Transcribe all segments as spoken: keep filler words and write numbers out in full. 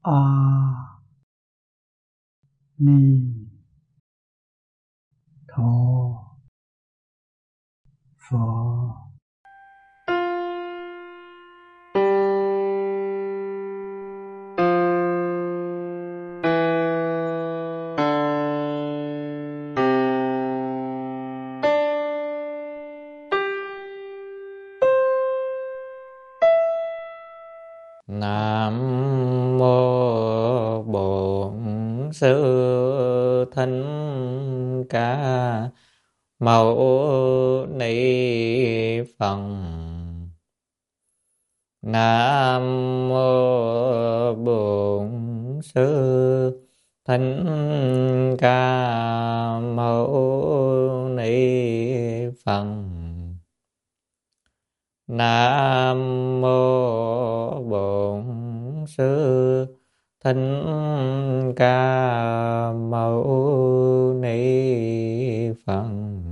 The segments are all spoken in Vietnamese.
A Ni Tho Phở. Nam mô Bổn Sư Thích Ca Mâu Ni Phật. Nam mô Bổn Sư Thích Ca Mâu Ni Phật. Nam mô Bổn Sư Thích Ca Mâu Ni Phật.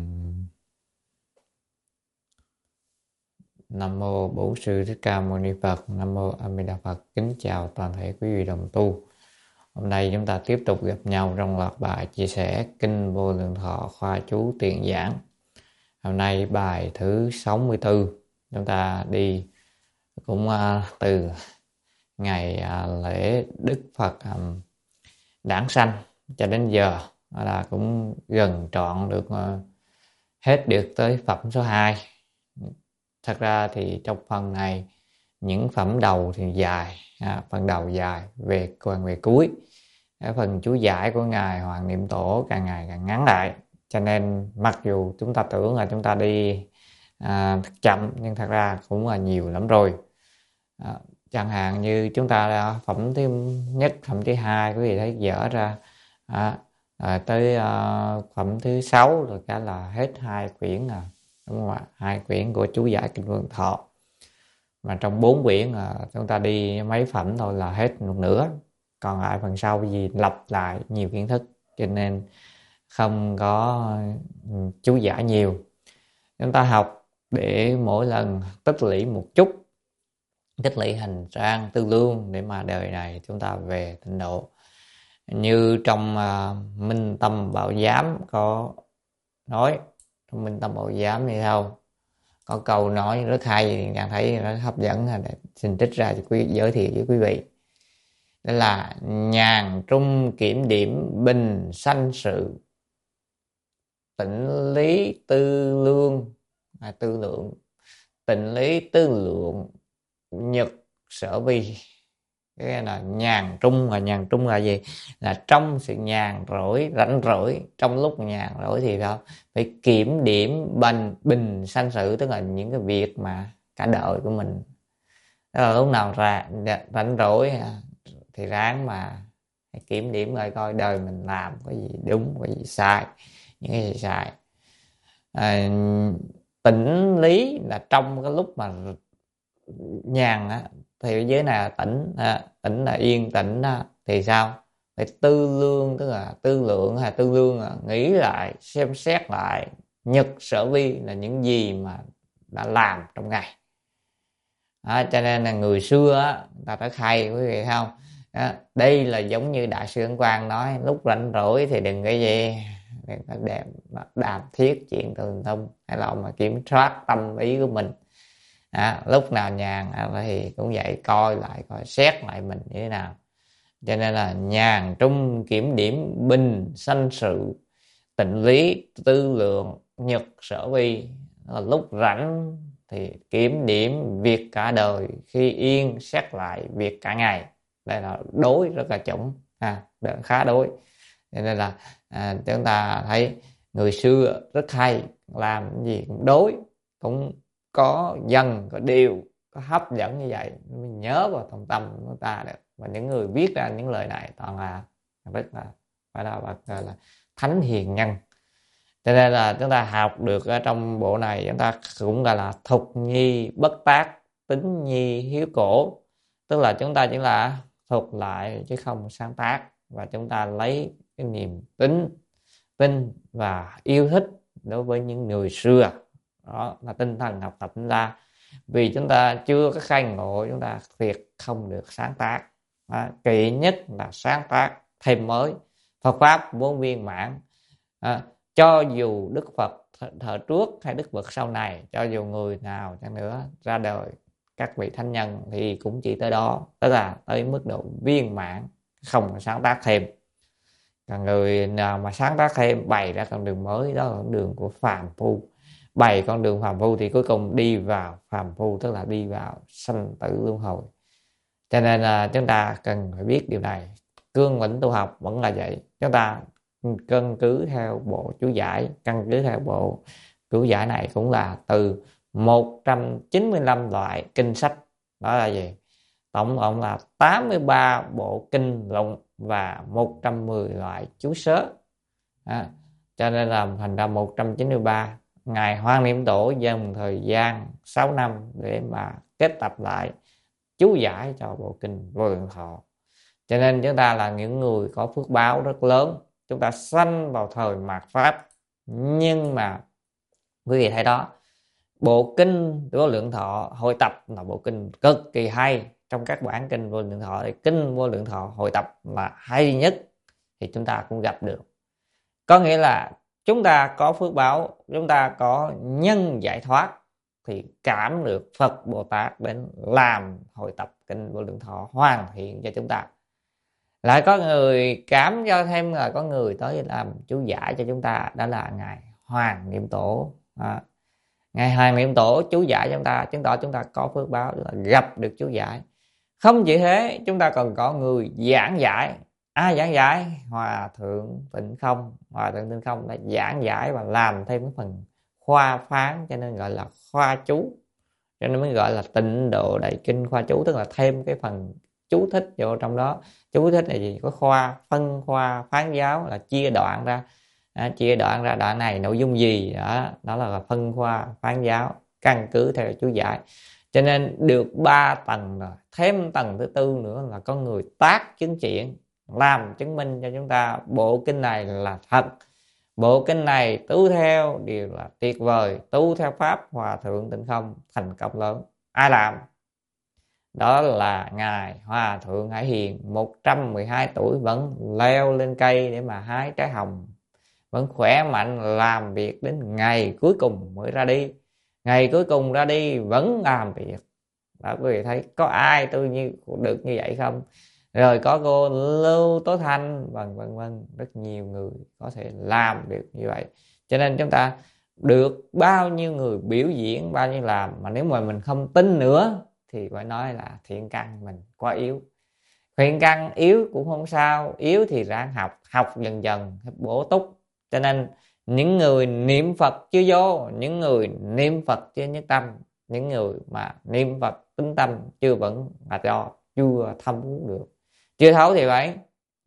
Nam mô Bổn Sư Thích Ca Mâu Ni Phật. Nam mô A Di Đà Phật. Kính chào toàn thể quý vị đồng tu. Hôm nay chúng ta tiếp tục gặp nhau trong loạt bài chia sẻ Kinh Vô Lượng Thọ khoa chú tiền giảng. Hôm nay bài thứ sáu mươi tư. Chúng ta đi cũng uh, từ ngày uh, lễ Đức Phật um, đản sanh cho đến giờ là cũng gần trọn được uh, hết được tới phẩm số hai. Thật ra thì trong phần này những phẩm đầu thì dài, à, phần đầu dài về còn về cuối. Cái phần chú giải của Ngài Hoàng Niệm Tổ càng ngày càng ngắn lại. Cho nên mặc dù chúng ta tưởng là chúng ta đi à, chậm nhưng thật ra cũng là nhiều lắm rồi. À, chẳng hạn như chúng ta phẩm thứ nhất, phẩm thứ hai quý vị thấy dở ra à, à, tới à, phẩm thứ sáu rồi cả là hết hai quyển à, đúng không ạ? Hai quyển của chú giải Kinh Vô Lượng Thọ. Mà trong bốn quyển à, chúng ta đi mấy phẩm thôi là hết một nửa. Còn lại phần sau vì lặp lại nhiều kiến thức cho nên không có chú giải nhiều. Chúng ta học để mỗi lần tích lũy một chút, tích lũy hành trang tư lương để mà đời này chúng ta về tịnh độ. Như trong uh, Minh Tâm Bảo Giám có nói, trong Minh Tâm Bảo Giám thì sao? Có câu nói rất hay, cảm thấy rất hấp dẫn, để xin trích ra cho quý giới thiệu với quý vị. Đó là nhàn trung kiểm điểm bình sanh sự, tịnh lý tư lương, à, tư lượng, tịnh lý tư lượng nhật sở vi. Cái là nhàn trung, là nhàn trung là gì? Là trong sự nhàn rỗi, rảnh rỗi, trong lúc nhàn rỗi thì sao? Phải kiểm điểm bình, bình sanh sự, tức là những cái việc mà cả đời của mình. Đó là lúc nào ra rảnh rỗi thì ráng mà kiểm điểm lại coi đời mình làm có gì đúng, có gì sai, những cái gì sai. À, tĩnh lý là trong cái lúc mà nhàn á, thì giới này là tĩnh, à, tĩnh là yên tĩnh á, thì sao? Phải tư lương, tức là tư lượng hay tư lương là nghĩ lại, xem xét lại nhật sở vi là những gì mà đã làm trong ngày. À, cho nên là người xưa á, ta rất hay quý vị thấy không? À, đây là giống như Đại sư Ấn Quang nói, lúc rảnh rỗi thì đừng cái gì, đừng có đàm, đàm thiết chuyện tường thông, hay là mà kiểm soát tâm ý của mình. À, lúc nào nhàn thì cũng vậy, coi lại, coi xét lại mình như thế nào. Cho nên là nhàn trung kiểm điểm bình sanh sự, tịnh lý tư lượng nhật sở vi. Là lúc rảnh thì kiểm điểm việc cả đời, khi yên xét lại việc cả ngày. Đây là đối rất là chuẩn, à, khá đối. Cho nên là à, chúng ta thấy người xưa rất hay, làm cái gì cũng đối, cũng có dần, có điều, có hấp dẫn như vậy, mình nhớ vào trong tâm của ta được. Và những người viết ra những lời này toàn là rất là phải là, là, là thánh hiền nhân. Cho nên là chúng ta học được ở trong bộ này, chúng ta cũng gọi là thục nhi bất tác, tính nhi hiếu cổ. Tức là chúng ta chỉ là thuộc lại chứ không sáng tác, và chúng ta lấy cái niềm tin tin và yêu thích đối với những người xưa. Đó là tinh thần học tập chúng ta. Vì chúng ta chưa có khai ngộ, chúng ta tuyệt không được sáng tác. À, kỵ nhất là sáng tác thêm mới. Phật pháp vốn viên mãn. À, cho dù Đức Phật thời trước hay Đức Phật sau này, cho dù người nào chăng nữa ra đời, các vị thánh nhân thì cũng chỉ tới đó, tức là tới mức độ viên mãn, không sáng tác thêm. Còn người nào mà sáng tác thêm, bày ra con đường mới, đó là con đường của phàm phu. Bày con đường phàm phu thì cuối cùng đi vào phàm phu, tức là đi vào sanh tử luân hồi. Cho nên là chúng ta cần phải biết điều này. Cương lĩnh tu học vẫn là vậy. Chúng ta căn cứ theo bộ chú giải, căn cứ theo bộ chú giải này cũng là từ một trăm chín mươi lăm loại kinh sách. Đó là gì? Tổng cộng là tám mươi ba bộ kinh luận và một trăm mười loại chú sớ. À, cho nên là thành ra một trăm chín mươi ba. Ngài Hoàng Niệm Tổ dành thời gian sáu năm để mà kết tập lại chú giải cho bộ kinh Vô Lượng Thọ. Cho nên chúng ta là những người có phước báo rất lớn. Chúng ta sanh vào thời mạt Pháp. Nhưng mà quý vị thấy đó, bộ kinh Vô Lượng Thọ hội tập là bộ kinh cực kỳ hay. Trong các bản kinh Vô Lượng Thọ thì kinh Vô Lượng Thọ hội tập là hay nhất, thì chúng ta cũng gặp được. Có nghĩa là chúng ta có phước báo, chúng ta có nhân giải thoát, thì cảm được Phật Bồ Tát đến làm hội tập kinh Vô Lượng Thọ hoàn thiện cho chúng ta. Lại có người cảm cho thêm là có người tới làm chú giải cho chúng ta, đó là Ngài Hoàng Niệm Tổ. À, Ngài Hoàng Niệm Tổ chú giải cho chúng ta, chứng tỏ chúng ta có phước báo là gặp được chú giải. Không chỉ thế, chúng ta còn có người giảng giải. Ai giảng giải? Hòa Thượng Tịnh Không. Hòa Thượng Tịnh Không đã giảng giải và làm thêm cái phần khoa phán, cho nên gọi là khoa chú. Cho nên mới gọi là Tịnh Độ Đại Kinh khoa chú, tức là thêm cái phần chú thích vô trong đó. Chú thích là gì? Có khoa, phân khoa, phán giáo là chia đoạn ra. À, chia đoạn ra đoạn này nội dung gì đó, đó là phân khoa, phán giáo, căn cứ theo chú giải. Cho nên được ba tầng rồi, thêm tầng thứ tư nữa là có người tác chứng triển, làm chứng minh cho chúng ta bộ kinh này là thật. Bộ kinh này tu theo đều là tuyệt vời, tu theo pháp Hòa Thượng Tịnh Không thành công lớn. Ai làm? Đó là Ngài Hòa Thượng Hải Hiền, một trăm mười hai tuổi vẫn leo lên cây để mà hái trái hồng, vẫn khỏe mạnh làm việc đến ngày cuối cùng mới ra đi. Ngày cuối cùng ra đi vẫn làm việc. Đó, quý vị thấy có ai tôi như được như vậy không? Rồi có cô Lưu Tố Thanh, vân vân vân, rất nhiều người có thể làm được như vậy. Cho nên chúng ta được bao nhiêu người biểu diễn, bao nhiêu làm, mà nếu mà mình không tin nữa thì phải nói là thiện căn mình quá yếu. Thiện căn yếu cũng không sao, yếu thì ráng học, học dần dần, bổ túc. Cho nên những người niệm Phật chưa vô, những người niệm Phật chưa nhất tâm, những người mà niệm Phật tính tâm chưa vững là do chưa thâm uống được. Chưa thấu thì phải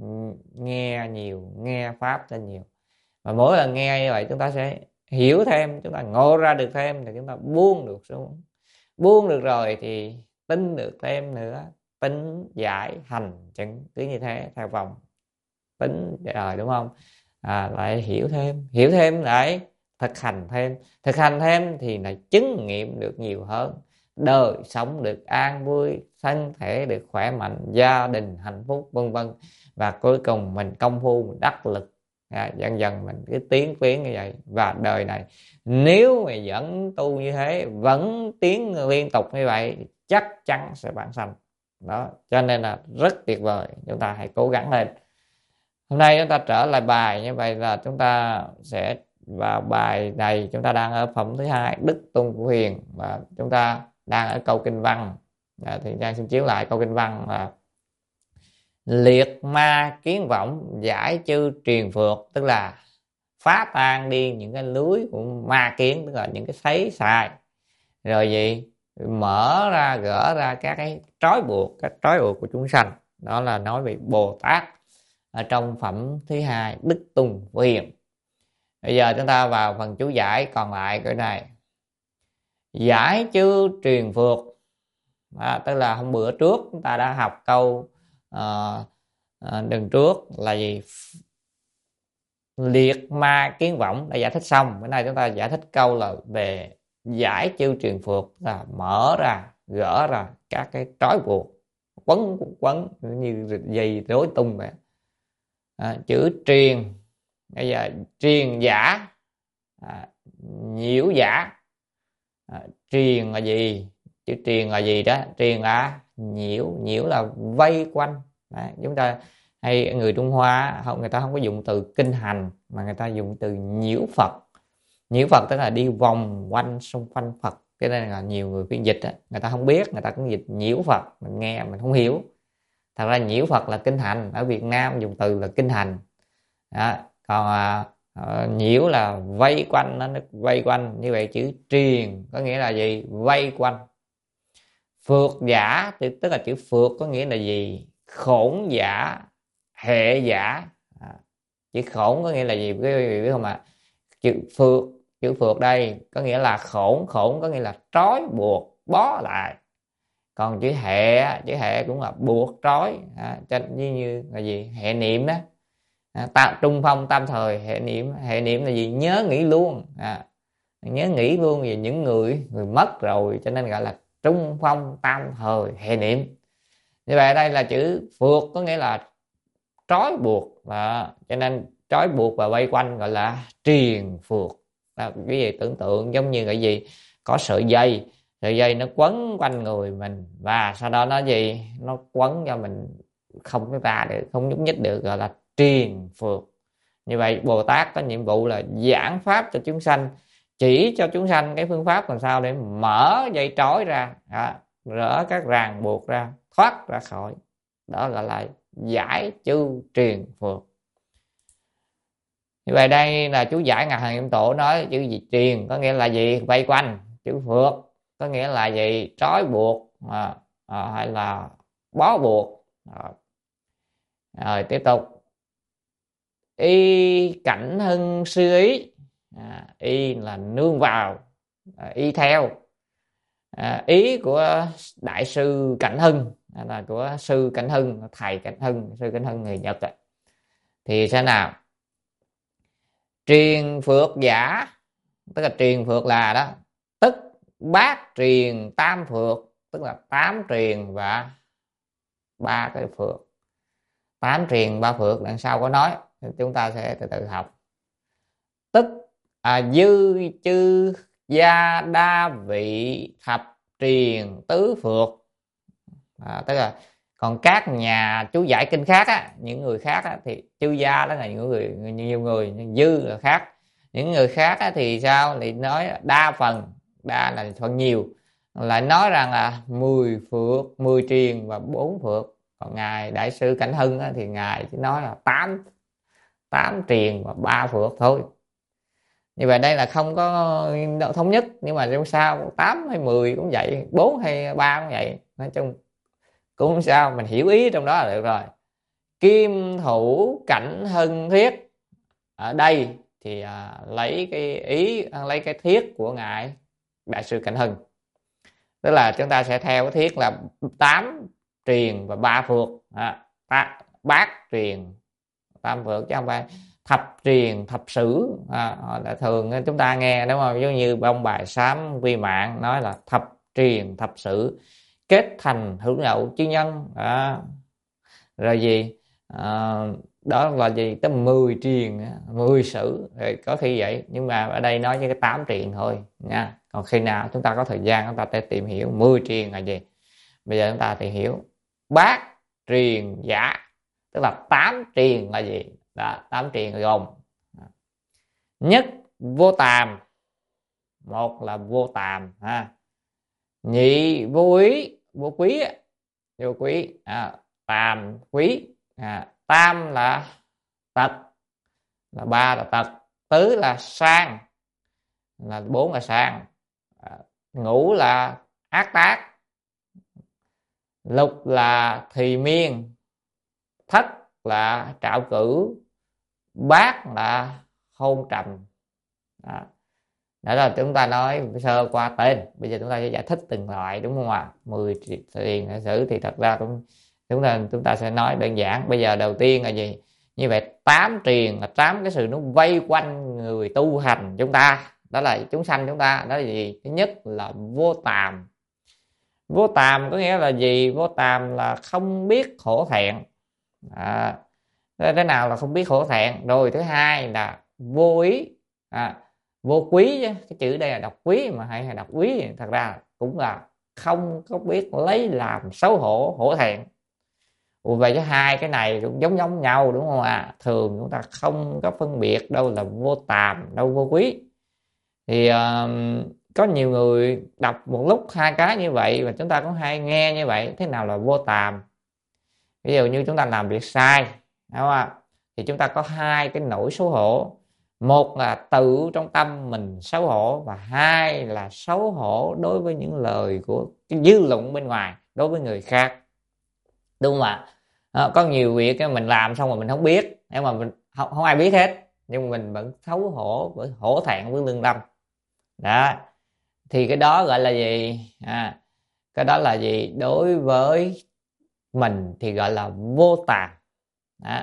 nghe nhiều, nghe pháp cho nhiều. Và mỗi lần nghe như vậy chúng ta sẽ hiểu thêm, chúng ta ngộ ra được thêm, thì chúng ta buông được xuống. Buông được rồi thì tin được thêm nữa, tính giải hành chứng, cứ như thế theo vòng tính rồi, đúng không? À, lại hiểu thêm, hiểu thêm lại thực hành thêm, thực hành thêm thì lại chứng nghiệm được nhiều hơn, đời sống được an vui, thân thể được khỏe mạnh, gia đình hạnh phúc, vân vân. Và cuối cùng mình công phu, mình đắc lực, à, dần dần mình cứ tiến tiến như vậy. Và đời này nếu mà vẫn tu như thế, vẫn tiến liên tục như vậy, chắc chắn sẽ vãng sanh. Đó, cho nên là rất tuyệt vời, chúng ta hãy cố gắng lên. Hôm nay chúng ta trở lại bài như vậy là chúng ta sẽ vào bài này, chúng ta đang ở phẩm thứ hai, Đức Tuân của Huyền, và chúng ta đang ở câu kinh văn. À, thì Giang xin chiếu lại câu kinh văn là liệt ma kiến võng, giải chư truyền phược, tức là phá tan đi những cái lưới của ma kiến, tức là những cái thấy sai, rồi gì mở ra, gỡ ra các cái trói buộc, các trói buộc của chúng sanh. Đó là nói về Bồ Tát ở trong phẩm thứ hai, Đức Tuân của Hiền. Bây giờ chúng ta vào phần chú giải còn lại cái này. Giải chư truyền phược, à, tức là hôm bữa trước chúng ta đã học câu uh, uh, đằng trước là gì? Liệt ma kiến võng đã giải thích xong. Bữa nay chúng ta giải thích câu là về giải chư truyền phược, là mở ra, gỡ ra các cái trói buộc quấn quấn như dây rối tung vậy. À, chữ triền bây giờ triền giả, à, nhiễu giả. À, triền là gì? Chữ triền là gì đó? Triền là nhiễu, nhiễu là vây quanh. Đấy, chúng ta hay người Trung Hoa không, người ta không có dùng từ kinh hành mà người ta dùng từ nhiễu Phật. Nhiễu Phật tức là đi vòng quanh xung quanh Phật. Cái này là nhiều người phiên dịch á, người ta không biết, người ta cũng dịch nhiễu Phật, mình nghe mình không hiểu. Thật ra nhiễu Phật là kinh hành, ở Việt Nam dùng từ là kinh hành đó. Còn à, à, nhiễu là vây quanh, nó vây quanh. Như vậy chữ triền có nghĩa là gì? Vây quanh. Phược giả tức, tức là chữ phược có nghĩa là gì? Khổn giả, hệ giả. À, chữ khổn có nghĩa là gì quý vị biết không ạ? À? Chữ phược, chữ phược đây có nghĩa là khổn, khổn có nghĩa là trói buộc, bó lại. Còn chữ hệ, chữ hệ cũng là buộc trói, à, như như là gì? Hệ niệm đó. À, ta, trung phong tam thời hệ niệm. Hệ niệm là gì? Nhớ nghĩ luôn. À, nhớ nghĩ luôn về những người người mất rồi, cho nên gọi là trung phong tam thời hệ niệm. Như vậy đây là chữ phược có nghĩa là trói buộc, à, cho nên trói buộc và vây quanh gọi là triền phược. À, cái gì tưởng tượng giống như cái gì? Có sợi dây, sợi dây nó quấn quanh người mình và sau đó nó gì? Nó quấn cho mình không có ra được, không nhúc nhích được, gọi là triền phược. Như vậy Bồ Tát có nhiệm vụ là giảng pháp cho chúng sanh, chỉ cho chúng sanh cái phương pháp làm sao để mở dây trói ra, à, rỡ các ràng buộc ra, thoát ra khỏi. Đó gọi là giải chư triền phược. Như vậy đây là chú giải Ngài Hằng Nghiêm Tổ nói chữ gì? Triền có nghĩa là gì? Vây quanh. Chữ phược có nghĩa là gì? Trói buộc, à, à, hay là bó buộc. À, rồi tiếp tục. Y cảnh hưng sư ý, à, y là nương vào, à, y theo, à, ý của đại sư Cảnh Hưng, à, là của sư Cảnh Hưng, thầy Cảnh Hưng, sư Cảnh Hưng người Nhật ấy. Thì thế nào? Triền phược giả, tức là triền phược là đó, tức bát triền tam phược, tức là tám triền và ba cái phược. Tám triền ba phược đằng sau có nói, chúng ta sẽ từ từ học. Tức à, dư chư gia đa vị thập triền tứ phược, à, tức là còn các nhà chú giải kinh khác á, những người khác á, thì chư gia đó là những người, nhiều người, dư là khác. Những người khác á, thì sao? Thì nói đa phần, đa là phần nhiều, lại nói rằng là mười phược, mười triền và bốn phược. Còn ngài đại sư Cảnh Hưng á, thì ngài chỉ nói là tám tám triền và ba phược thôi. Như vậy đây là không có thống nhất, nhưng mà trong sao tám hay mười cũng vậy, bốn hay ba cũng vậy, nói chung cũng không sao, mình hiểu ý trong đó là được rồi. Kim thủ Cảnh Hưng thuyết, ở đây thì à, lấy cái ý, lấy cái thuyết của ngài đại sư Cảnh Hưng, tức là chúng ta sẽ theo cái thuyết là tám triền và ba phược, à, bát triền tam phược, chứ không phải thập triền thập sử. À, là thường chúng ta nghe đúng không? Giống như bông bài sám quy mạng nói là thập triền thập sử kết thành hữu lậu chư nhân. À, rồi gì? À, đó là gì? Tới mười triền, mười sử, rồi có khi vậy. Nhưng mà ở đây nói với cái tám triền thôi nha. Còn khi nào chúng ta có thời gian chúng ta sẽ tìm hiểu mười triền là gì. Bây giờ chúng ta tìm hiểu bát triền giả, tức là tám triền là gì? Đó, tám triền gồm: nhất vô tàm, một là vô tàm, ha. Nhị vô ý, vô quý, vô quý, à, tàm quý, à, tam là tật, là ba là tật, tứ là sang, là bốn là sang, à, ngũ là ác tác, lục là thì miên, thất là trạo cử, bát là hôn trầm. Đó. Đó là chúng ta nói sơ qua tên. Bây giờ chúng ta sẽ giải thích từng loại, đúng không ạ? mười triền giả sử thì thật ra cũng chúng ta chúng ta sẽ nói đơn giản. Bây giờ đầu tiên là gì? Như vậy tám triền là tám cái sự nó vây quanh người tu hành chúng ta, đó là chúng sanh chúng ta. Đó là gì? Thứ nhất là vô tàm. Vô tàm có nghĩa là gì? Vô tàm là không biết hổ thẹn. À, thế nào là không biết hổ thẹn? Rồi thứ hai là vô ý. À, vô quý chứ. Cái chữ đây là đọc quý mà hay là đọc quý, thật ra cũng là không có biết lấy làm xấu hổ, hổ thẹn. Ủa, vậy chứ hai cái này cũng giống giống nhau đúng không ạ? À? Thường chúng ta không có phân biệt đâu là vô tàm, đâu vô quý. Thì uh, có nhiều người đọc một lúc hai cái như vậy, và chúng ta cũng hay nghe như vậy. Thế nào là vô tàm? Ví dụ như chúng ta làm việc sai, đúng không ạ? Thì chúng ta có hai cái nỗi xấu hổ. Một là tự trong tâm mình xấu hổ, và hai là xấu hổ đối với những lời của cái dư luận bên ngoài, đối với người khác, đúng không ạ? À, có nhiều việc mình làm xong rồi mình không biết, nhưng mà mình không, không ai biết hết, nhưng mà mình vẫn xấu hổ, với hổ thẹn với lương tâm. Đó, thì cái đó gọi là gì? À, cái đó là gì? Đối với mình thì gọi là vô tàm. Đó.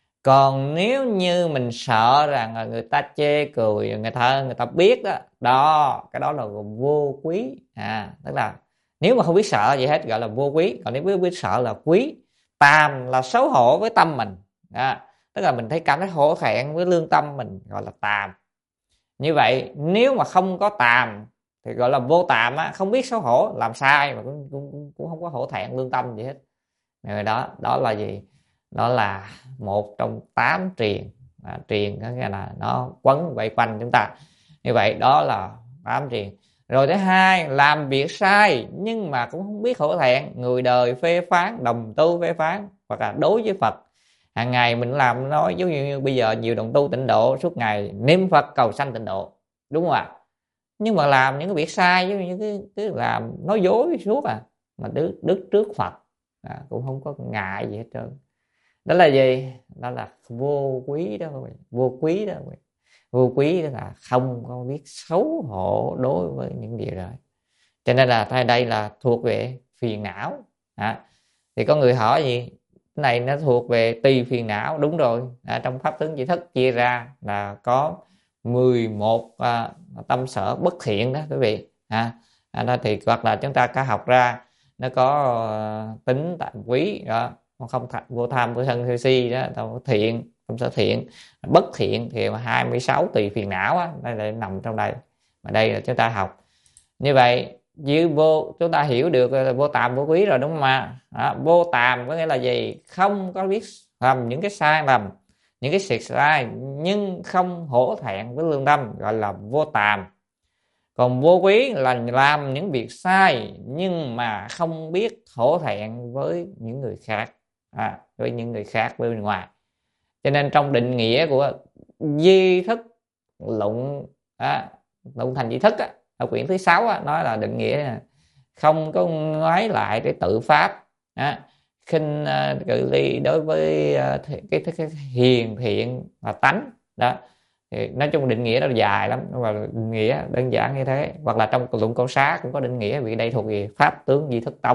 Còn nếu như mình sợ rằng là người ta chê cười, người ta người ta biết đó, đó cái đó là vô quý. À, tức là nếu mà không biết sợ gì hết gọi là vô quý, còn nếu biết, biết sợ là quý. Tàm là xấu hổ với tâm mình. Đó. Tức là mình thấy cảm thấy hổ thẹn với lương tâm mình, gọi là tàm. Như vậy nếu mà không có tàm thì gọi là vô tàm á, không biết xấu hổ, làm sai mà cũng, cũng, cũng không có hổ thẹn lương tâm gì hết. Rồi đó, đó là gì? Đó là một trong tám triền. À, triền có nghĩa là nó quấn vây quanh chúng ta. Như vậy đó là tám triền. Rồi thứ hai, làm việc sai nhưng mà cũng không biết hổ thẹn, người đời phê phán, đồng tu phê phán, hoặc là đối với Phật hàng ngày mình làm, nói giống như bây giờ nhiều đồng tu tịnh độ suốt ngày niệm Phật cầu sanh tịnh độ, đúng không ạ? Nhưng mà làm những cái việc sai, giống như cái, cái làm nói dối suốt à, mà đức, đức trước Phật à, cũng không có ngại gì hết trơn. Đó là gì? Đó là vô quý đó, vô quý đó. Vô quý đó là không có biết xấu hổ đối với những điều đó. Cho nên là thay đây là thuộc về phiền não. À, thì có người hỏi gì? Cái này nó thuộc về tùy phiền não. Đúng rồi. À, trong pháp tướng chỉ thức chia ra là có mười một à, tâm sở bất thiện đó quý vị. À, à, đó thì hoặc là chúng ta có học ra nó có uh, tính tạm quý đó, không th- vô tham vô sân vô si đó, tâm thiện, tâm sở thiện, bất thiện thì hai mươi sáu tùy phiền não á, đây là nằm trong đây. Mà đây là chúng ta học như vậy. Như vô chúng ta hiểu được là vô tàm vô quý rồi đúng không ạ? À, vô tàm có nghĩa là gì? Không có biết làm những cái sai lầm, những cái việc sai nhưng không hổ thẹn với lương tâm, gọi là vô tàm. Còn vô quý là làm những việc sai nhưng mà không biết hổ thẹn với những người khác, à, với những người khác bên ngoài. Cho nên trong định nghĩa của di thức luận, à, luận thành di thức á, ở quyển thứ sáu á, nói là định nghĩa là không có ngoái lại cái tự pháp, à, khinh uh, cự ly đối với uh, cái, cái, cái hiền thiện và tánh đó. Thì nói chung định nghĩa nó dài lắm, và định nghĩa đơn giản như thế. Hoặc là trong luận Câu Xá cũng có định nghĩa, vì đây thuộc về pháp tướng di thức tông.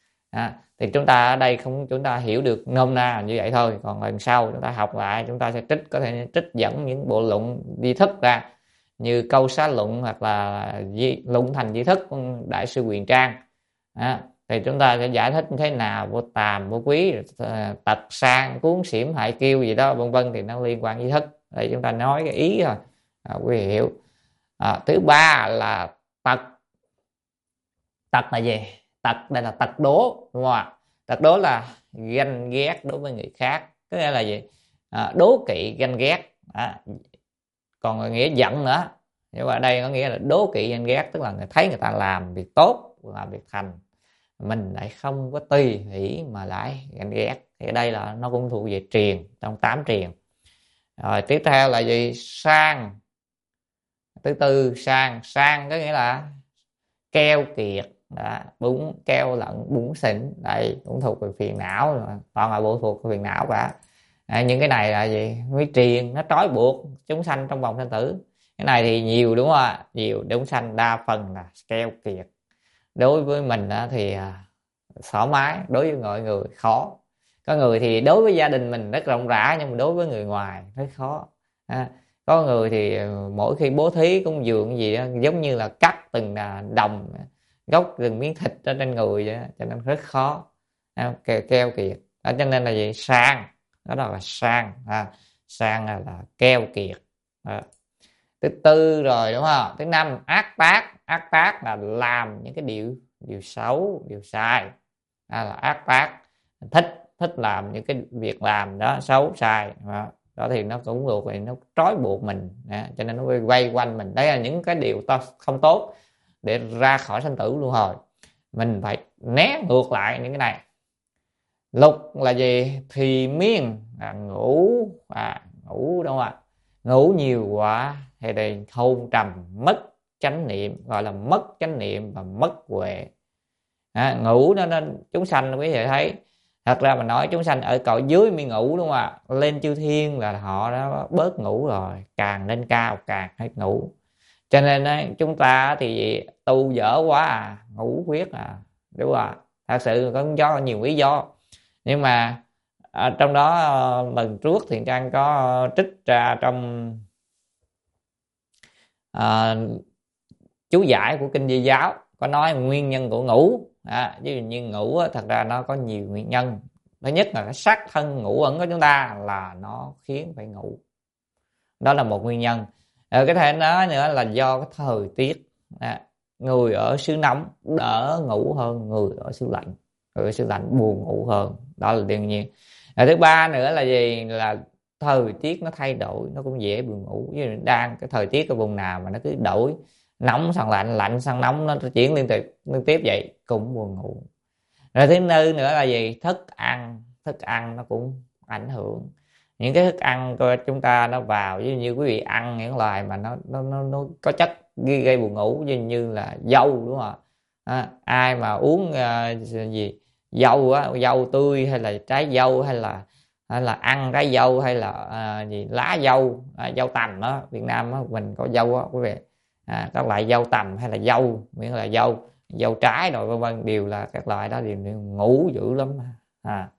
À, thì chúng ta ở đây không, chúng ta hiểu được nôm na như vậy thôi. Còn lần sau chúng ta học lại, chúng ta sẽ trích, có thể trích dẫn những bộ luận di thức ra, như Câu Xá luận hoặc là di, luận thành di thức của đại sư Quyền Trang. À, thì chúng ta sẽ giải thích như thế nào vô tàm vô quý, tật sang cuốn xỉm hại kiêu gì đó vân vân, thì nó liên quan di thức. Đây chúng ta nói cái ý thôi, à, quý vị hiểu. À, thứ ba là tật. Tật là gì? Tật đây là tật đố, đúng không ạ? Tật đố là ganh ghét đối với người khác. Tức là gì? À, đố kỵ, ganh ghét. À, còn nghĩa giận nữa. Nhưng mà đây có nghĩa là đố kỵ, ganh ghét, tức là người thấy người ta làm việc tốt, làm việc thành, mình lại không có tùy hỷ mà lại ganh ghét. Thì ở đây là nó cũng thuộc về triền, trong tám triền. Rồi tiếp theo là gì? Sang. Thứ tư, sang. Sang có nghĩa là keo kiệt. Đó, bún keo lẫn bún xỉn, đây cũng thuộc về phiền não rồi, toàn là bộ thuộc về phiền não cả. À, những cái này là gì? Mấy triền nó trói buộc chúng sanh trong vòng sanh tử. Cái này thì nhiều đúng không ạ? Nhiều, chúng sanh đa phần là keo kiệt. Đối với mình thì thoải mái, đối với mọi người khó. Có người thì đối với gia đình mình rất rộng rãi, nhưng mà đối với người ngoài rất khó. À, có người thì mỗi khi bố thí cúng dường gì đó giống như là cắt từng đồng gốc từng miếng thịt ở trên người vậy đó, cho nên rất khó à, keo, keo kiệt à, cho nên là gì sang đó là sang à, sang là, là keo kiệt à. Thứ tư rồi đúng không? Thứ năm ác tác. Ác tác là làm những cái điều điều xấu, điều sai à, là ác tác, thích thích làm những cái việc làm đó xấu sai đó, đó thì nó cũng được thì nó trói buộc mình à, cho nên nó quay quanh mình. Đây là những cái điều to không tốt để ra khỏi sanh tử luân hồi, mình phải né ngược lại những cái này. Lục là gì? Thì miên là ngủ à, ngủ đúng không ạ? Ngủ nhiều quá thì đây hôn trầm, mất chánh niệm, gọi là mất chánh niệm và mất huệ à, ngủ đó nên chúng sanh quý vị thấy, thật ra mà nói chúng sanh ở cõi dưới mới ngủ đúng không ạ? Lên chư thiên là họ đã bớt ngủ rồi, càng lên cao càng hết ngủ. Cho nên ấy, chúng ta thì tu dở quá à, ngủ khuyết à, đúng không ạ? Thật sự có do nhiều lý do, nhưng mà à, trong đó lần trước thì Trang có trích ra trong à, chú giải của kinh Di Giáo có nói nguyên nhân của ngủ à, ví dụ như ngủ á, thật ra nó có nhiều nguyên nhân. Thứ nhất là cái sắc thân ngủ ẩn của chúng ta là nó khiến phải ngủ, đó là một nguyên nhân. Rồi cái thể nói nữa là do cái thời tiết à, người ở xứ nóng đỡ ngủ hơn người ở xứ lạnh, người ở xứ lạnh buồn ngủ hơn, đó là đương nhiên. Rồi thứ ba nữa là gì? Là thời tiết nó thay đổi nó cũng dễ buồn ngủ. Ví dụ đang cái thời tiết ở vùng nào mà nó cứ đổi nóng sang lạnh, lạnh sang nóng, nó chuyển liên tục liên tiếp vậy cũng buồn ngủ. Rồi thứ tư nữa là gì? Thức ăn, thức ăn nó cũng ảnh hưởng. Những cái thức ăn của chúng ta nó vào, ví dụ như quý vị ăn những loài mà nó nó nó, nó có chất gây, gây buồn ngủ, ví dụ như là dâu đúng không ạ? À, ai mà uống uh, gì dâu á, dâu tươi hay là trái dâu hay là hay là ăn trái dâu hay là uh, gì lá dâu, à, dâu tằm đó, Việt Nam đó, mình có dâu á quý vị. À, các loại dâu tằm hay là dâu, miễn là dâu, dâu trái rồi vân vân, đều là các loại đó đều, đều ngủ dữ lắm à,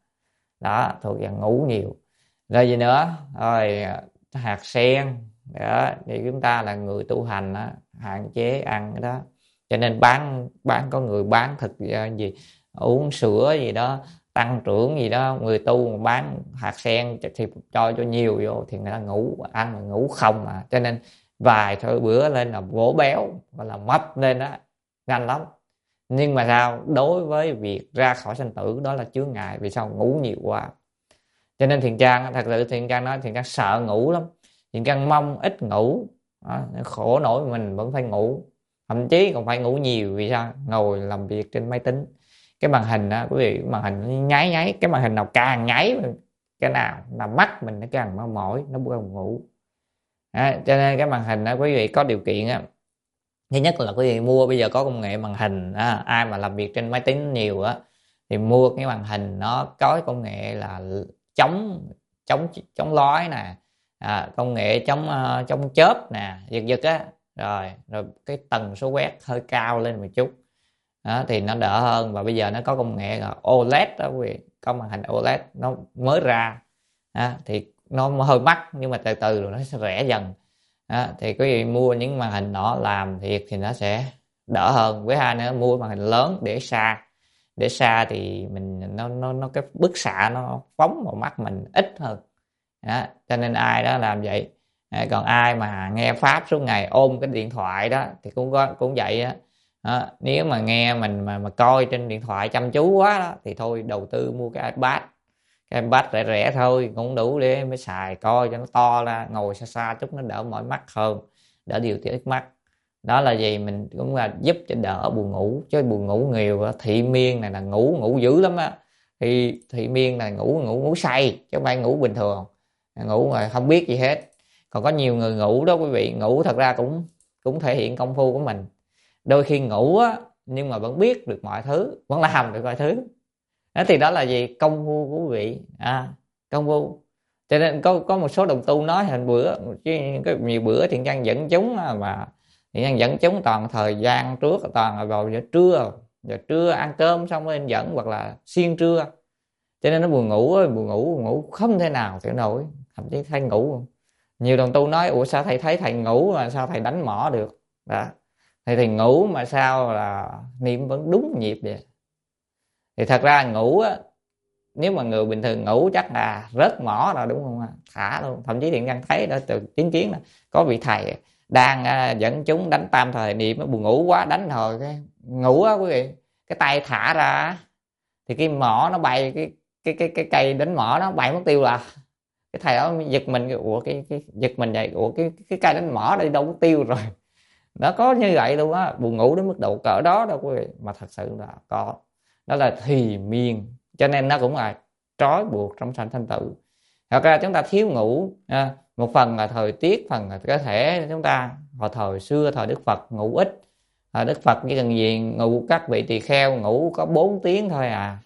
đó thuộc dạng ngủ nhiều. Rồi gì nữa? Rồi hạt sen đó, thì chúng ta là người tu hành đó, hạn chế ăn cái đó, cho nên bán bán có người bán thực uh, gì uống sữa gì đó tăng trưởng gì đó, người tu mà bán hạt sen thì cho cho nhiều vô thì người ta ngủ, ăn mà ngủ không mà, cho nên vài thôi bữa lên là vỗ béo, gọi là mập lên đó nhanh lắm. Nhưng mà sao? Đối với việc ra khỏi sanh tử đó là chướng ngại, vì sao? Ngủ nhiều quá. Cho nên Thiện Trang, thật sự Thiện Trang nói Thiện Trang sợ ngủ lắm, Thiện Trang mong ít ngủ đó, khổ nổi mình vẫn phải ngủ, thậm chí còn phải ngủ nhiều. Vì sao? Ngồi làm việc trên máy tính, cái màn hình đó quý vị, màn hình nó nháy nháy, cái màn hình nào càng nháy cái nào là mắt mình nó càng mỏi, nó buồn ngủ đó. Cho nên cái màn hình đó quý vị có điều kiện á, thứ nhất là quý vị mua, bây giờ có công nghệ màn hình á, ai mà làm việc trên máy tính nhiều á thì mua cái màn hình nó có công nghệ là chống chống chống lói nè, à, công nghệ chống uh, chống chớp nè, giật giật á, rồi rồi cái tần số quét hơi cao lên một chút đó, thì nó đỡ hơn. Và bây giờ nó có công nghệ là ô led đó quý vị, có màn hình ô led nó mới ra à, thì nó hơi mắc nhưng mà từ từ rồi nó sẽ rẻ dần à, thì quý vị mua những màn hình đó làm thiệt thì nó sẽ đỡ hơn. Với hai nữa, mua màn hình lớn để xa, để xa thì mình nó nó nó cái bức xạ nó phóng vào mắt mình ít hơn đó. Cho nên ai đó làm vậy à, còn ai mà nghe pháp suốt ngày ôm cái điện thoại đó thì cũng có cũng vậy đó. Đó, nếu mà nghe mình mà mà coi trên điện thoại chăm chú quá đó, thì thôi đầu tư mua cái iPad, cái iPad rẻ rẻ thôi cũng đủ để mới xài, coi cho nó to ra, ngồi xa xa chút nó đỡ mỏi mắt hơn, đỡ điều tiết mắt. Đó là gì? Mình cũng là giúp cho đỡ buồn ngủ, chứ buồn ngủ nhiều thị miên này là ngủ ngủ dữ lắm á, thì thị miên là ngủ ngủ ngủ say chứ không phải ngủ bình thường, ngủ mà không biết gì hết. Còn có nhiều người ngủ đó quý vị, ngủ thật ra cũng cũng thể hiện công phu của mình, đôi khi ngủ á nhưng mà vẫn biết được mọi thứ, vẫn làm được mọi thứ đó, thì đó là gì? Công phu của quý vị à, công phu. Cho nên có có một số đồng tu nói hình bữa chứ có nhiều bữa Thiện Trang dẫn chúng mà Thiện Trang dẫn chúng toàn thời gian trước toàn là vào giờ trưa, giờ trưa ăn cơm xong rồi dẫn, hoặc là xuyên trưa, cho nên nó buồn ngủ buồn ngủ buồn ngủ không thể nào chịu nổi, thậm chí thầy ngủ. Nhiều đồng tu nói ủa sao thầy thấy thầy ngủ mà sao thầy đánh mỏ được đó, thì thì ngủ mà sao là niệm vẫn đúng nhịp vậy. Thì thật ra ngủ á, nếu mà người bình thường ngủ chắc là rớt mỏ rồi đúng không ạ, thả luôn. Thậm chí Thiện Nhân thấy đã từ chứng kiến là có vị thầy đang à, dẫn chúng đánh tam thời niệm, buồn ngủ quá đánh rồi cái ngủ á quý vị, cái tay thả ra thì cái mỏ nó bay, cái cái cái cái cây đánh mỏ nó bay mất tiêu là cái thầy đó giật mình, ủa cái, cái giật mình vậy, ủa cái cái cây đánh mỏ đây đâu có tiêu rồi. Nó có như vậy luôn á, buồn ngủ đến mức độ cỡ đó đâu quý vị, mà thật sự là có, đó là thì miên. Cho nên nó cũng là trói buộc trong sanh sanh tử. Thật ra chúng ta thiếu ngủ à, một phần là thời tiết, phần là cơ thể chúng ta. Hồi thời xưa thời Đức Phật ngủ ít, à, Đức Phật chỉ cần gì ngủ, các vị tỳ kheo ngủ có bốn tiếng thôi à.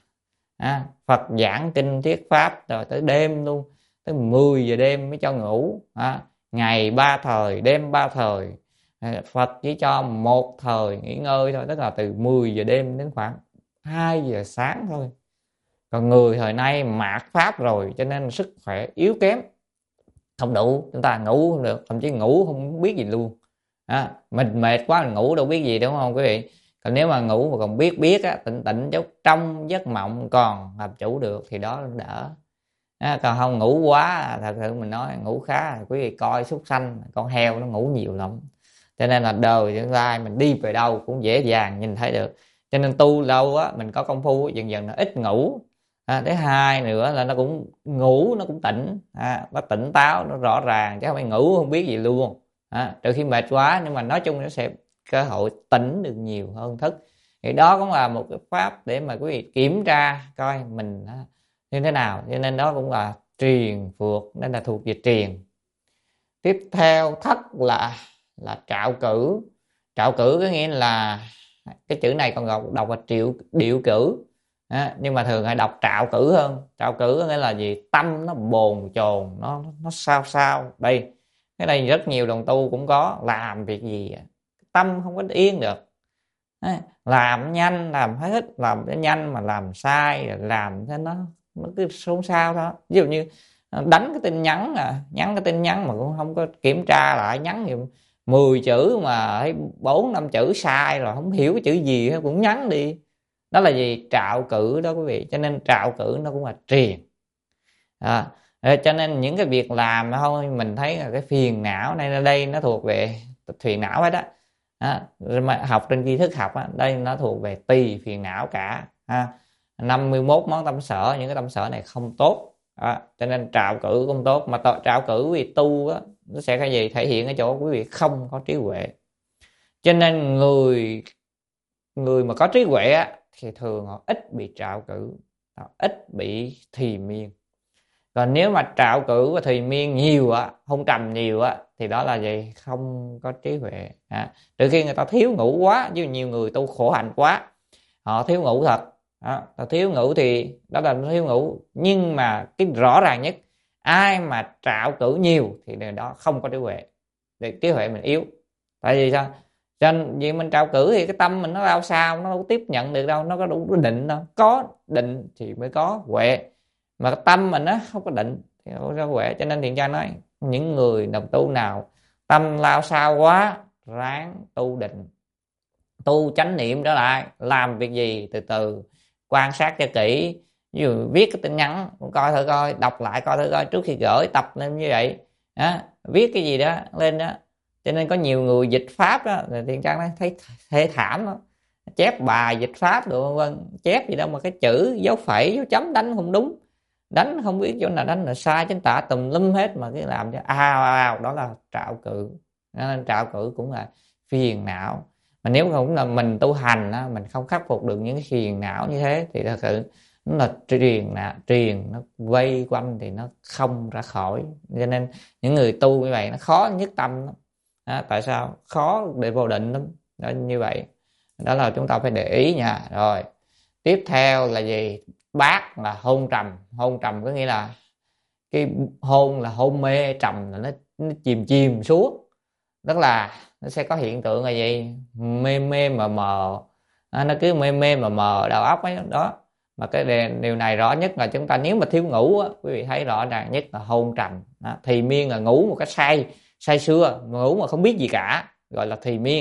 à Phật giảng kinh thuyết pháp rồi tới đêm luôn, tới mười giờ đêm mới cho ngủ. à, Ngày ba thời, đêm ba thời, à, Phật chỉ cho một thời nghỉ ngơi thôi, tức là từ mười giờ đêm đến khoảng hai giờ sáng thôi. Còn người thời nay mạt pháp rồi, cho nên sức khỏe yếu kém, không đủ, chúng ta ngủ không được, thậm chí ngủ không biết gì luôn. à, Mình mệt quá mình ngủ đâu biết gì, đúng không quý vị? Còn nếu mà ngủ mà còn biết biết á, tịnh tịnh chút trong giấc mộng còn làm chủ được thì đó đỡ. à, Còn không ngủ quá, thật sự mình nói ngủ khá, quý vị coi súc sanh, con heo nó ngủ nhiều lắm. Cho nên là đời tương lai mình đi về đâu cũng dễ dàng nhìn thấy được. Cho nên tu lâu á, mình có công phu dần dần nó ít ngủ. à, Thứ hai nữa là nó cũng ngủ nó cũng tỉnh, à, nó tỉnh táo, nó rõ ràng, chứ không phải ngủ không biết gì luôn. à, Trừ khi mệt quá, nhưng mà nói chung nó sẽ cơ hội tỉnh được nhiều hơn thức. Thì đó cũng là một cái pháp để mà quý vị kiểm tra coi mình như thế nào. Cho nên đó cũng là truyền phược, nên là thuộc về truyền. Tiếp theo thất là là trạo cử. Trạo cử có nghĩa là cái chữ này còn đọc, đọc là triệu điệu cử, à, nhưng mà thường hay đọc trạo cử hơn. Trạo cử có nghĩa là gì? Tâm nó bồn chồn, nó nó sao sao. Đây, cái này rất nhiều đồng tu cũng có, làm việc gì tâm không có yên được, à, làm nhanh làm hết, làm cho nhanh mà làm sai, làm cho nó nó cứ xôn xao đó. Ví dụ như đánh cái tin nhắn, à, nhắn cái tin nhắn mà cũng không có kiểm tra lại, nhắn thì mười chữ mà thấy bốn năm chữ sai rồi, không hiểu cái chữ gì cũng nhắn đi. Đó là gì? Trạo cử đó quý vị. Cho nên trạo cử nó cũng là truyền. à, Cho nên những cái việc làm thôi mình thấy là cái phiền não này, ở đây nó thuộc về phiền não hết đó. À, mà học trên tri thức học á, đây nó thuộc về tùy phiền não cả. à, năm mươi mốt món tâm sở, những cái tâm sở này không tốt. À, cho nên trạo cử không tốt. Mà trạo cử vì tu á, nó sẽ cái gì? Thể hiện ở chỗ quý vị không có trí huệ. Cho nên người người mà có trí huệ á, thì thường họ ít bị trạo cử, họ ít bị thì miên. Còn nếu mà trạo cử và thì miên nhiều á, hôn trầm nhiều á, thì đó là gì? Không có trí huệ. à, Trừ khi người ta thiếu ngủ quá, chứ nhiều người tu khổ hạnh quá, họ thiếu ngủ thật. Đó, thiếu ngủ thì đó là thiếu ngủ. Nhưng mà cái rõ ràng nhất, ai mà trạo cử nhiều thì người đó không có trí huệ, để trí huệ mình yếu. Tại vì sao? Cho nên vì mình trạo cử thì cái tâm mình nó lao sao, nó đâu tiếp nhận được đâu, nó có đủ định đâu. Có định thì mới có huệ, mà cái tâm mình nó không có định thì không có huệ. Cho nên Thiện Trang nói những người đồng tu nào tâm lao sao quá, ráng tu định, tu chánh niệm trở lại, làm việc gì từ từ, quan sát cho kỹ. Ví dụ viết cái tin nhắn coi thử coi, đọc lại coi thử coi trước khi gửi, tập lên như vậy. Đó, viết cái gì đó lên đó. Cho nên có nhiều người dịch pháp đó, Thiện Trang thấy thê thảm đó. Chép bài dịch pháp được vân vân, chép gì đâu mà cái chữ dấu phẩy dấu chấm đánh không đúng, đánh không biết chỗ nào đánh là sai, chính tả tùm lum hết, mà cái làm cho ao ao, đó là trạo cử. Nên trạo cử cũng là phiền não. Mà nếu không là mình tu hành á, mình không khắc phục được những cái phiền não như thế thì thật sự nó là truyền nè, truyền nó vây quanh thì nó không ra khỏi. Cho nên những người tu như vậy nó khó nhất tâm lắm. À, tại sao? Khó để vô định lắm. Đó, như vậy đó là chúng ta phải để ý nha. Rồi tiếp theo là gì? Bát là hôn trầm. Hôn trầm có nghĩa là cái hôn là hôn mê, trầm là nó, nó chìm chìm xuống, tức là nó sẽ có hiện tượng là gì? Mê mê mờ mờ, à, nó cứ mê mê mờ mờ đầu óc ấy đó. Mà cái điều này rõ nhất là chúng ta nếu mà thiếu ngủ á, quý vị thấy rõ ràng nhất là hôn trầm. Thì miên là ngủ một cái say say sưa, ngủ mà không biết gì cả, gọi là thì miên.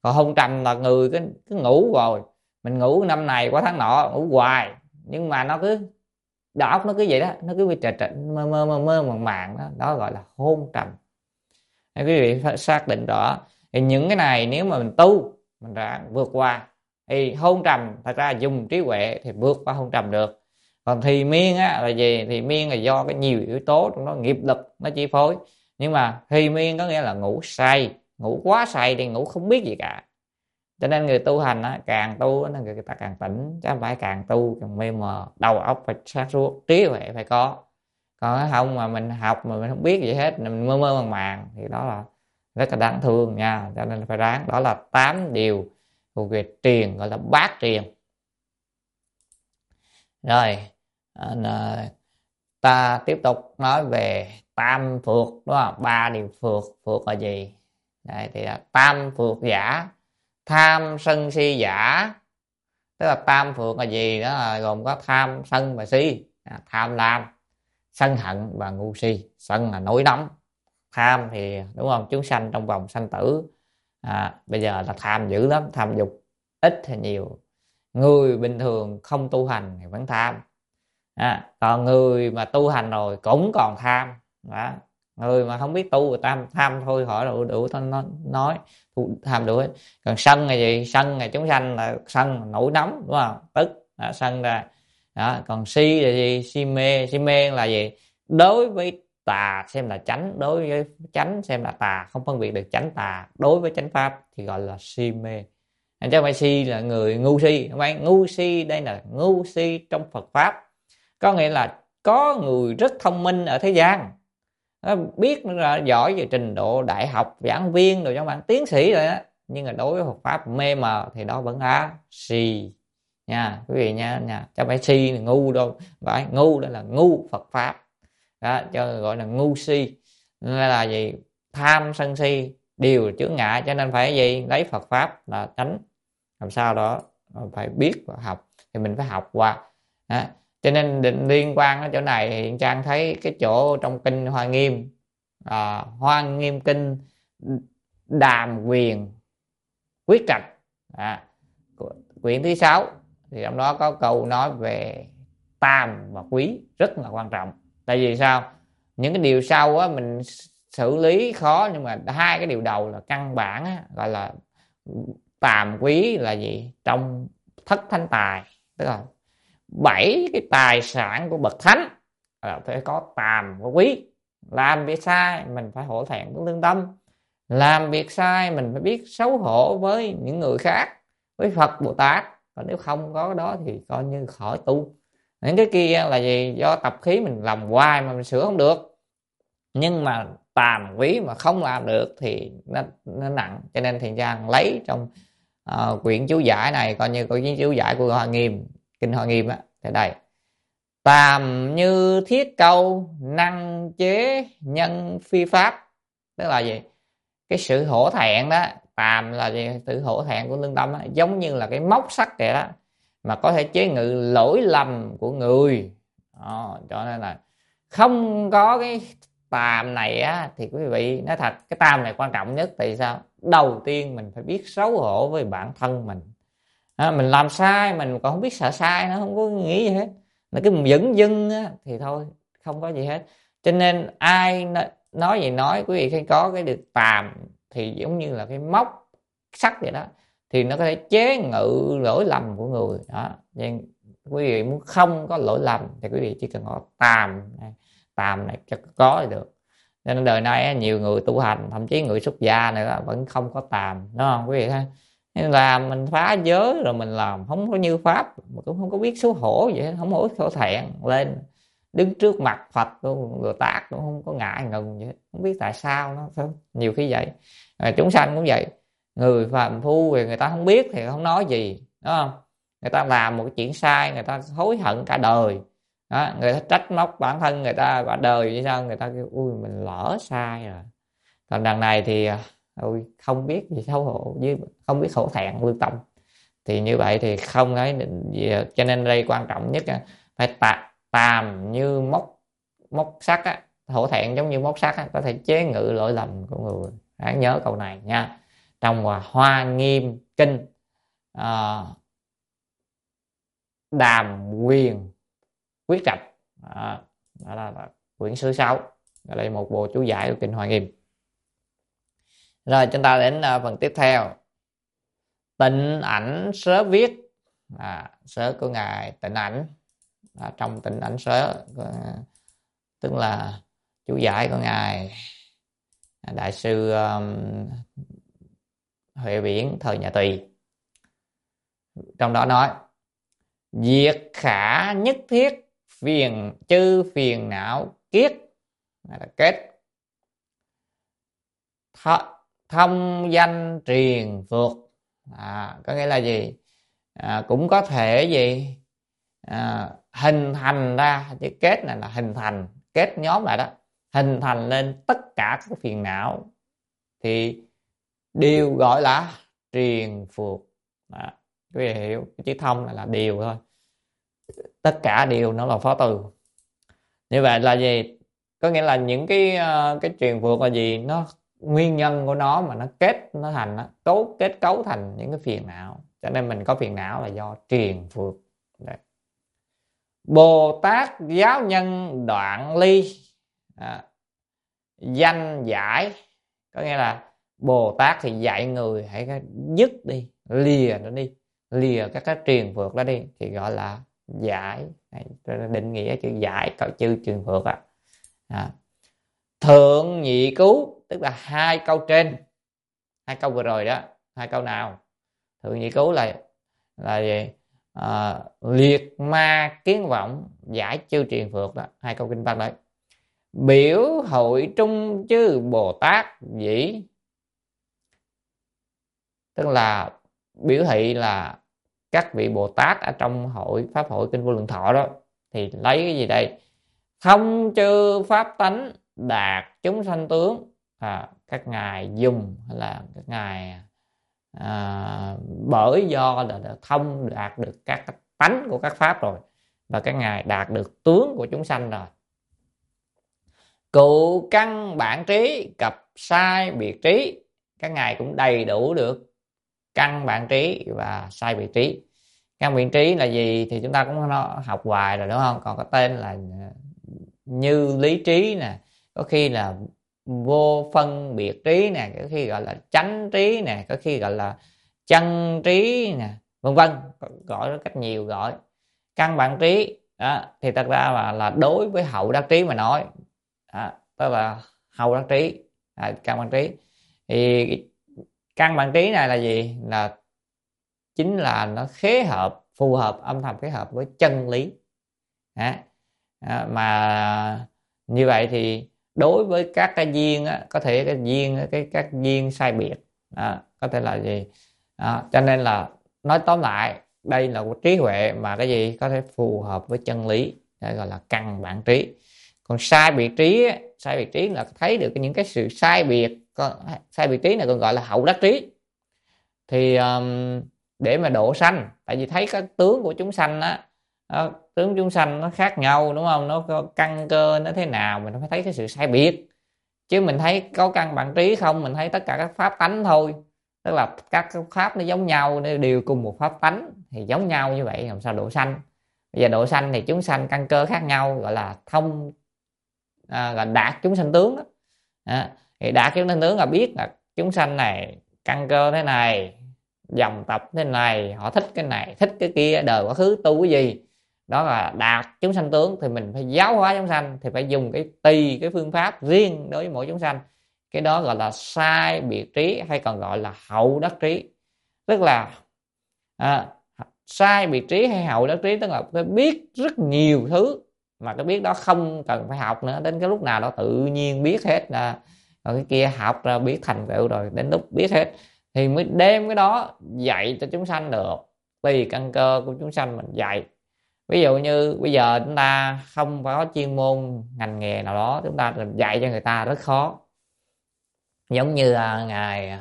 Còn hôn trầm là người cứ, cứ ngủ rồi, mình ngủ năm này qua tháng nọ, ngủ hoài, nhưng mà nó cứ đầu óc nó cứ vậy đó, nó cứ bị trệ trệ mơ mơ mơ mơ màng màng đó, đó gọi là hôn trầm. Nên quý vị phải xác định rõ thì những cái này nếu mà mình tu mình đã vượt qua. Thì hôn trầm thật ra dùng trí huệ thì vượt qua hôn trầm được. Còn thì miên á là gì? Thì miên là do cái nhiều yếu tố trong đó, nghiệp lực nó chi phối. Nhưng mà thì miên có nghĩa là ngủ say, ngủ quá say thì ngủ không biết gì cả. Cho nên người tu hành á, càng tu á, người ta càng tỉnh, chứ không phải càng tu càng mê mờ, đầu óc phải sáng suốt, trí huệ phải có. Còn không mà mình học mà mình không biết gì hết, mình mơ mơ màng màng thì đó là rất là đáng thương nha. Cho nên phải ráng. Đó là tám điều thuộc về truyền, gọi là bát truyền. Rồi à, ta tiếp tục nói về tam phược, đúng không? Ba điều phược. Phược là gì? Đây thì là tam phược giả: tham sân si giả. Tức là tam phược là gì? Đó là gồm có tham sân và si. À, tham lam, sân hận và ngu si. Sân là nổi nóng, tham thì đúng không, chúng sanh trong vòng sanh tử. À, bây giờ là tham dữ lắm, tham dục ít hay nhiều. Người bình thường không tu hành thì vẫn tham. À, còn người mà tu hành rồi cũng còn tham. Đó. Người mà không biết tu tam tham thôi, hỏi đủ đủ nó nói tham đủ. Còn sân là gì? Sân là chúng sanh là sân nổi nóng, đúng không? Tức à, sân ra. Đó. Còn si là gì? Si mê. Si mê là gì? Đối với tà xem là chánh, đối với chánh xem là tà, không phân biệt được chánh tà. Đối với chánh pháp thì gọi là si mê. Chứ không phải si là người ngu si, không phải. Ngu si đây là ngu si trong Phật pháp, có nghĩa là có người rất thông minh ở thế gian, nó biết là giỏi về trình độ đại học, giảng viên rồi, cho bạn tiến sĩ rồi đó, nhưng mà đối với Phật pháp mê mờ thì đó vẫn là si nha quý vị nha. nha chứ không phải si là ngu đâu, phải ngu đó là ngu Phật pháp đó, cho gọi là ngu si. Nên là gì? Tham sân si đều chướng ngại, cho nên phải gì? Lấy Phật pháp là tránh. Làm sao đó phải biết và học, thì mình phải học qua đó. Cho nên định liên quan ở chỗ này thì Hiện Trang thấy cái chỗ trong kinh Hoa Nghiêm, à, Hoa Nghiêm kinh Đàm Quyền Quyết Trạch, à, quyển thứ sáu, thì trong đó có câu nói về tam và quý rất là quan trọng. Tại vì sao? Những cái điều sau á mình xử lý khó, nhưng mà hai cái điều đầu là căn bản á, gọi là tam quý là gì? Trong thất thánh tài, tức là bảy cái tài sản của bậc thánh là phải có tam và quý. Làm việc sai mình phải hổ thẹn với lương tâm, làm việc sai mình phải biết xấu hổ với những người khác, với Phật Bồ Tát. Còn nếu không có đó thì coi như khỏi tu. Những cái kia là gì? Do tập khí mình làm hoài mà mình sửa không được. Nhưng mà tàm quý mà không làm được thì nó, nó nặng. Cho nên Thiền Trang lấy trong uh, quyển chú giải này, coi như quyển chú giải của Hoa Nghiêm, kinh Hoa Nghiêm á, thì đây: tàm như thiết câu, năng chế nhân phi pháp. Tức là gì? Cái sự hổ thẹn đó, tàm là gì? Sự hổ thẹn của lương tâm đó, giống như là cái móc sắt vậy đó, mà có thể chế ngự lỗi lầm của người. Đó, cho nên là không có cái tàm này á, thì quý vị nói thật, cái tàm này quan trọng nhất. Tại sao? Đầu tiên mình phải biết xấu hổ với bản thân mình. À, mình làm sai mình còn không biết sợ sai, nó không có nghĩ gì hết, là cái dửng dưng á, thì thôi không có gì hết. Cho nên ai nói gì nói, quý vị khi có cái được tàm thì giống như là cái móc sắt vậy đó, thì nó có thể chế ngự lỗi lầm của người đó. Nên quý vị muốn không có lỗi lầm thì quý vị chỉ cần có tàm này, tàm này cho có thì được. Cho nên đời nay nhiều người tu hành, thậm chí người xuất gia nữa vẫn không có tàm, đúng không quý vị thấy? Nên là mình phá giới rồi mình làm không có như pháp, mà cũng không có biết xấu hổ vậy, không có hổ thẹn lên đứng trước mặt Phật Bồ Tát cũng không có ngại ngùng vậy, không biết tại sao nó sao. Nhiều khi vậy à, chúng sanh cũng vậy. Người phàm phu thì người ta không biết thì không nói gì, đúng không? Người ta làm một cái chuyện sai, người ta hối hận cả đời đó, người ta trách móc bản thân người ta cả đời. Vì sao? Người ta kêu ui mình lỡ sai rồi. Còn đằng này thì ui không biết gì xấu hổ, với không biết hổ thẹn lương tâm, thì như vậy thì không ấy gì. Cho nên đây quan trọng nhất phải tà, tàm như móc móc sắt á, hổ thẹn giống như móc sắt á, có thể chế ngự lỗi lầm của người. Hãy nhớ câu này nha. trong và Hoa Nghiêm Kinh à, Đàm Quyền Quyết Trạch. Đó, đó là, là quyển số sáu. Đây là một bộ chú giải của Kinh Hoa Nghiêm. Rồi chúng ta đến uh, phần tiếp theo. Tịnh Ảnh Sớ Viết. À, sớ của ngài Tịnh Ảnh. À, trong Tịnh Ảnh Sớ uh, tức là chú giải của ngài đại sư um, Huệ Biển thời nhà Tùy. Trong đó nói: diệt khả nhất thiết phiền chư phiền não kiết, là kết Th thông danh truyền phược. À, có nghĩa là gì? À, cũng có thể gì à, hình thành ra, chứ kết này là hình thành, kết nhóm lại đó, hình thành lên tất cả các phiền não thì đều gọi là truyền phược. À, quý vị hiểu, chữ thông này là điều thôi, tất cả đều nó là phó từ. Như vậy là gì? Có nghĩa là những cái cái truyền phược là gì? Nó nguyên nhân của nó mà nó kết nó thành nó cấu kết cấu thành những cái phiền não, cho nên mình có phiền não là do truyền phược. Đấy. Bồ Tát giáo nhân đoạn ly à, danh giải, có nghĩa là Bồ Tát thì dạy người hãy dứt đi, lìa nó đi, lìa các cái truyền phược đó đi, thì gọi là giải. Này, định nghĩa chữ giải có chữ truyền phược á. À. Thượng nhị cứu, tức là hai câu trên, hai câu vừa rồi đó. Hai câu nào? Thượng nhị cứu là là gì? À, liệt ma kiến vọng, giải chư truyền phược đó, hai câu kinh văn đấy. Biểu hội trung chư Bồ Tát dĩ, tức là biểu thị là các vị Bồ Tát ở trong hội pháp hội Kinh Vô Lượng Thọ đó thì lấy cái gì đây? Thông chư pháp tánh đạt chúng sanh tướng. À, các ngài dùng hay là các ngài à, bởi do là thông đạt được các tánh của các pháp rồi, và các ngài đạt được tướng của chúng sanh rồi. Cụ căn bản trí cập sai biệt trí, các ngài cũng đầy đủ được căn bản trí và sai biệt trí. Căn bản trí là gì thì chúng ta cũng học hoài rồi đúng không? Còn có tên là như lý trí nè, có khi là vô phân biệt trí nè, có khi gọi là chánh trí nè, có khi gọi là chân trí nè, vân vân, gọi rất cách nhiều gọi. Căn bản trí đó, thì thật ra là, là đối với hậu đắc trí mà nói đó, tức là hậu đắc trí à, căn bản trí thì căn bản trí này là gì? Là chính là nó khế hợp, phù hợp, âm thầm khế hợp với chân lý à, à, mà như vậy thì đối với các cái duyên á, có thể cái duyên cái các duyên sai biệt à, có thể là gì à, cho nên là nói tóm lại đây là một trí huệ mà cái gì có thể phù hợp với chân lý, đây gọi là căn bản trí. Còn sai biệt trí á, sai biệt trí là thấy được những cái sự sai biệt, còn sai biệt trí này còn gọi là hậu đắc trí. Thì um, để mà độ sanh, tại vì thấy cái tướng của chúng sanh á, đó, tướng chúng sanh nó khác nhau đúng không, nó có căn cơ nó thế nào, mình phải thấy cái sự sai biệt. Chứ mình thấy có căn bản trí không, mình thấy tất cả các pháp tánh thôi, tức là các pháp nó giống nhau, nó đều cùng một pháp tánh thì giống nhau như vậy làm sao độ sanh. Bây giờ độ sanh thì chúng sanh căn cơ khác nhau, gọi là thông à, gọi đạt chúng sanh tướng đó. À, thì đạt chúng sanh tướng là biết là chúng sanh này căn cơ thế này, dòng tập thế này, họ thích cái này thích cái kia, đời quá khứ tu cái gì, đó là đạt chúng sanh tướng. Thì mình phải giáo hóa chúng sanh thì phải dùng cái tùy cái phương pháp riêng đối với mỗi chúng sanh, cái đó gọi là sai biệt trí hay còn gọi là hậu đắc trí. Tức là à, sai biệt trí hay hậu đắc trí tức là phải biết rất nhiều thứ mà cái biết đó không cần phải học nữa, đến cái lúc nào đó tự nhiên biết hết là rồi cái kia học ra biết thành tựu rồi, đến lúc biết hết thì mới đem cái đó dạy cho chúng sanh được, tùy căn cơ của chúng sanh mình dạy. Ví dụ như bây giờ chúng ta không có chuyên môn ngành nghề nào đó, chúng ta dạy cho người ta rất khó. Giống như là ngài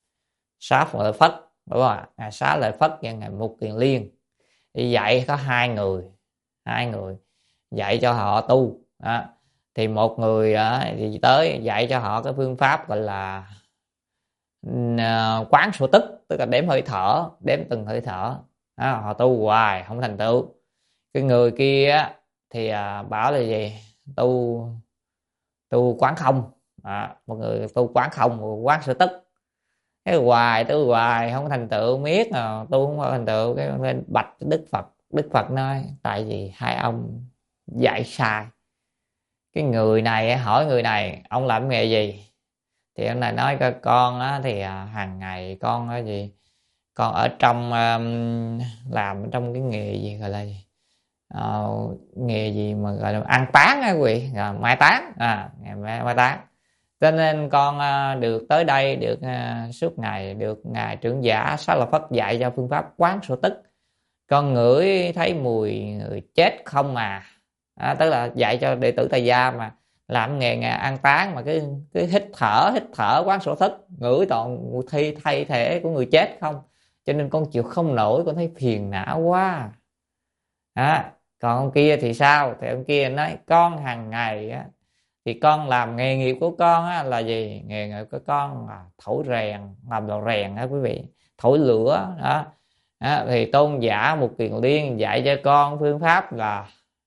Xá Lợi Phất đúng không ạ? Ngài Xá Lợi Phất và ngài Mục Kiền Liên đi dạy có hai người, hai người dạy cho họ tu đó. Thì một người thì tới dạy cho họ cái phương pháp gọi là uh, quán số tức, tức là đếm hơi thở, đếm từng hơi thở. À, họ tu hoài không thành tựu. Cái người kia á, thì à, bảo là gì, tu tu quán không. À, một người tu quán không, quán sở tức, cái hoài tu hoài không thành tựu, miết nào tu không thành tựu, cái lên bạch Đức Phật. Đức Phật nói tại vì hai ông dạy sai. Cái người này hỏi người này ông làm nghề gì, thì ông này nói cho con á, thì à, hàng ngày con cái gì, con ở trong um, làm trong cái nghề gì gọi là gì? Uh, nghề gì mà gọi là ăn táng á quý vị, à, mai táng, à mai, mai táng. Cho nên con uh, được tới đây, được uh, suốt ngày được ngài trưởng giả Xá Lợi Phất dạy cho phương pháp quán số tức. Con ngửi thấy mùi người chết không mà, à, tức là dạy cho đệ tử Tại Gia mà làm nghề nghề ăn táng mà cứ cứ hít thở hít thở quán số thức, ngửi toàn thi thay thể của người chết không, cho nên con chịu không nổi, con thấy phiền não quá. À, còn ông kia thì sao, thì ông kia nói con hàng ngày á, thì con làm nghề nghiệp của con á, là gì, nghề nghiệp của con là thổi rèn, làm đồ rèn á quý vị, thổi lửa đó. À, thì tôn giả Mục Kiền Liên dạy cho con phương pháp là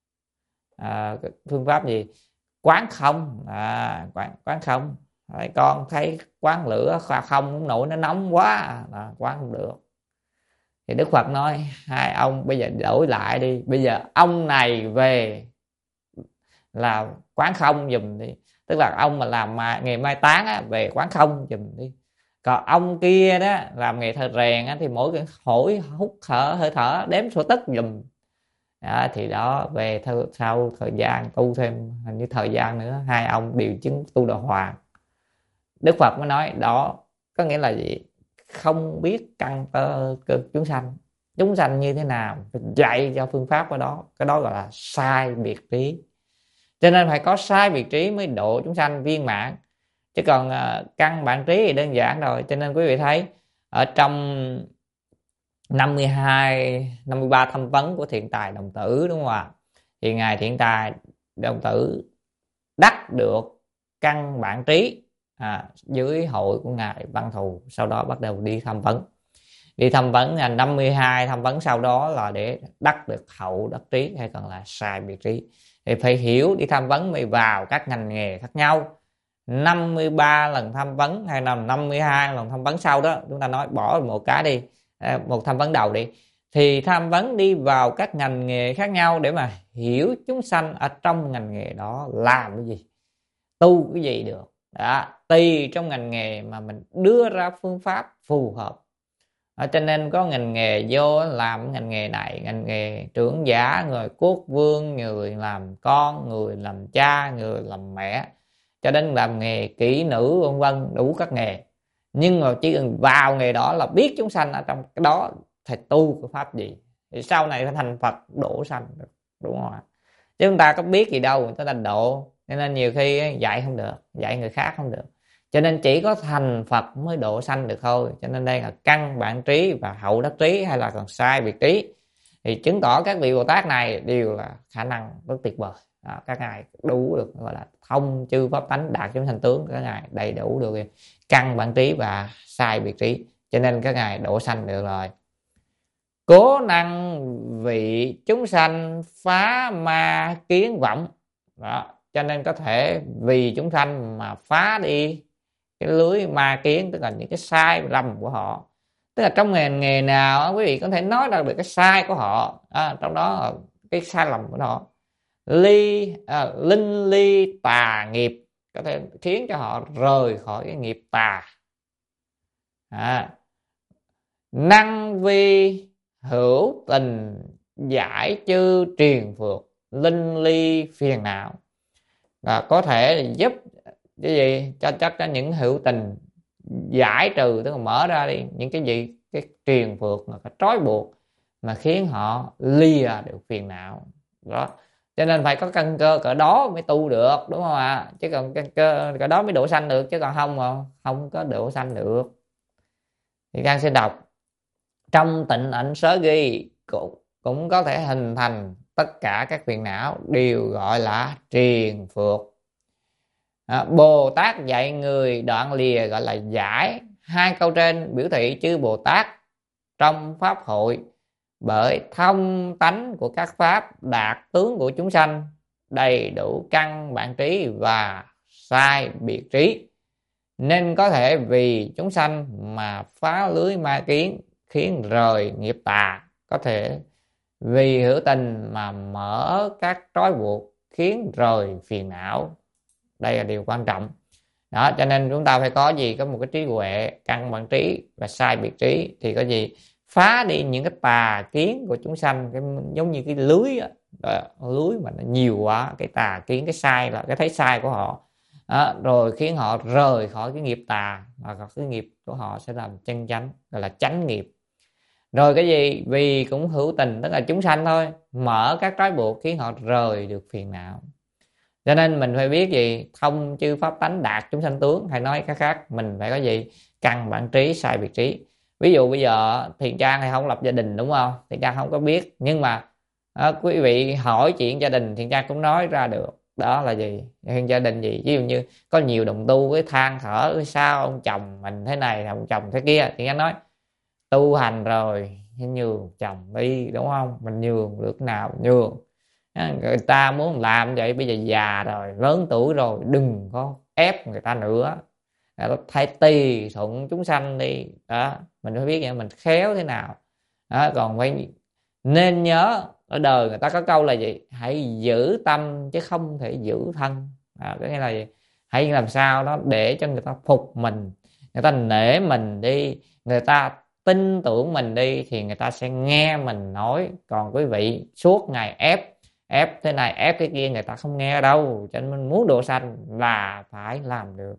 à, phương pháp gì, quán không, à, quán, quán không. Rồi con thấy quán lửa không nổi, nó nóng quá là quán không được. Thì Đức Phật nói hai ông bây giờ đổi lại đi, bây giờ ông này về là quán không giùm đi, tức là ông mà làm mà nghề mai táng á, về quán không giùm đi. Còn ông kia đó làm nghề thợ rèn á, thì mỗi cái hổi hút thở hơi thở đếm số tức giùm. Đó, thì đó về theo, sau thời gian tu thêm hình như thời gian nữa, hai ông đều chứng tu đà hoàng. Đức Phật mới nói đó có nghĩa là gì, không biết căn tơ chúng sanh, chúng sanh như thế nào, dạy cho phương pháp ở đó, cái đó gọi là sai biệt trí. Cho nên phải có sai biệt trí mới độ chúng sanh viên mãn, chứ còn uh, căn bản trí thì đơn giản rồi. Cho nên quý vị thấy ở trong năm mươi hai, năm mươi ba thâm vấn của Thiện Tài Đồng Tử, đúng không ạ, thì ngài Thiện Tài Đồng Tử đắc được căn bản trí à, dưới hội của ngài Văn Thù, sau đó bắt đầu đi tham vấn. Đi tham vấn là năm mươi hai tham vấn sau đó là để đắc được hậu đắc trí, hay còn là sai biệt trí. Thì phải hiểu đi tham vấn mới vào các ngành nghề khác nhau. năm mươi ba lần tham vấn hay là năm mươi hai lần tham vấn sau đó, chúng ta nói bỏ một cái đi, một tham vấn đầu đi, thì tham vấn đi vào các ngành nghề khác nhau để mà hiểu chúng sanh ở trong ngành nghề đó làm cái gì, tu cái gì được. Đó, tùy trong ngành nghề mà mình đưa ra phương pháp phù hợp. Đó, cho nên có ngành nghề vô làm ngành nghề này, ngành nghề trưởng giả, người quốc vương, người làm con, người làm cha, người làm mẹ, cho đến làm nghề kỹ nữ vân vân, đủ các nghề. Nhưng mà chỉ cần vào nghề đó là biết chúng sanh ở trong cái đó thì tu cái pháp gì, thì sau này thành Phật độ sanh được, đúng không ạ? Chứ chúng ta có biết gì đâu, người ta độ. Cho nên nhiều khi dạy không được, dạy người khác không được, cho nên chỉ có thành Phật mới độ sanh được thôi. Cho nên đây là căn bản trí và hậu đắc trí, hay là còn sai biệt trí, thì chứng tỏ các vị Bồ Tát này đều là khả năng rất tuyệt vời. Đó, các ngài đủ được gọi là thông chư pháp tánh, đạt chúng sanh tướng, các ngài đầy đủ được căn bản trí và sai biệt trí, cho nên các ngài độ sanh được rồi. Cố năng vị chúng sanh phá ma kiến vọng. Đó, cho nên có thể vì chúng sanh mà phá đi cái lưới ma kiến, tức là những cái sai lầm của họ. Tức là trong nghề nghề nào quý vị có thể nói ra được cái sai của họ, à, trong đó cái sai lầm của họ. Ly à, linh ly tà nghiệp, có thể khiến cho họ rời khỏi cái nghiệp tà. À, năng vi hữu tình giải chư triền phược, linh ly phiền não, là có thể giúp cái gì cho chắc cho những hữu tình giải trừ, tức là mở ra đi những cái gì cái triền phược, là cái trói buộc mà khiến họ lìa được phiền não đó. Cho nên phải có căn cơ cỡ đó mới tu được, đúng không ạ? À? Chứ còn căn cơ cỡ đó mới độ sanh được, chứ còn không mà không có độ sanh được. Thì Giang sẽ đọc trong Tịnh Ảnh Sớ ghi cũng, cũng có thể hình thành tất cả các phiền não đều gọi là triền phược. À, Bồ Tát dạy người đoạn lìa gọi là giải, hai câu trên biểu thị chư Bồ Tát trong pháp hội bởi thông tánh của các pháp đạt tướng của chúng sanh, đầy đủ căn bản trí và sai biệt trí, nên có thể vì chúng sanh mà phá lưới ma kiến, khiến rời nghiệp tà, có thể vì hữu tình mà mở các trói buộc, khiến rời phiền não. Đây là điều quan trọng đó. Cho nên chúng ta phải có gì, có một cái trí huệ căn bản trí và sai biệt trí, thì có gì phá đi những cái tà kiến của chúng sanh. Cái giống như cái lưới đó, đó, lưới mà nó nhiều quá, cái tà kiến, cái sai là cái thấy sai của họ đó, rồi khiến họ rời khỏi cái nghiệp tà, và cái nghiệp của họ sẽ làm chân chánh, gọi là chánh nghiệp. Rồi cái gì vì cũng hữu tình, tức là chúng sanh thôi, mở các trói buộc khiến họ rời được phiền não. Cho nên mình phải biết gì, thông chư pháp tánh đạt chúng sanh tướng, hay nói cách khác mình phải có gì, căn bản trí sai biệt trí. Ví dụ bây giờ Thiện Trang hay không lập gia đình, đúng không? Thiện Trang không có biết, nhưng mà à, quý vị hỏi chuyện gia đình Thiện Trang cũng nói ra được. Đó là gì? Hiện gia đình gì? Ví dụ như có nhiều đồng tu cái than thở sao ông chồng mình thế này, ông chồng thế kia, Thiện Trang nói tu hành rồi nhường chồng đi, đúng không? Mình nhường được nào nhường. Người ta muốn làm vậy, bây giờ già rồi, lớn tuổi rồi, đừng có ép người ta nữa, thay tùy thuận chúng sanh đi đó. Mình phải biết vậy, mình khéo thế nào đó. Còn phải nên nhớ, ở đời người ta có câu là gì, hãy giữ tâm chứ không thể giữ thân à, cái nghĩa là gì? Hãy làm sao đó để cho người ta phục mình, người ta nể mình đi, người ta tin tưởng mình đi, thì người ta sẽ nghe mình nói. Còn quý vị suốt ngày ép ép thế này ép cái kia, người ta không nghe đâu. Cho nên mình muốn độ sanh là phải làm được.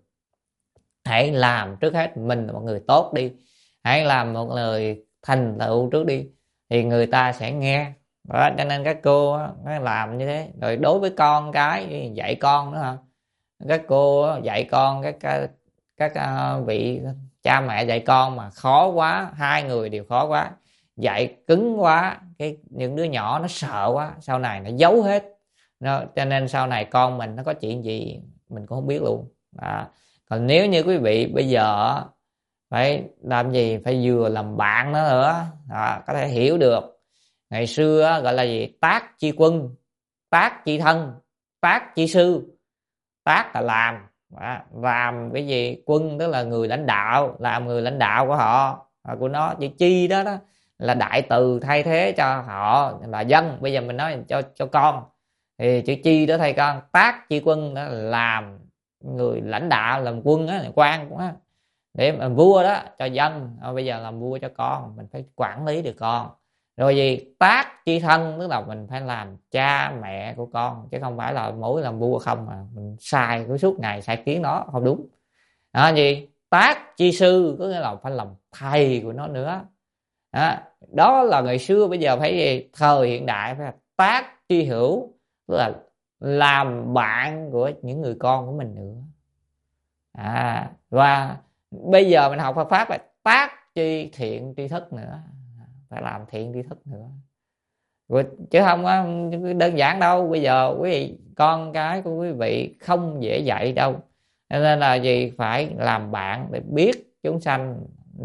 Hãy làm trước hết mình là một người tốt đi, hãy làm một người thành tựu trước đi, thì người ta sẽ nghe đó. Cho nên các cô nó làm như thế. Rồi đối với con cái, dạy con nữa hả, các cô dạy con, các các, các vị cha mẹ dạy con mà khó quá, hai người đều khó quá, dạy cứng quá, cái những đứa nhỏ nó sợ quá, sau này nó giấu hết nó, cho nên sau này con mình nó có chuyện gì mình cũng không biết luôn đó. Còn nếu như quý vị bây giờ phải làm gì, phải vừa làm bạn nó nữa đó, có thể hiểu được. Ngày xưa gọi là gì, tác chi quân, tác chi thân, tác chi sư. Tác là làm đó. Làm cái gì, quân tức là người lãnh đạo, làm người lãnh đạo của họ, của nó. Chữ chi đó đó là đại từ thay thế cho họ là dân. Bây giờ mình nói cho cho con thì chữ chi đó thay con. Tác chi quân đó là làm người lãnh đạo, làm quân á, quan cũng á, để mà vua đó cho dân. Bây giờ làm vua cho con, mình phải quản lý được con. Rồi gì, tác chi thân tức là mình phải làm cha mẹ của con, chứ không phải là mỗi làm vua không mà mình sai cứ suốt ngày sai kiến nó, không đúng đó. Gì, tác chi sư có nghĩa là phải làm thầy của nó nữa đó. Đó là ngày xưa. Bây giờ phải gì, thời hiện đại phải là tác chi hữu, tức là làm bạn của những người con của mình nữa à. Và bây giờ mình học Phật pháp là tác chi thiện tri thức nữa, phải làm thiện tri thức nữa. Rồi, chứ không á đơn giản đâu. Bây giờ quý vị, con cái của quý vị không dễ dạy đâu. Nên là gì, phải làm bạn để biết chúng sanh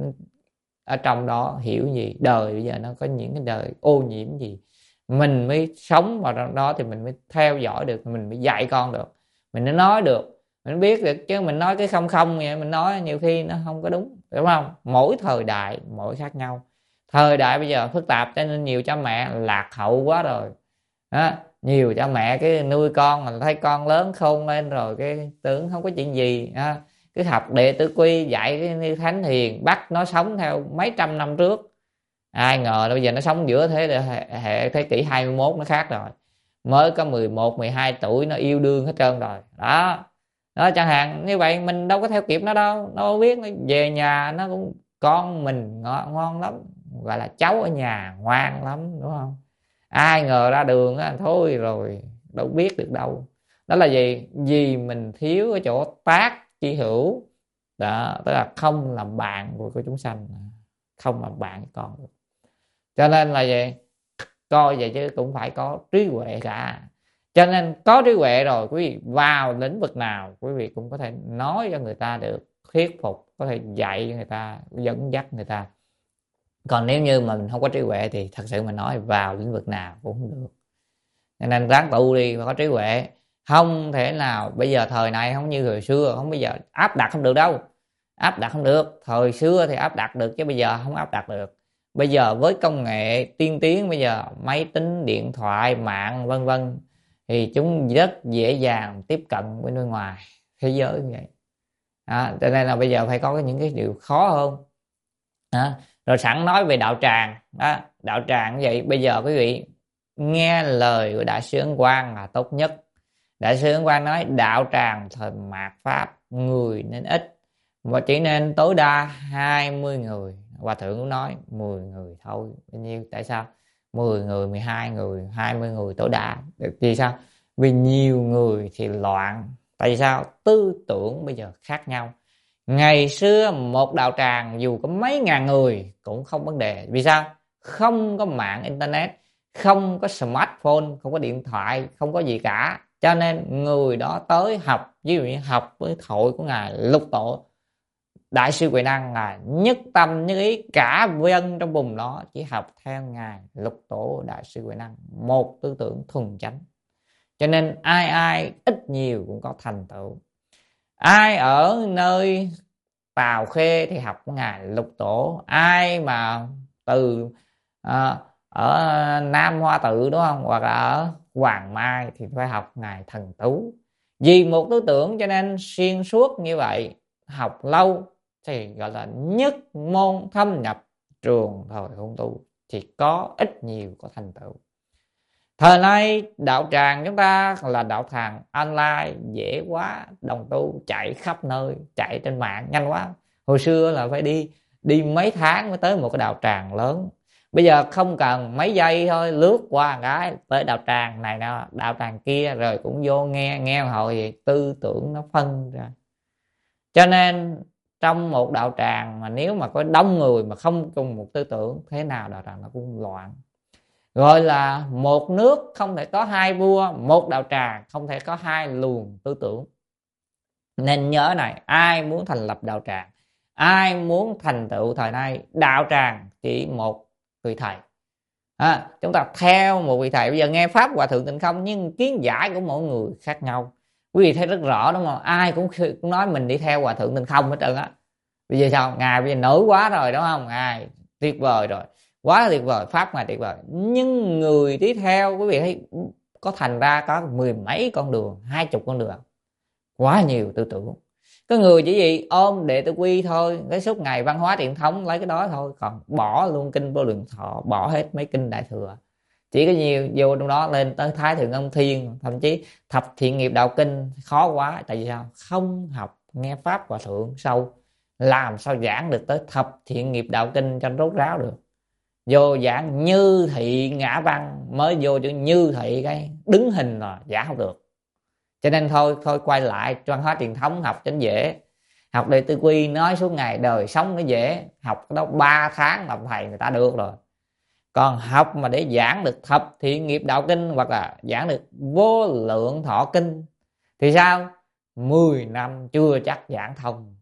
ở trong đó hiểu gì. Đời bây giờ nó có những cái đời ô nhiễm gì, mình mới sống vào trong đó thì mình mới theo dõi được, mình mới dạy con được, mình mới nói được, mình biết được. Chứ mình nói cái không không vậy, mình nói nhiều khi nó không có đúng, đúng không? Mỗi thời đại mỗi khác nhau. Thời đại bây giờ phức tạp cho nên nhiều cha mẹ lạc hậu quá rồi đó. Nhiều cha mẹ cái nuôi con mà thấy con lớn khôn lên rồi cái tưởng không có chuyện gì đó. Cứ học đệ tử quy, dạy cái như thánh hiền, bắt nó sống theo mấy trăm năm trước. Ai ngờ bây giờ nó sống giữa thế hệ, hệ thế kỷ hai mươi mốt nó khác rồi. Mới có mười một, mười hai tuổi nó yêu đương hết trơn rồi đó. Đó chẳng hạn như vậy, mình đâu có theo kịp nó đâu. Nó biết nó về nhà nó cũng con mình ngon, ngon lắm, gọi là cháu ở nhà ngoan lắm, đúng không? Ai ngờ ra đường á thôi rồi đâu biết được đâu. Đó là gì? Vì mình thiếu ở chỗ tác chi hữu đó, tức là không làm bạn của, của chúng sanh, không làm bạn với con được. Cho nên là gì, coi vậy chứ cũng phải có trí huệ cả. Cho nên có trí huệ rồi quý vị vào lĩnh vực nào quý vị cũng có thể nói cho người ta được, thuyết phục, có thể dạy người ta, dẫn dắt người ta. Còn nếu như mà mình không có trí huệ thì thật sự mà nói vào lĩnh vực nào cũng không được. Cho nên ráng tu đi, phải có trí huệ. Không thể nào bây giờ thời này không như thời xưa, không bây giờ áp đặt không được đâu. Áp đặt không được. Thời xưa thì áp đặt được chứ bây giờ không áp đặt được. Bây giờ với công nghệ tiên tiến, bây giờ máy tính, điện thoại, mạng vân vân, thì chúng rất dễ dàng tiếp cận với bên ngoài thế giới như vậy. À, cho nên là bây giờ phải có những cái điều khó hơn. À, rồi sẵn nói về đạo tràng đó, đạo tràng như vậy, bây giờ quý vị nghe lời của đại sư Ấn Quang là tốt nhất. Đại sư Ấn Quang nói đạo tràng thời mạt pháp người nên ít, mà chỉ nên tối đa hai mươi người. Hòa thượng cũng nói mười người thôi. Bao nhiêu? Tại sao? mười người, mười hai người, hai mươi người tối đa. Vì sao? Vì nhiều người thì loạn. Tại sao? Tư tưởng bây giờ khác nhau. Ngày xưa một đạo tràng dù có mấy ngàn người cũng không vấn đề. Vì sao? Không có mạng internet, không có smartphone, không có điện thoại, không có gì cả. Cho nên người đó tới học, ví dụ như học với hội của ngài Lục Tổ Đại sư Huệ Năng, là nhất tâm nhất ý, cả dân trong vùng đó chỉ học theo ngài Lục Tổ Đại sư Huệ Năng, một tư tưởng thuần chánh. Cho nên ai ai ít nhiều cũng có thành tựu. Ai ở nơi Tào Khê thì học của ngài Lục Tổ, ai mà từ à, ở Nam Hoa Tự đúng không, hoặc là ở Hoàng Mai thì phải học ngài Thần Tú. Vì một tư tưởng cho nên xuyên suốt như vậy, học lâu thì gọi là nhất môn thâm nhập, trường thời hôn tu thì có ít nhiều có thành tựu. Thời nay đạo tràng chúng ta là đạo tràng online, dễ quá, đồng tu chạy khắp nơi, chạy trên mạng nhanh quá. Hồi xưa là phải đi đi mấy tháng mới tới một cái đạo tràng lớn. Bây giờ không cần mấy giây thôi, lướt qua cái tới đạo tràng này nọ, đạo tràng kia, rồi cũng vô nghe nghe hồi gì tư tưởng nó phân ra. Cho nên trong một đạo tràng mà nếu mà có đông người mà không cùng một tư tưởng, thế nào đạo tràng nó cũng loạn. Gọi là một nước không thể có hai vua, một đạo tràng không thể có hai luồng tư tưởng. Nên nhớ này, ai muốn thành lập đạo tràng, ai muốn thành tựu thời nay, đạo tràng chỉ một vị thầy. À, chúng ta theo một vị thầy. Bây giờ nghe pháp Hòa Thượng Tịnh Không, nhưng kiến giải của mỗi người khác nhau. Quý vị thấy rất rõ đúng không? Ai cũng, cũng nói mình đi theo Hòa Thượng Tịnh Không hết trơn á. Bây giờ sao? Ngài bây giờ nổi quá rồi đúng không? Ngài tuyệt vời rồi, quá tuyệt vời, pháp ngài tuyệt vời. Nhưng người đi theo quý vị thấy có thành ra có mười mấy con đường, hai chục con đường, quá nhiều tư tưởng. Có người chỉ gì ôm đệ tử quy thôi, cái suốt ngày văn hóa truyền thống lấy cái đó thôi, còn bỏ luôn kinh Vô Lượng Thọ, bỏ hết mấy kinh Đại Thừa. Chỉ có nhiều vô trong đó lên tới Thái Thượng Âm Thiên, thậm chí Thập Thiện Nghiệp Đạo Kinh khó quá. Tại vì sao? Không học nghe pháp Hòa Thượng sâu, làm sao giảng được tới Thập Thiện Nghiệp Đạo Kinh cho rốt ráo được. Vô giảng Như Thị Ngã Văn, mới vô chữ Như Thị cái đứng hình là giảng không được. Cho nên thôi thôi quay lại văn hóa truyền thống học cho dễ. Học đệ tử quy nói suốt ngày đời sống nó dễ, học đó ba tháng làm thầy người ta được rồi. Còn học mà để giảng được Thập Thiện Nghiệp Đạo Kinh hoặc là giảng được Vô Lượng Thọ Kinh thì sao? mười năm chưa chắc giảng thông,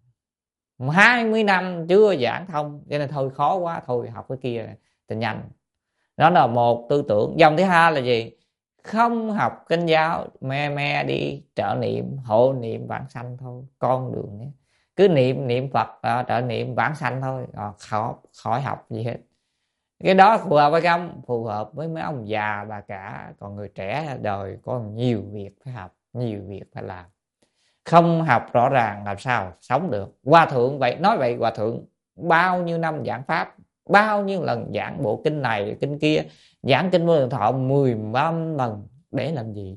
hai mươi năm chưa giảng thông. Cho nên thôi khó quá, thôi học cái kia thì nhanh. Đó là một tư tưởng. Dòng thứ hai là gì? Không học kinh giáo, me me đi trợ niệm, hộ niệm vãng sanh thôi. Con đường nhé, cứ niệm niệm Phật, uh, trợ niệm vãng sanh thôi, uh, khỏi, khỏi học gì hết. Cái đó phù hợp với không? Phù hợp với mấy ông già bà cả. Còn người trẻ đời có nhiều việc phải học, nhiều việc phải làm. Không học rõ ràng làm sao sống được. Hòa Thượng vậy, nói vậy Hòa Thượng bao nhiêu năm giảng pháp, bao nhiêu lần giảng bộ kinh này kinh kia, giảng kinh Vô Lượng Thọ mười lăm lần. Để làm gì?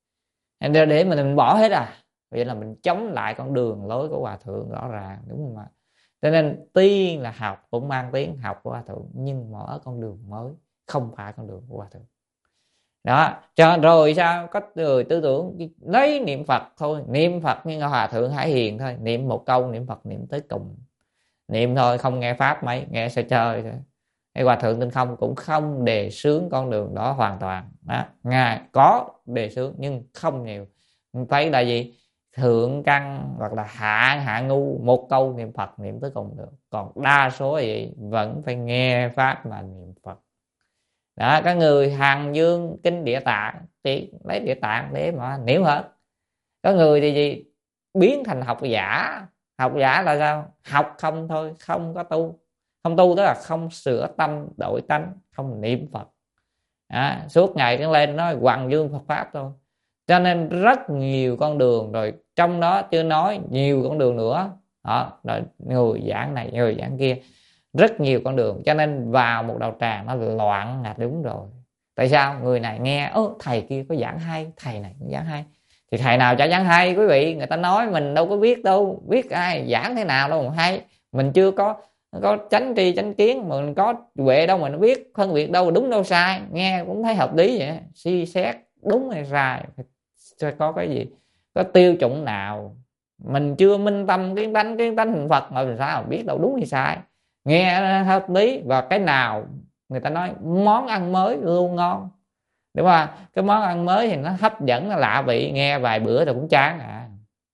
Để, để mình, mình bỏ hết à? Vậy là mình chống lại con đường lối của Hòa Thượng rõ ràng, đúng không ạ? Cho nên tiên là học cũng mang tiếng học của Hòa Thượng, nhưng mở con đường mới, không phải con đường của Hòa Thượng. Đó, cho rồi sao? Có người tư tưởng lấy niệm Phật thôi, niệm Phật như Hòa Thượng Hải Hiền thôi, niệm một câu niệm Phật niệm tới cùng, niệm thôi, không nghe pháp mấy, nghe sẽ chơi thôi. Hay Hòa Thượng Tịnh Không cũng không đề xướng con đường đó hoàn toàn. Đó, ngài có đề xướng nhưng không nhiều. Phải là gì? thượng căn hoặc là hạ hạ ngu, một câu niệm Phật niệm tới cùng được. Còn đa số vậy vẫn phải nghe pháp mà niệm Phật. Đó, các người hàng dương kinh Địa Tạng thì lấy Địa Tạng để mà niệm hết. Có người thì gì biến thành học giả. Học giả là sao? Học không thôi, không có tu. Không tu tức là không sửa tâm đổi tánh, không niệm Phật. Đó, suốt ngày cứ lên nói hoằng dương Phật pháp thôi. Cho nên rất nhiều con đường, rồi trong đó chưa nói nhiều con đường nữa. Đó, rồi người giảng này người giảng kia, rất nhiều con đường. Cho nên vào một đạo tràng nó loạn là đúng rồi. Tại sao? Người này nghe ơ thầy kia có giảng hay, thầy này có giảng hay. Thì thầy nào chả giảng hay quý vị. Người ta nói mình đâu có biết đâu, biết ai giảng thế nào đâu mà hay. Mình chưa có có chánh tri chánh kiến, mình có huệ đâu mà nó biết phân biệt đâu đúng đâu sai. Nghe cũng thấy hợp lý vậy, suy xét đúng hay sai, phải có cái gì, có tiêu chuẩn nào. Mình chưa minh tâm kiến tánh kiến tánh thành Phật mà mình sao biết đâu đúng hay sai. Nghe hợp lý. Và cái nào người ta nói món ăn mới luôn ngon, đúng không? Cái món ăn mới thì nó hấp dẫn, nó lạ vị, nghe vài bữa rồi cũng chán à.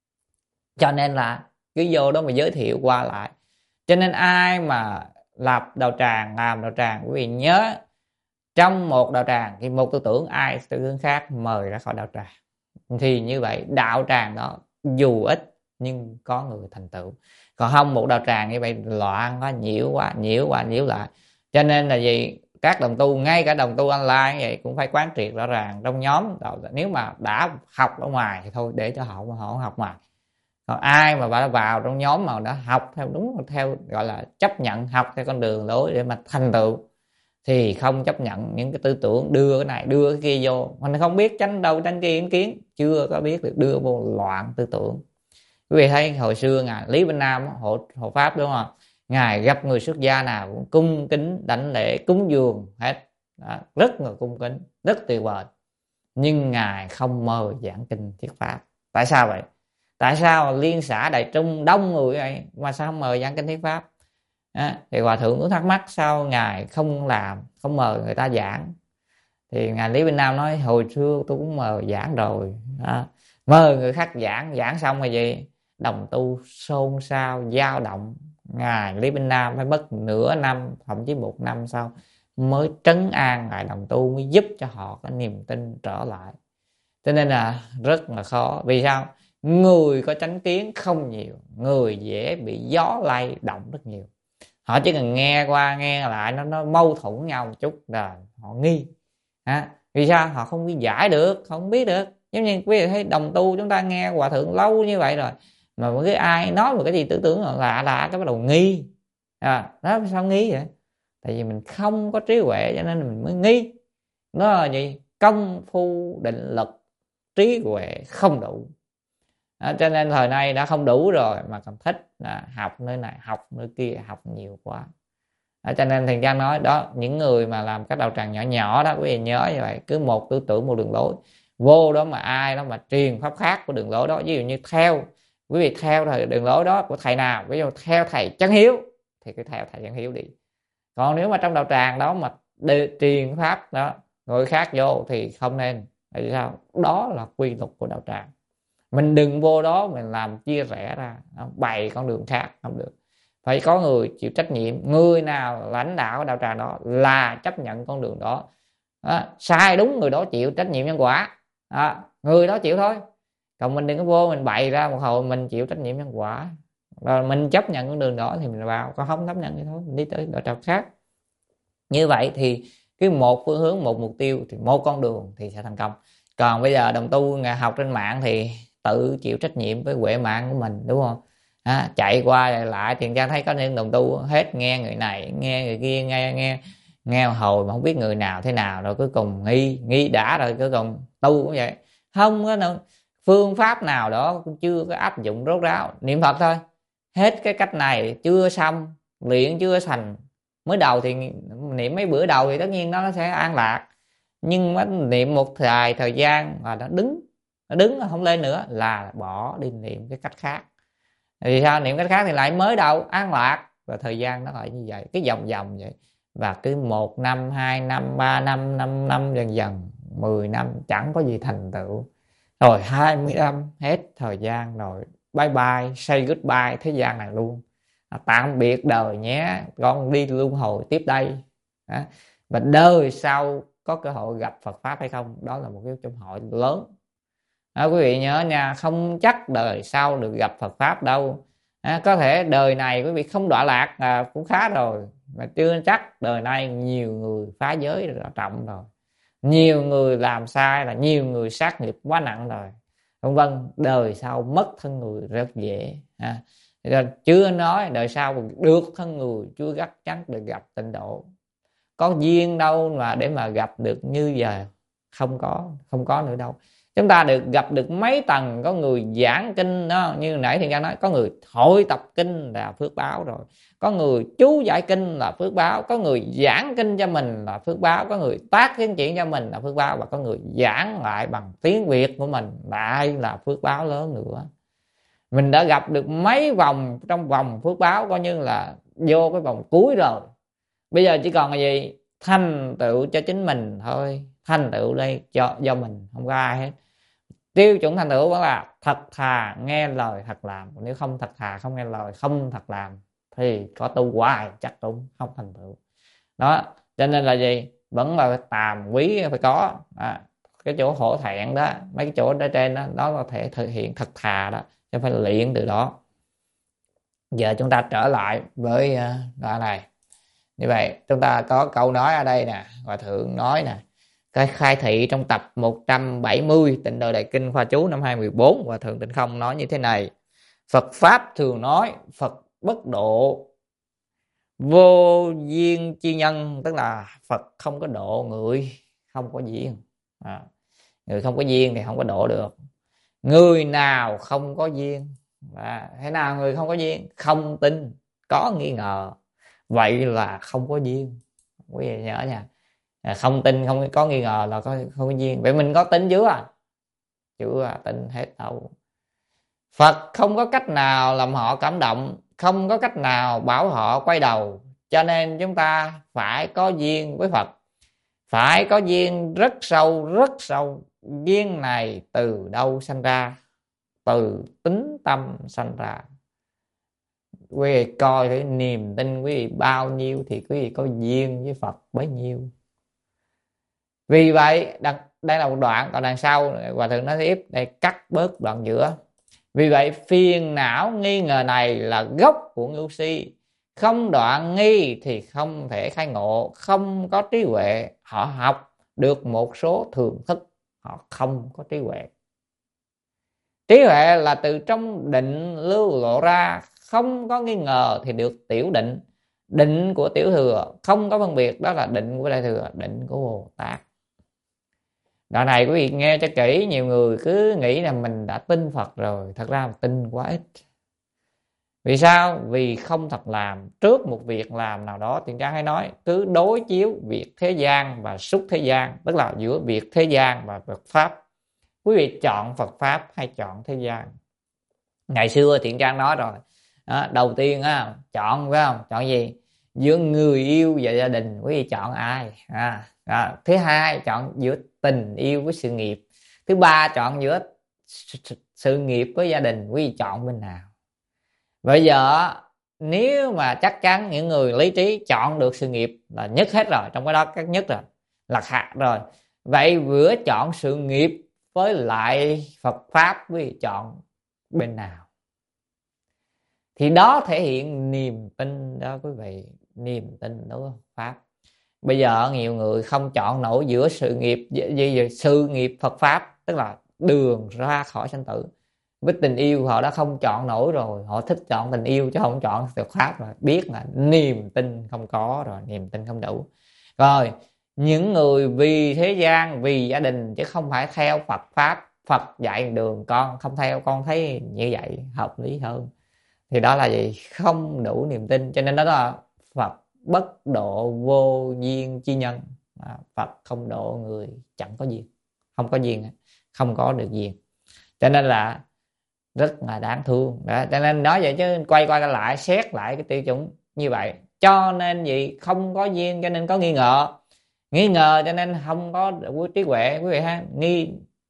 Cho nên là cứ vô đó mà giới thiệu qua lại. Cho nên ai mà lập đạo tràng, làm đạo tràng, quý vị nhớ trong một đạo tràng thì một tư tưởng ai tư tưởng khác mời ra khỏi đạo tràng. Thì như vậy đạo tràng đó dù ít nhưng có người thành tựu. Còn không một đạo tràng như vậy loạn quá, nhiễu quá, nhiễu qua nhiễu lại. Cho nên là gì các đồng tu, ngay cả đồng tu online vậy cũng phải quán triệt rõ ràng trong nhóm. Nếu mà đã học ở ngoài thì thôi để cho họ mà họ học ngoài. Còn ai mà đã vào trong nhóm mà đã học theo đúng theo gọi là chấp nhận học theo con đường lối để mà thành tựu thì không chấp nhận những cái tư tưởng đưa cái này đưa cái kia vô. Mình không biết tránh đâu tránh kia kiến kiến, chưa có biết được đưa vô loạn tư tưởng. Quý vị thấy hồi xưa ngài Lý Vinh Nam hộ hộ pháp đúng không? Ngài gặp người xuất gia nào cũng cung kính đảnh lễ cúng dường hết. Đó, rất là cung kính, rất tuyệt vời. Nhưng ngài không mời giảng kinh thuyết pháp. Tại sao vậy? Tại sao liên xã Đại Trung đông người vậy mà sao không mời giảng kinh thuyết pháp? À, thì hòa thượng cũng thắc mắc sao ngài không làm, không mời người ta giảng. Thì ngài Lý Vinh Nam nói hồi xưa tôi cũng mời giảng rồi. À, mời người khác giảng, giảng xong rồi gì đồng tu xôn xao dao động. Ngài Lý Vinh Nam phải mất nửa năm, thậm chí một năm sau mới trấn an ngài đồng tu, mới giúp cho họ có niềm tin trở lại. Cho nên là rất là khó. Vì sao? Người có chánh kiến không nhiều, người dễ bị gió lay động rất nhiều. Họ chỉ cần nghe qua nghe lại nó nó mâu thuẫn nhau một chút là họ nghi. À, vì sao? Họ không biết giải được, không biết được. Giống như quý vị thấy đồng tu chúng ta nghe hòa thượng lâu như vậy rồi mà cái ai nói một cái gì tưởng tưởng lạ lạ cái bắt đầu nghi. À, đó sao nghi vậy? Tại vì mình không có trí huệ cho nên mình mới nghi. Nó là gì? Công phu định lực trí huệ không đủ. À, cho nên thời nay đã không đủ rồi mà còn thích là học nơi này học nơi kia, học nhiều quá. À, cho nên Thiền Trang nói đó, những người mà làm các đạo tràng nhỏ nhỏ đó quý vị nhớ như vậy, cứ một tư tưởng một đường lối vô đó mà ai đó mà truyền pháp khác của đường lối đó, ví dụ như theo quý vị theo thời đường lối đó của thầy nào, ví dụ theo thầy Chánh Hiếu thì cứ theo thầy Chánh Hiếu đi. Còn nếu mà trong đạo tràng đó mà truyền pháp đó người khác vô thì không nên. Tại vì sao? Đó là quy luật của đạo tràng. Mình đừng vô đó mình làm chia rẽ ra, bày con đường khác không được. Phải có người chịu trách nhiệm. Người nào lãnh đạo đạo tràng đó là chấp nhận con đường đó. Đó, sai đúng người đó chịu trách nhiệm nhân quả. Đó, người đó chịu thôi. Còn mình đừng có vô mình bày ra một hồi mình chịu trách nhiệm nhân quả. Rồi mình chấp nhận con đường đó thì mình vào. Còn không chấp nhận thì thôi mình đi tới đạo tràng khác. Như vậy thì cái một phương hướng, một mục tiêu thì một con đường thì sẽ thành công. Còn bây giờ đồng tu học trên mạng thì tự chịu trách nhiệm với huệ mạng của mình, đúng không? À, chạy qua lại lại Thiền Trang thấy có những đồng tu hết nghe người này nghe người kia, nghe nghe nghe hồi mà không biết người nào thế nào, rồi cuối cùng nghi nghi đã rồi cuối cùng tu cũng vậy. Không có đâu, phương pháp nào đó cũng chưa có áp dụng rốt ráo, niệm Phật thôi. Hết cái cách này chưa xong, luyện chưa thành. Mới đầu thì niệm mấy bữa đầu thì tất nhiên nó sẽ an lạc. Nhưng mà niệm một thời thời gian và nó đứng nó đứng không lên nữa là bỏ đi niệm cái cách khác. Vì sao? Niệm cách khác thì lại mới đầu an lạc, và thời gian nó lại như vậy, cái vòng vòng vậy. Và cứ một năm, hai năm, ba năm, năm năm dần dần, mười năm chẳng có gì thành tựu. Rồi hai mươi năm hết thời gian rồi, bye bye, say goodbye thế gian này luôn. À, tạm biệt đời nhé, con đi luân hồi tiếp đây. À, và đời sau có cơ hội gặp Phật Pháp hay không, đó là một cái câu hỏi lớn. À, quý vị nhớ nha, không chắc đời sau được gặp Phật Pháp đâu. À, có thể đời này quý vị không đọa lạc à, cũng khá rồi, mà chưa chắc. Đời này nhiều người phá giới là trọng rồi, nhiều người làm sai là nhiều người sát nghiệp quá nặng rồi, vân vân. Đời sau mất thân người rất dễ. À, chưa nói đời sau được thân người, chưa chắc chắn được gặp tịnh độ. Có duyên đâu mà để mà gặp được như giờ, không có không có nữa đâu. Chúng ta được gặp được mấy tầng, có người giảng kinh đó, như nãy thì Giang nói, có người hội tập kinh là phước báo rồi, có người chú giải kinh là phước báo, có người giảng kinh cho mình là phước báo, có người tác kinh chuyện cho mình là phước báo, và có người giảng lại bằng tiếng Việt của mình lại là phước báo lớn nữa. Mình đã gặp được mấy vòng trong vòng phước báo, coi như là vô cái vòng cuối rồi. Bây giờ chỉ còn là gì? Thành tựu cho chính mình thôi. Thành tựu đây cho do mình, không có ai hết. Tiêu chuẩn thành tựu vẫn là thật thà nghe lời thật làm. Nếu không thật thà không nghe lời không thật làm thì có tu hoài chắc cũng không thành tựu. Đó, cho nên là gì? Vẫn là tàm quý phải có. À, cái chỗ hổ thẹn đó, mấy cái chỗ ở trên đó, đó là thể thực hiện thật thà đó, chứ phải luyện từ đó. Giờ chúng ta trở lại với uh, đoạn này. Như vậy chúng ta có câu nói ở đây nè, Hòa Thượng nói nè, cái khai thị trong tập một trăm bảy mươi Tịnh Độ Đại Kinh khoa chú năm hai không một bốn, Hòa Thượng Tịnh Không nói như thế này: Phật Pháp thường nói Phật bất độ vô duyên chi nhân, tức là Phật không có độ người không có duyên. À, người không có duyên thì không có độ được. Người nào không có duyên, à, thế nào người không có duyên? Không tin, có nghi ngờ, vậy là không có duyên. Quý vị nhớ nha, à, không tin không có nghi ngờ là có không có duyên. Vậy mình có tin chưa? À? Chưa tin hết đâu. Phật không có cách nào làm họ cảm động, không có cách nào bảo họ quay đầu, cho nên chúng ta phải có duyên với Phật, phải có duyên rất sâu rất sâu. Duyên này từ đâu sanh ra? Từ tính tâm sanh ra. Quý vị coi cái niềm tin quý vị bao nhiêu thì quý vị có duyên với Phật bấy nhiêu. Vì vậy đây là một đoạn, còn đằng sau Hòa Thượng nói tiếp, đây cắt bớt đoạn giữa. Vì vậy phiền não nghi ngờ này là gốc của ngu si, không đoạn nghi thì không thể khai ngộ, không có trí huệ. Họ học được một số thường thức, họ không có trí huệ. Trí huệ là từ trong định lưu lộ ra, không có nghi ngờ thì được tiểu định. Định của tiểu thừa không có phân biệt, đó là định của đại thừa, định của Bồ Tát. Đoạn này quý vị nghe cho kỹ. Nhiều người cứ nghĩ là mình đã tin Phật rồi, thật ra tin quá ít. Vì sao? Vì không thật làm. Trước một việc làm nào đó, Thiện Trang hay nói, cứ đối chiếu việc thế gian và xúc thế gian, tức là giữa việc thế gian và Phật Pháp. Quý vị chọn Phật Pháp hay chọn thế gian? Ngày xưa Thiện Trang nói rồi, đó, đầu tiên á, chọn phải không? Chọn gì? Giữa người yêu và gia đình, quý vị chọn ai? À, à, thứ hai, chọn giữa tình yêu với sự nghiệp. Thứ ba, chọn giữa sự nghiệp với gia đình, quý vị chọn bên nào? Bây giờ nếu mà chắc chắn những người lý trí chọn được sự nghiệp là nhất hết rồi, trong cái đó các nhất rồi, là hạt rồi. Vậy vừa chọn sự nghiệp với lại Phật Pháp, quý vị chọn bên nào? Thì đó thể hiện niềm tin đó quý vị, niềm tin đối với Pháp. Bây giờ nhiều người không chọn nổi giữa sự nghiệp gì sự nghiệp Phật Pháp, tức là đường ra khỏi sanh tử, với tình yêu họ đã không chọn nổi rồi, họ thích chọn tình yêu chứ không chọn Phật Pháp, rồi biết là niềm tin không có rồi, niềm tin không đủ. Rồi những người vì thế gian, vì gia đình chứ không phải theo Phật Pháp, Phật dạy đường con không theo, con thấy như vậy hợp lý hơn, thì đó là gì? Không đủ niềm tin. Cho nên đó là Phật bất độ vô duyên chi nhân. À, Phật không độ người chẳng có duyên, không có duyên, không có được duyên, cho nên là rất là đáng thương đó. Cho nên nói vậy chứ quay qua lại xét lại cái tiêu chuẩn như vậy. Cho nên gì? Không có duyên cho nên có nghi ngờ, nghi ngờ cho nên không có trí huệ quý vị ha. Nghi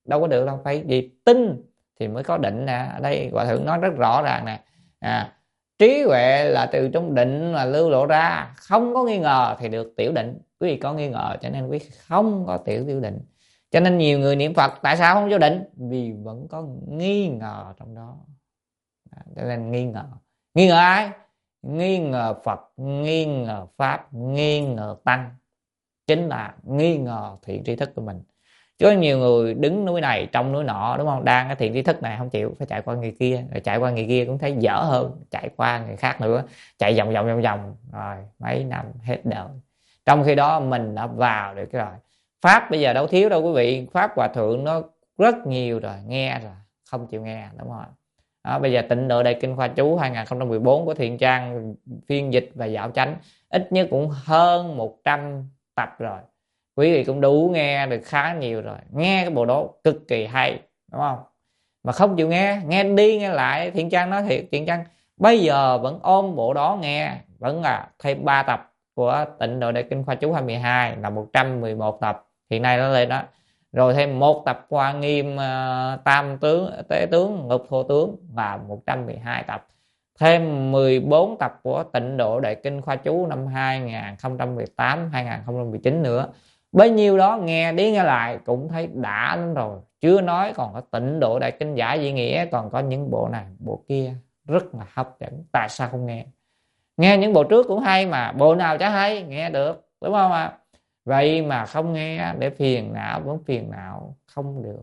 đâu có được đâu, phải gì tin thì mới có định nè. Ở đây Hòa Thượng nói rất rõ ràng nè, à, trí huệ là từ trong định mà lưu lộ ra, không có nghi ngờ thì được tiểu định. Quý vị có nghi ngờ cho nên quý vị không có tiểu tiểu định. Cho nên nhiều người niệm Phật tại sao không vô định? Vì vẫn có nghi ngờ trong đó. À, cho nên nghi ngờ. Nghi ngờ ai? Nghi ngờ Phật, nghi ngờ Pháp, nghi ngờ Tăng, chính là nghi ngờ thiện tri thức của mình. Chứ nhiều người đứng núi này trong núi nọ, đúng không? Đang cái thiện tri thức này không chịu, phải chạy qua người kia, rồi chạy qua người kia cũng thấy dở hơn, chạy qua người khác nữa, chạy vòng vòng vòng vòng rồi mấy năm hết đời. Trong khi đó mình đã vào được cái rồi. Pháp bây giờ đâu thiếu đâu quý vị, Pháp Hòa Thượng nó rất nhiều rồi, nghe rồi không chịu nghe, đúng không? Đó, bây giờ Tịnh Độ Đại Kinh Khoa Chú hai không một bốn của Thiện Trang phiên dịch và dạo chánh ít nhất cũng hơn một trăm tập rồi, quý vị cũng đủ nghe được khá nhiều rồi. Nghe cái bộ đó cực kỳ hay, đúng không? Mà không chịu nghe, nghe đi nghe lại. Thiện Trang nói thiệt, Thiện Trang bây giờ vẫn ôm bộ đó nghe, vẫn là thêm ba tập của Tịnh Độ Đại Kinh Khoa Chú hai mươi hai là một trăm mười một tập, hiện nay nó lên đó, rồi thêm một tập Hoa Nghiêm uh, Tam Tướng Tế Tướng Ngục Thổ Tướng là một trăm mười hai tập, thêm mười bốn tập của Tịnh Độ Đại Kinh Khoa Chú năm hai không một tám hai không một chín nữa. Bấy nhiêu đó nghe đi nghe lại cũng thấy đã lắm rồi. Chưa nói còn có Tịnh Độ Đại Kinh Giải Dị Nghĩa, còn có những bộ này bộ kia rất là hấp dẫn. Tại sao không nghe? Nghe những bộ trước cũng hay mà, bộ nào chả hay, nghe được, đúng không ạ? Vậy mà không nghe để phiền não, vẫn phiền não không được.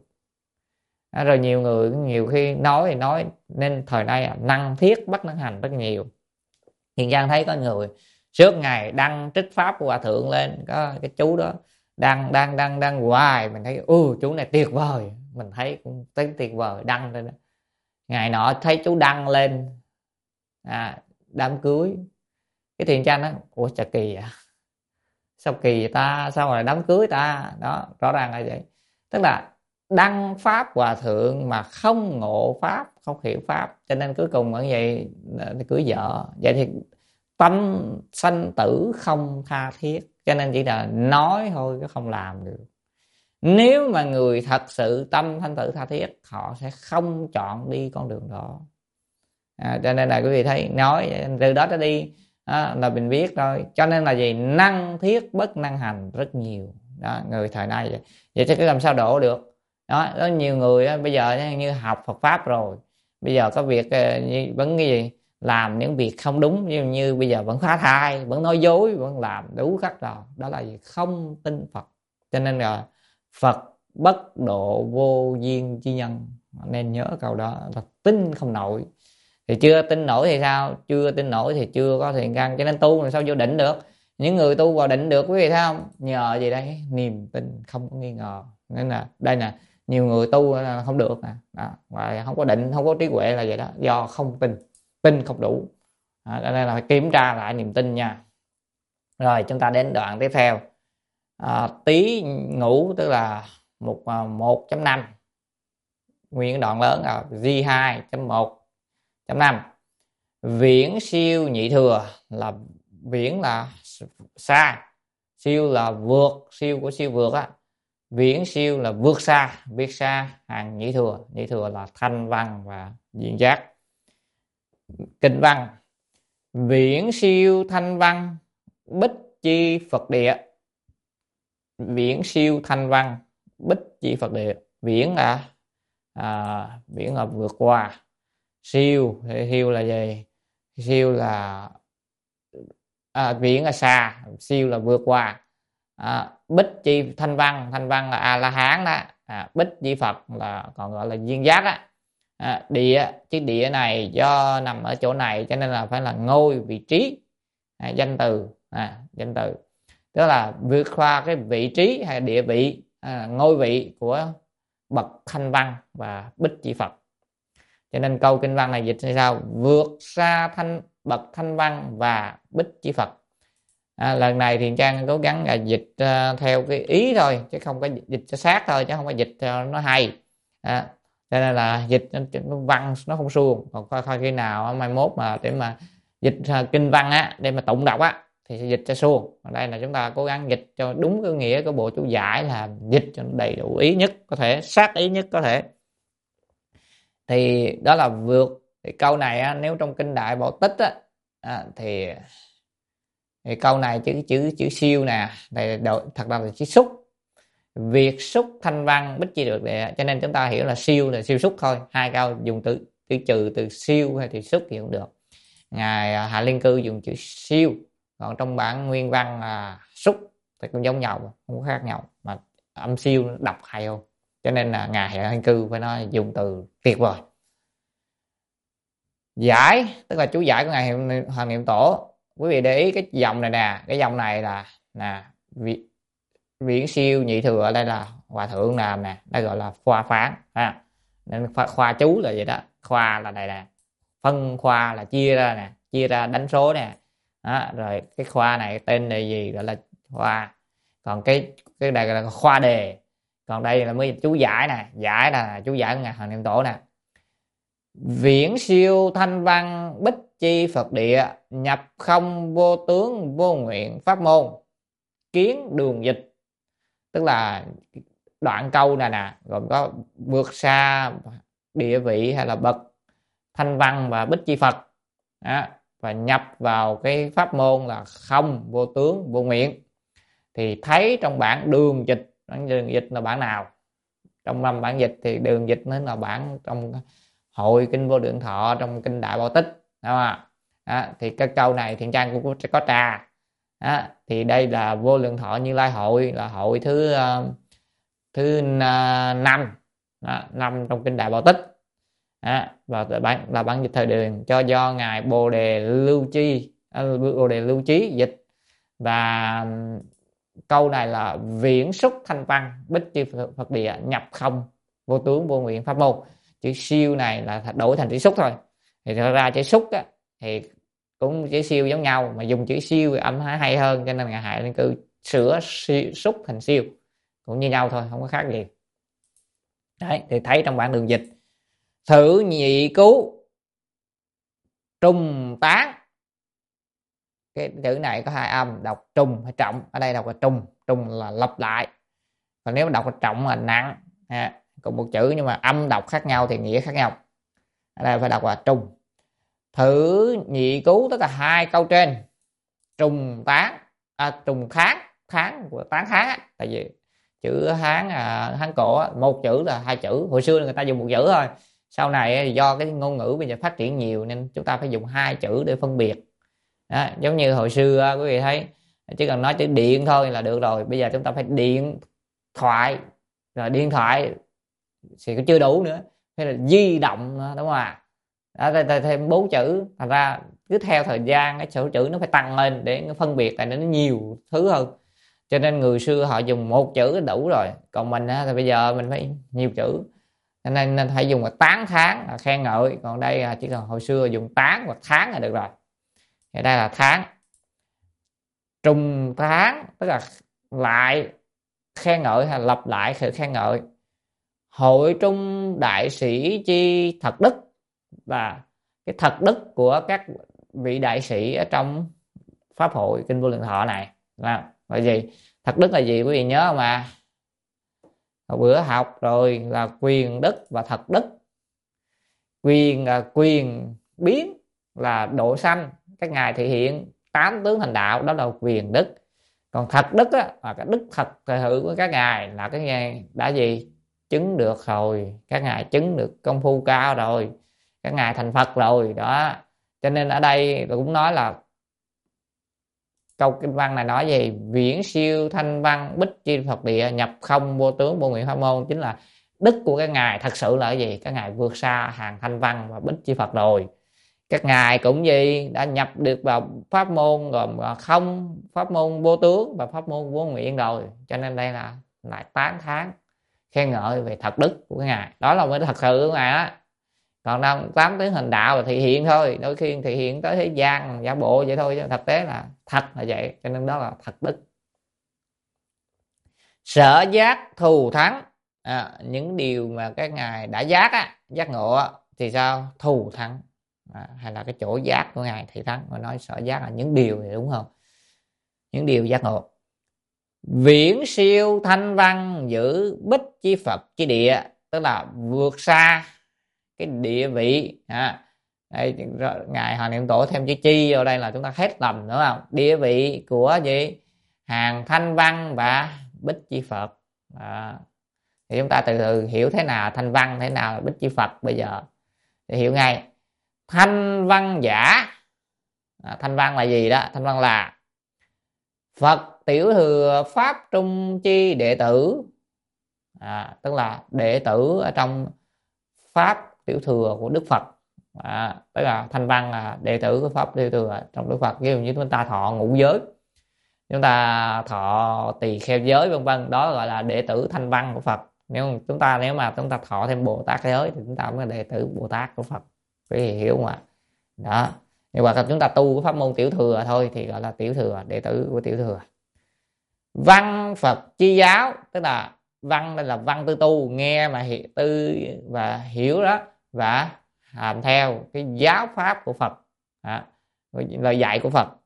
À, rồi nhiều người nhiều khi nói thì nói, nên thời nay năng thiết bất năng hành rất nhiều. Thiện Trang thấy có người suốt ngày đăng trích pháp của Hòa Thượng lên, có cái chú đó đăng đăng đăng đăng hoài, mình thấy ừ chú này tuyệt vời, mình thấy cũng thấy tuyệt vời, đăng lên đó. Ngày nọ thấy chú đăng lên à, đám cưới, cái Thiện Trang nói ủa chà kỳ à, sao kỳ vậy ta, sao mà đám cưới ta? Đó, rõ ràng là vậy. Tức là đăng pháp Hòa Thượng mà không ngộ pháp, không hiểu pháp, cho nên cuối cùng như vậy cưới vợ. Vậy thì tâm sanh tử không tha thiết, cho nên chỉ là nói thôi chứ không làm được. Nếu mà người thật sự tâm sanh tử tha thiết, họ sẽ không chọn đi con đường đó. À, cho nên là quý vị thấy nói từ đó tới đi à, là mình biết thôi. Cho nên là gì? Năng thiết bất năng hành rất nhiều đó, người thời nay vậy. Vậy thì cứ làm sao đổ được? Đó, có nhiều người đó, bây giờ như học Phật pháp rồi, bây giờ có việc vẫn cái gì làm những việc không đúng, như, như bây giờ vẫn phá thai, vẫn nói dối, vẫn làm đủ cách rồi. Đó là gì? Không tin Phật. Cho nên là Phật bất độ vô duyên chi nhân, nên nhớ câu đó là tin không nổi. Thì chưa tin nổi thì sao? Chưa tin nổi thì chưa có thiện căn, cho nên tu làm sao vô định được. Những người tu vào định được quý vị thấy không? Nhờ gì đây? Niềm tin không có nghi ngờ. Nên là đây nè, nhiều người tu là không được nè, đó, và không có định, không có trí huệ là vậy đó, do không tin, tin không đủ. Đó, nên là phải kiểm tra lại niềm tin nha. Rồi chúng ta đến đoạn tiếp theo. À, Tý Ngũ tức là một một chấm năm, nguyên đoạn lớn là G hai chấm một chấm năm. Viễn siêu nhị thừa là viễn là xa, siêu là vượt, siêu của siêu vượt á. Viễn siêu là vượt xa, vượt xa hàng nhị thừa. Nhị thừa là thanh văn và diện giác. Kinh văn: viễn siêu thanh văn bích chi Phật địa. Viễn siêu thanh văn bích chi Phật địa. Viễn là à, viễn là vượt qua. Siêu siêu là gì? Siêu là à, viễn là xa, siêu là vượt qua. À, bích chi thanh văn, thanh văn là a la hán đó. À, bích chi Phật là còn gọi là duyên giác á. À, địa, chứ địa này do nằm ở chỗ này cho nên là phải là ngôi, vị trí, à, danh từ, à, danh từ tức là vượt qua cái vị trí hay địa vị, à, ngôi vị của bậc thanh văn và bích chi Phật. Cho nên câu kinh văn này dịch như sao? Vượt xa thanh bậc thanh văn và bích chi Phật. À, lần này thì Trang cố gắng là dịch uh, theo cái ý thôi, chứ không có dịch cho sát thôi, chứ không có dịch cho nó hay. À, cho nên là dịch nó văn nó không suông. Còn coi, coi khi nào mai mốt mà để mà dịch uh, kinh văn á, để mà tụng đọc á, thì sẽ dịch cho suông. Ở đây là chúng ta cố gắng dịch cho đúng cái nghĩa của bộ chú giải, là dịch cho đầy đủ ý nhất có thể, sát ý nhất có thể. Thì đó là vượt. Thì câu này á, nếu trong kinh Đại Bảo Tích á, à, thì, thì câu này chữ chữ chữ siêu nè, đây thật ra là chữ xúc. Việc xúc thanh văn bích chi được địa, cho nên chúng ta hiểu là siêu là siêu xúc thôi. Hai câu dùng từ từ trừ từ siêu hay từ xúc thì cũng được. Ngài Hạ Liên Cư dùng chữ siêu, còn trong bản nguyên văn là xúc thì cũng giống nhau, không có khác nhau, mà âm siêu đọc hay không. Cho nên là Ngài Hạ Liên Cư phải nói dùng từ tuyệt vời. Giải tức là chú giải của Ngài Hoàng Niệm Tổ. Quý vị để ý cái dòng này nè, cái dòng này là nè, viễn siêu nhị thừa, ở đây là hòa thượng làm nè, đây gọi là khoa phán ha. Nên khoa, khoa chú là vậy đó, khoa là đây nè, phân khoa là chia ra nè, chia ra đánh số nè đó, rồi cái khoa này tên là gì, gọi là khoa. Còn cái cái này là khoa đề, còn đây là mới chú giải nè, giải là chú giải của Ngài Hoàng Niệm Tổ nè. Viễn siêu thanh văn bích chi Phật địa, nhập không vô tướng vô nguyện pháp môn, kiến đường dịch. Tức là đoạn câu này nè gồm có vượt xa địa vị hay là bậc thanh văn và bích chi Phật đó, và nhập vào cái pháp môn là không vô tướng vô nguyện. Thì thấy trong bản đường dịch, bản đường dịch là bản nào? Trong năm bản dịch thì đường dịch nó là bản trong Hội Kinh Vô Lượng Thọ, trong kinh Đại Bảo Tích, đúng không? Đó, thì cái câu này Thiện Trang cũng sẽ có tra. Đó, thì đây là Vô Lượng Thọ Như Lai Hội, là hội thứ uh, thứ năm năm trong kinh Đại Bảo Tích. Đó, và bản là bản dịch thời Đường, cho do Ngài Bồ Đề Lưu Chi uh, Bồ Đề Lưu Chí dịch. Và câu này là viễn xúc thanh văn bích chi Phật địa, nhập không vô tướng vô nguyện pháp môn. Chữ siêu này là đổi thành chữ xúc thôi. Thì thật ra chữ xúc á, thì cũng chữ siêu giống nhau, mà dùng chữ siêu âm hay hơn, cho nên Ngài Hạ Liên Cư sửa siêu, xúc thành siêu, cũng như nhau thôi, không có khác gì. Đấy, thì thấy trong bản đường dịch thử nhị cứu trùng tán, cái chữ này có hai âm, đọc trùng hay trọng. Ở đây đọc là trùng, trùng là lặp lại, còn nếu đọc là trọng là nặng ha. Cùng một chữ nhưng mà âm đọc khác nhau thì nghĩa khác nhau. Ở đây phải đọc là trùng. Thử nhị cứu tức là hai câu trên, trùng tán à, trùng kháng kháng của tán kháng á. Tại vì chữ Hán à, Hán cổ á, một chữ là hai chữ. Hồi xưa người ta dùng một chữ thôi, sau này do cái ngôn ngữ bây giờ phát triển nhiều nên chúng ta phải dùng hai chữ để phân biệt đó. Giống như hồi xưa quý vị thấy chỉ cần nói chữ điện thôi là được rồi, bây giờ chúng ta phải điện thoại, rồi điện thoại thì cũng chưa đủ nữa, hay là di động nữa, đúng không ạ? Đó, thêm bốn chữ, thành ra cứ theo thời gian cái số chữ nó phải tăng lên để nó phân biệt, tại nó nhiều thứ hơn. Cho nên người xưa họ dùng một chữ đủ rồi, còn mình thì bây giờ mình phải nhiều chữ, cho nên, nên phải dùng là tán thán là khen ngợi, còn đây là chỉ cần hồi xưa dùng tán hoặc tháng là được rồi. Thì đây là tháng. Trùng tháng tức là lại khen ngợi hay lặp lại sự khen ngợi. Hội trung đại sĩ chi thật đức, và cái thật đức của các vị đại sĩ ở trong pháp hội Kinh Vô Lượng Thọ này là, là gì? Thật đức là gì quý vị nhớ không à? Hồi bữa học rồi là quyền đức và thật đức. Quyền là quyền biến, là độ sanh, các ngài thể hiện tám tướng thành đạo, đó là quyền đức. Còn thật đức á, là cái đức thật thời hữu của các ngài, là cái ngài đã gì? Chứng được rồi, các ngài chứng được công phu cao rồi, các ngài thành Phật rồi đó. Cho nên ở đây cũng nói là câu kinh văn này nói gì? Viễn siêu thanh văn bích chi Phật địa, nhập không vô tướng vô nguyện pháp môn. Chính là đức của các ngài thật sự là cái gì? Các ngài vượt xa hàng thanh văn và bích chi Phật rồi. Các ngài cũng gì? Đã nhập được vào pháp môn gồm không, pháp môn vô tướng và pháp môn vô nguyện rồi. Cho nên đây là lại tán thán khen ngợi về thật đức của các ngài. Đó là mới thật sự của ngài đó. Còn đâu tám tướng hình đạo là thị hiện thôi, đôi khi thị hiện tới thế gian giả bộ vậy thôi, chứ thực tế là thật là vậy. Cho nên đó là thật đức. Sở giác thù thắng, à, những điều mà các ngài đã giác á, giác ngộ á, thì sao? Thù thắng, à, hay là cái chỗ giác của ngài thì thắng. Mà nói sở giác là những điều thì đúng không? những điều giác ngộ. Viễn siêu thanh văn giữ bích chi Phật chi địa, tức là vượt xa cái địa vị. À, đây, ngài Hoàng Niệm Tổ thêm chữ chi vào đây là chúng ta hết lầm, đúng không? Địa vị của gì? Hàng thanh văn và bích chi Phật. À, thì chúng ta từ từ hiểu thế nào thanh văn, thế nào là bích chi Phật bây giờ để hiểu ngay. Thanh văn giả, à, thanh văn là gì đó? Thanh văn là Phật tiểu thừa pháp trung chi đệ tử, à, tức là đệ tử ở trong pháp tiểu thừa của Đức Phật. À, tức là thanh văn là đệ tử của pháp tiểu thừa trong Đức Phật. Ví dụ như chúng ta thọ ngũ giới, chúng ta thọ tỳ kheo giới vân vân, đó gọi là đệ tử thanh văn của Phật. Nếu chúng ta nếu mà chúng ta thọ thêm Bồ Tát giới thì chúng ta mới là đệ tử Bồ Tát của Phật, quý vị hiểu không ạ? Đó, nhưng mà chúng ta tu cái pháp môn tiểu thừa thôi thì gọi là tiểu thừa, đệ tử của tiểu thừa. Văn Phật chi giáo, tức là văn đây là văn tư tu, nghe mà hiểu tư và hiểu đó và làm theo cái giáo pháp của Phật, à, lời dạy của Phật.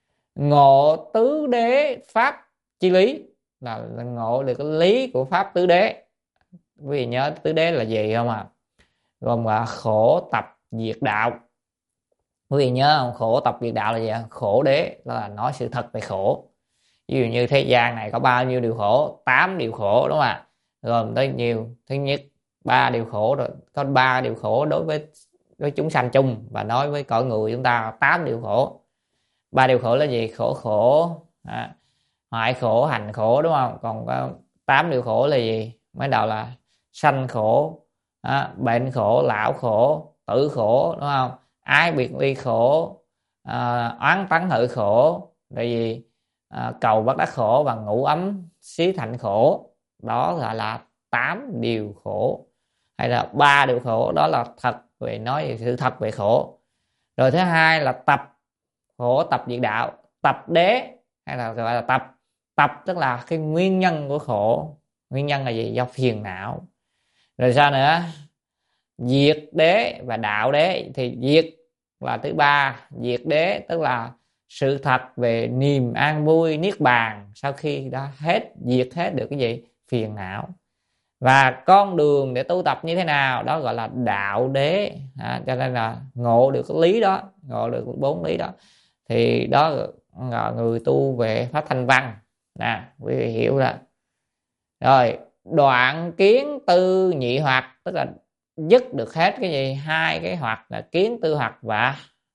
Ngộ tứ đế pháp chi lý, là, là ngộ được cái lý của pháp tứ đế. Quý vị nhớ tứ đế là gì không ạ? À? Gồm là khổ tập diệt đạo. Quý vị nhớ không? Khổ tập diệt đạo là gì? Khổ đế là nói sự thật về khổ. Ví dụ như thế gian này có bao nhiêu điều khổ? Tám điều khổ, đúng không ạ? Gồm tới nhiều. Thứ nhất, ba điều khổ rồi, có ba điều khổ đối với với chúng sanh chung, và nói với cõi người chúng ta tám điều khổ. Ba điều khổ là gì? Khổ khổ, à, hoại khổ, hành khổ, đúng không? Còn có tám điều khổ là gì? Mới đầu là sanh khổ, à, bệnh khổ, lão khổ, tử khổ, đúng không? Ái biệt ly khổ, à, oán tắng hận khổ, là gì? À, cầu bất đắc khổ và ngủ ấm xí thạnh khổ. Đó gọi là tám điều khổ, hay là ba điều khổ. Đó là thật về nói về sự thật về khổ. Rồi thứ hai là tập khổ tập diệt đạo, tập đế, hay là gọi là tập tập tức là cái nguyên nhân của khổ. Nguyên nhân là gì? Do phiền não. Rồi sao nữa? Diệt đế và đạo đế. Thì diệt là thứ ba, diệt đế tức là sự thật về niềm an vui niết bàn sau khi đã hết diệt hết được cái gì? Phiền não. Và con đường để tu tập như thế nào? Đó gọi là đạo đế. À, cho nên là ngộ được cái lý đó, ngộ được bốn lý đó, thì đó là người tu về pháp thanh văn. Nè, quý vị hiểu rồi. Rồi đoạn kiến tư nhị hoặc, tức là dứt được hết cái gì? Hai cái hoặc là kiến tư hoặc và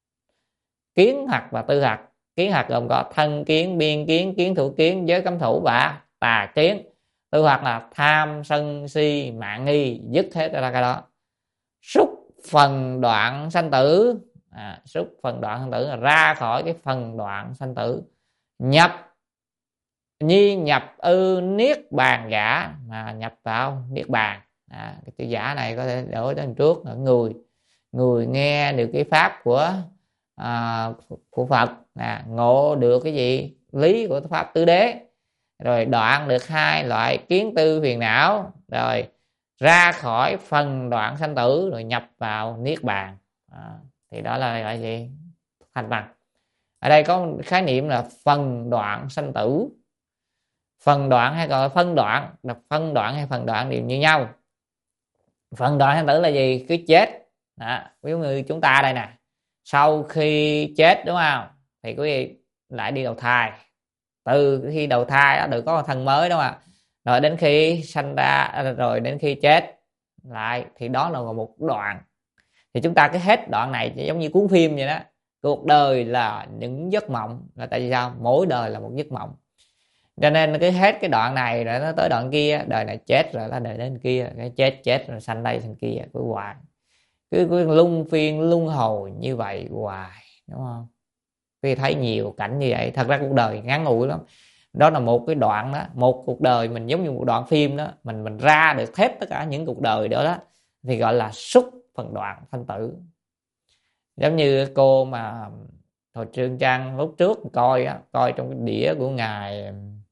kiến hoặc và tư hoặc. Kiến hoặc gồm có thân kiến, biên kiến, kiến thủ kiến, giới cấm thủ và tà kiến. Tư hoặc là tham sân si mạng nghi, dứt hết ra cái đó. Xúc phần đoạn sanh tử, à, xúc phần đoạn sanh tử là ra khỏi cái phần đoạn sanh tử. Nhập nhi nhập ư niết bàn giả, mà nhập vào niết bàn. À, cái chữ giả này có thể đổi đến trước là người người nghe được cái pháp của à, của Phật, à, ngộ được cái gì? Lý của pháp tứ đế, rồi đoạn được hai loại kiến tư phiền não, rồi ra khỏi phần đoạn sanh tử, rồi nhập vào niết bàn. À, thì đó là gọi gì? Thanh văn. Ở đây có khái niệm là phần đoạn sanh tử. Phần đoạn hay gọi là phân đoạn, đọc phân đoạn hay phần đoạn đều như nhau. Phần đoạn sanh tử là gì? Cứ chết. Đó, ví dụ như chúng ta đây nè, sau khi chết, đúng không, thì quý vị lại đi đầu thai. Từ khi đầu thai đó được có một thân mới, đúng không ạ? Rồi đến khi sanh ra, rồi đến khi chết lại, thì đó là một đoạn. Thì chúng ta cứ hết đoạn này giống như cuốn phim vậy đó. Cuộc đời là những giấc mộng. Là tại vì sao? Mỗi đời là một giấc mộng. Cho nên cứ hết cái đoạn này rồi nó tới đoạn kia. Đời này chết rồi là đời đến kia, cái chết chết rồi sanh đây sanh kia, cứ hoài, cứ, cứ lung phiên luân hồi như vậy hoài, đúng không? Khi thấy nhiều cảnh như vậy, thật ra cuộc đời ngắn ngủi lắm. Đó là một cái đoạn đó, một cuộc đời mình giống như một đoạn phim đó, mình mình ra được hết tất cả những cuộc đời đó đó, thì gọi là xúc phần đoạn sanh tử. Giống như cô mà Thôi Trương Trang lúc trước coi á, coi trong cái đĩa của ngài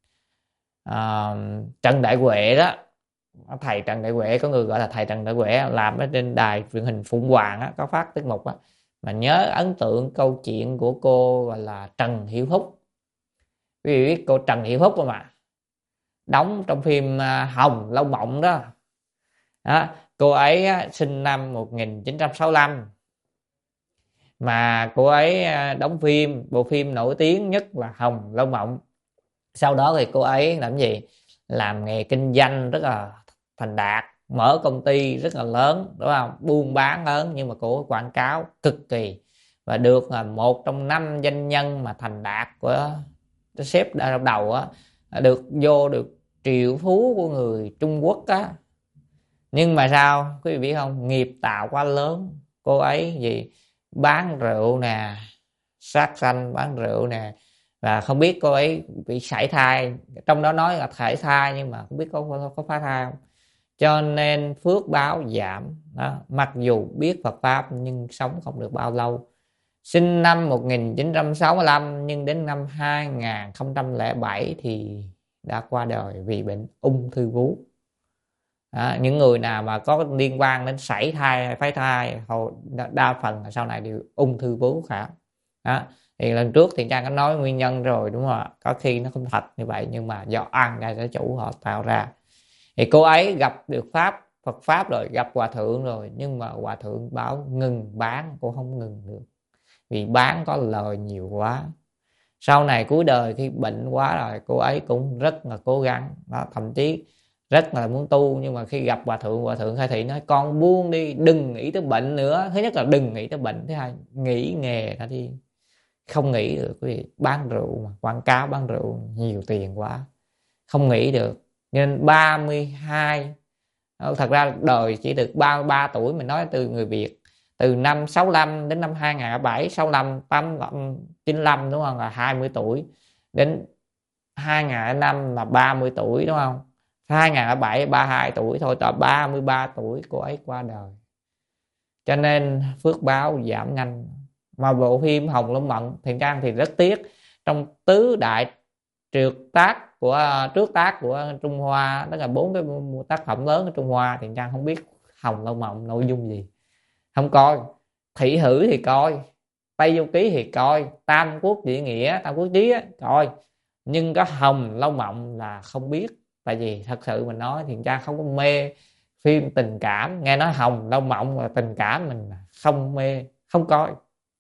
à, Trần Đại Huệ đó, thầy Trần Đại Huệ, có người gọi là thầy Trần Đại Huệ, làm ở trên đài truyền hình Phụng Hoàng á, có phát tiết mục á, mà nhớ ấn tượng câu chuyện của cô gọi là Trần Hiểu Phúc. quý vị biết cô Trần Thị Phúc không ạ? Đóng trong phim Hồng Lâu Mộng đó. Đó, cô ấy sinh năm một nghìn chín trăm sáu mươi lăm, mà cô ấy đóng phim, bộ phim nổi tiếng nhất là Hồng Lâu Mộng. Sau đó thì cô ấy làm gì? Làm nghề kinh doanh rất là thành đạt, mở công ty rất là lớn, đúng không? Buôn bán lớn, nhưng mà cô quảng cáo cực kỳ, và được là một trong năm doanh nhân mà thành đạt của xếp đầu đầu á, được vô được triệu phú của người Trung Quốc á. Nhưng mà sao quý vị biết không? Nghiệp tạo quá lớn. Cô ấy gì bán rượu nè, sát sanh, bán rượu nè, và không biết cô ấy bị sảy thai, trong đó nói là sảy thai nhưng mà không biết có có, có phá thai không. Cho nên phước báo giảm đó. Mặc dù biết Phật pháp nhưng sống không được bao lâu. Sinh năm một nghìn chín trăm sáu mươi lăm nhưng đến năm hai nghìn không trăm lẻ bảy thì đã qua đời vì bệnh ung thư vú. Đó, những người nào mà có liên quan đến sảy thai hay phá thai đa phần là sau này đều ung thư vú cả. Đó, thì lần trước thì Trang có nói nguyên nhân rồi, đúng không ạ? Có khi nó không thật như vậy, nhưng mà do ăn ra sở chủ họ tạo ra. Thì cô ấy gặp được pháp Phật pháp rồi, gặp hòa thượng rồi, nhưng mà hòa thượng bảo ngừng bán, cô không ngừng được vì bán có lời nhiều quá. Sau này cuối đời khi bệnh quá rồi, cô ấy cũng rất là cố gắng đó, thậm chí rất là muốn tu, nhưng mà khi gặp hòa thượng, hòa thượng khai thị nói con buông đi, đừng nghĩ tới bệnh nữa. Thứ nhất là đừng nghĩ tới bệnh, thứ hai nghĩ nghề ra đi. Không nghĩ được quý vị, bán rượu mà quảng cáo bán rượu nhiều tiền quá, không nghĩ được. Nên ba mươi hai, thật ra đời chỉ được ba mươi ba tuổi, mình nói từ người Việt, từ năm sáu mươi lăm đến năm hai nghìn không trăm lẻ bảy, sáu mươi lăm, tám mươi lăm, chín mươi lăm, đúng không, là hai mươi tuổi, đến hai nghìn không trăm lẻ năm là ba mươi tuổi, đúng không, hai nghìn không trăm lẻ bảy ba mươi hai tuổi thôi, tới ba mươi ba tuổi cô ấy qua đời. Cho nên phước báo giảm nhanh. Mà bộ phim Hồng Lâu Mộng Thiện Trang thì rất tiếc, trong tứ đại trượt tác của trước tác của Trung Hoa, tức là bốn cái tác phẩm lớn của Trung Hoa, Thiện Trang không biết Hồng Lâu Mộng nội dung gì, không coi. Thị Hử thì coi, Tây Du Ký thì coi, Tam Quốc Diễn Nghĩa, Tam Quốc Chí á, coi, nhưng có Hồng Lâu Mộng là không biết. Tại vì thật sự mình nói Thiện Trang không có mê phim tình cảm, nghe nói Hồng Lâu Mộng là tình cảm, mình không mê, không coi,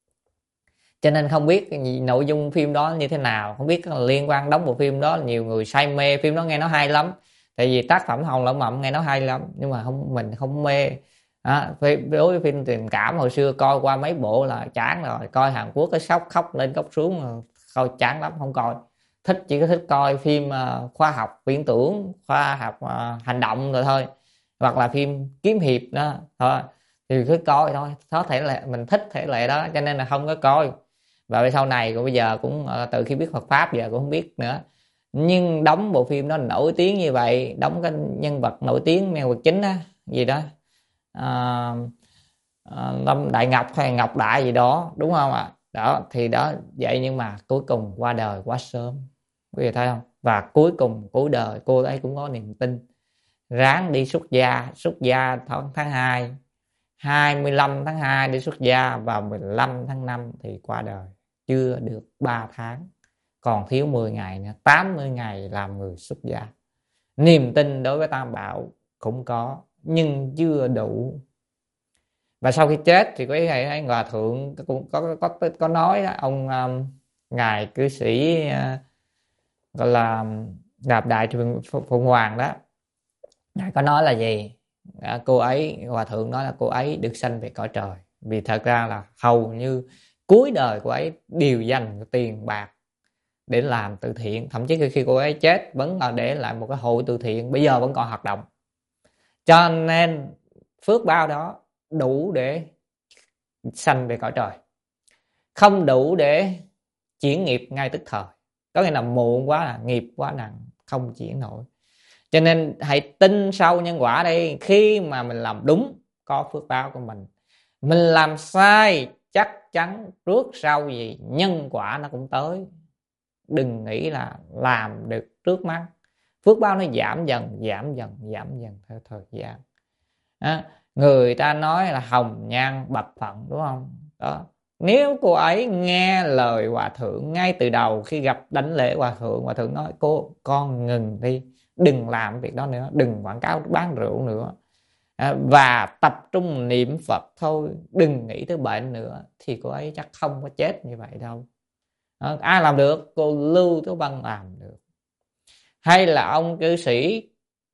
cho nên không biết nội dung phim đó như thế nào, không biết liên quan đóng bộ phim đó. Nhiều người say mê phim đó, nghe nó hay lắm, tại vì tác phẩm Hồng Lâu Mộng nghe nó hay lắm, nhưng mà không, mình không mê. À, đối với phim tình cảm hồi xưa coi qua mấy bộ là chán rồi, coi Hàn Quốc cái sốc khóc lên khóc xuống coi chán lắm, không coi. Thích chỉ có thích coi phim uh, khoa học viễn tưởng, khoa học uh, hành động rồi thôi, hoặc là phim kiếm hiệp đó thôi, thì cứ coi thôi. Có thể là mình thích thể lệ đó, cho nên là không có coi. Và sau này của bây giờ cũng uh, từ khi biết Phật pháp giờ cũng không biết nữa. Nhưng đóng bộ phim đó nổi tiếng như vậy, đóng cái nhân vật nổi tiếng, nhân vật chính á, gì đó à, à, Lâm Đại Ngọc hay Ngọc Đại gì đó, đúng không ạ? À? Đó thì đó vậy, nhưng mà cuối cùng qua đời quá sớm, quý vị thấy không? Và cuối cùng cuối đời cô ấy cũng có niềm tin, ráng đi xuất gia. Xuất gia tháng tháng hai, hai mươi lăm tháng hai đi xuất gia, và mười lăm tháng năm thì qua đời, chưa được ba tháng, còn thiếu mười ngày nữa, tám mươi ngày làm người xuất gia. Niềm tin đối với Tam Bảo cũng có, nhưng chưa đủ. Và sau khi chết thì có thấy hòa thượng cũng có có có, có nói đó, ông um, ngài cư sĩ uh, gọi là Nạp Đại Phụng Hoàng đó, ngài có nói là gì? À, cô ấy, hòa thượng nói là cô ấy được sanh về cõi trời, vì thật ra là hầu như cuối đời cô ấy đều dành tiền bạc để làm từ thiện, thậm chí khi cô ấy chết vẫn là để lại một cái hội từ thiện, bây giờ vẫn còn hoạt động. Cho nên phước báo đó đủ để sanh về cõi trời, không đủ để chuyển nghiệp ngay tức thời. Có nghĩa là muộn quá, là nghiệp quá nặng, không chuyển nổi. Cho nên hãy tin sâu nhân quả đi. Khi mà mình làm đúng có phước báo của mình, mình làm sai chắc chắn trước sau gì nhân quả nó cũng tới. Đừng nghĩ là làm được trước mắt, phước báo nó giảm dần giảm dần giảm dần theo thời gian. À, người ta nói là hồng nhan bạch phận, đúng không? Đó, Nếu cô ấy nghe lời hòa thượng ngay từ đầu, khi gặp đảnh lễ hòa thượng, hòa thượng nói cô con ngừng đi, đừng làm việc đó nữa, đừng quảng cáo bán rượu nữa, à, và tập trung niệm Phật thôi, đừng nghĩ tới bệnh nữa, thì cô ấy chắc không có chết như vậy đâu. À, ai làm được? Cô Lưu Tố Bân làm được. Hay là ông cư sĩ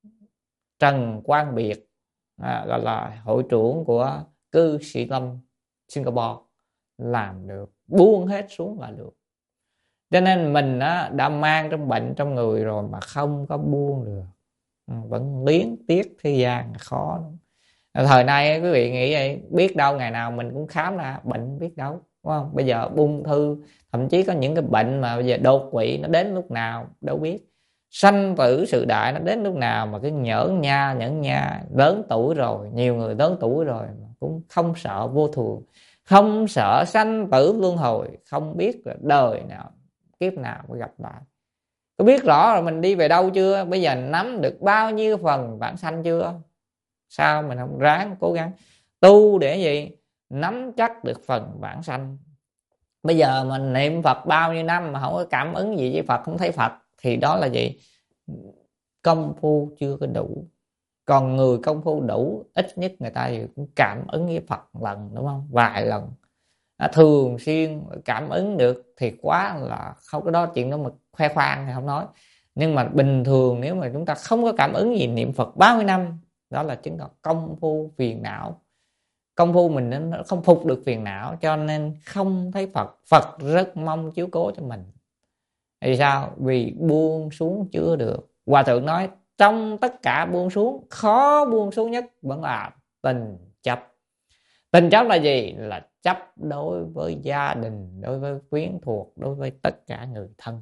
Trần Quang Biệt, à, gọi là hội trưởng của cư sĩ Lâm Singapore, làm được, buông hết xuống là được. Cho nên mình á, đã mang trong bệnh trong người rồi mà không có buông được, ừ, vẫn liếng tiếc thế gian khó lắm. Thời nay quý vị nghĩ vậy, biết đâu ngày nào mình cũng khám ra bệnh, biết đâu, đúng không? Bây giờ ung thư, thậm chí có những cái bệnh mà bây giờ đột quỵ nó đến lúc nào đâu biết, sanh tử sự đại nó đến lúc nào mà cứ nhởn nha nhởn nha. Lớn tuổi rồi, nhiều người lớn tuổi rồi mà cũng không sợ vô thường, không sợ sanh tử luân hồi, không biết là đời nào kiếp nào mới gặp lại. Có biết rõ rồi mình đi về đâu chưa? Bây giờ nắm được bao nhiêu phần vãng sanh chưa? Sao mình không ráng cố gắng tu để gì nắm chắc được phần vãng sanh? Bây giờ mình niệm Phật bao nhiêu năm mà không có cảm ứng gì với Phật, không thấy Phật, thì đó là gì? Công phu chưa có đủ. Còn người công phu đủ, ít nhất người ta cũng cảm ứng với Phật lần, đúng không? Vài lần, à, thường xuyên cảm ứng được thì quá là không có đó chuyện đó mà khoe khoang thì không nói. Nhưng mà bình thường nếu mà chúng ta không có cảm ứng gì niệm Phật bao nhiêu năm, đó là chứng tỏ công phu phiền não, công phu mình nó không phục được phiền não, cho nên không thấy Phật. Phật rất mong chiếu cố cho mình. Vì sao? Vì buông xuống chưa được. Hòa thượng nói trong tất cả buông xuống, khó buông xuống nhất vẫn là tình chấp. Tình chấp là gì? Là chấp đối với gia đình, đối với quyến thuộc, đối với tất cả người thân.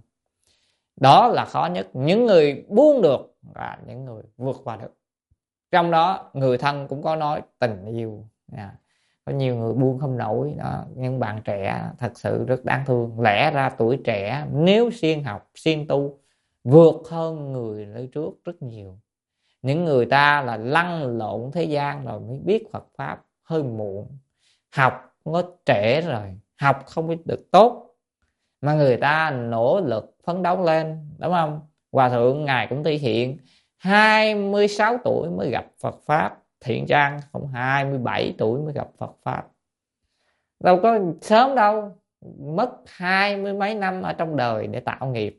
Đó là khó nhất. Những người buông được là những người vượt qua được. Trong đó người thân cũng có nói tình yêu, à, có nhiều người buông không nổi đó. Nhưng bạn trẻ thật sự rất đáng thương. Lẽ ra tuổi trẻ nếu siêng học siêng tu vượt hơn người nơi trước rất nhiều. Những người ta là lăn lộn thế gian rồi mới biết Phật pháp hơi muộn, học nó trễ rồi, học không biết được tốt, mà người ta nỗ lực phấn đấu lên, đúng không? Hòa thượng ngài cũng thể hiện hai mươi sáu tuổi mới gặp Phật pháp, Thiện Trang không hai mươi bảy tuổi mới gặp Phật pháp, đâu có sớm đâu, mất hai mươi mấy năm ở trong đời để tạo nghiệp.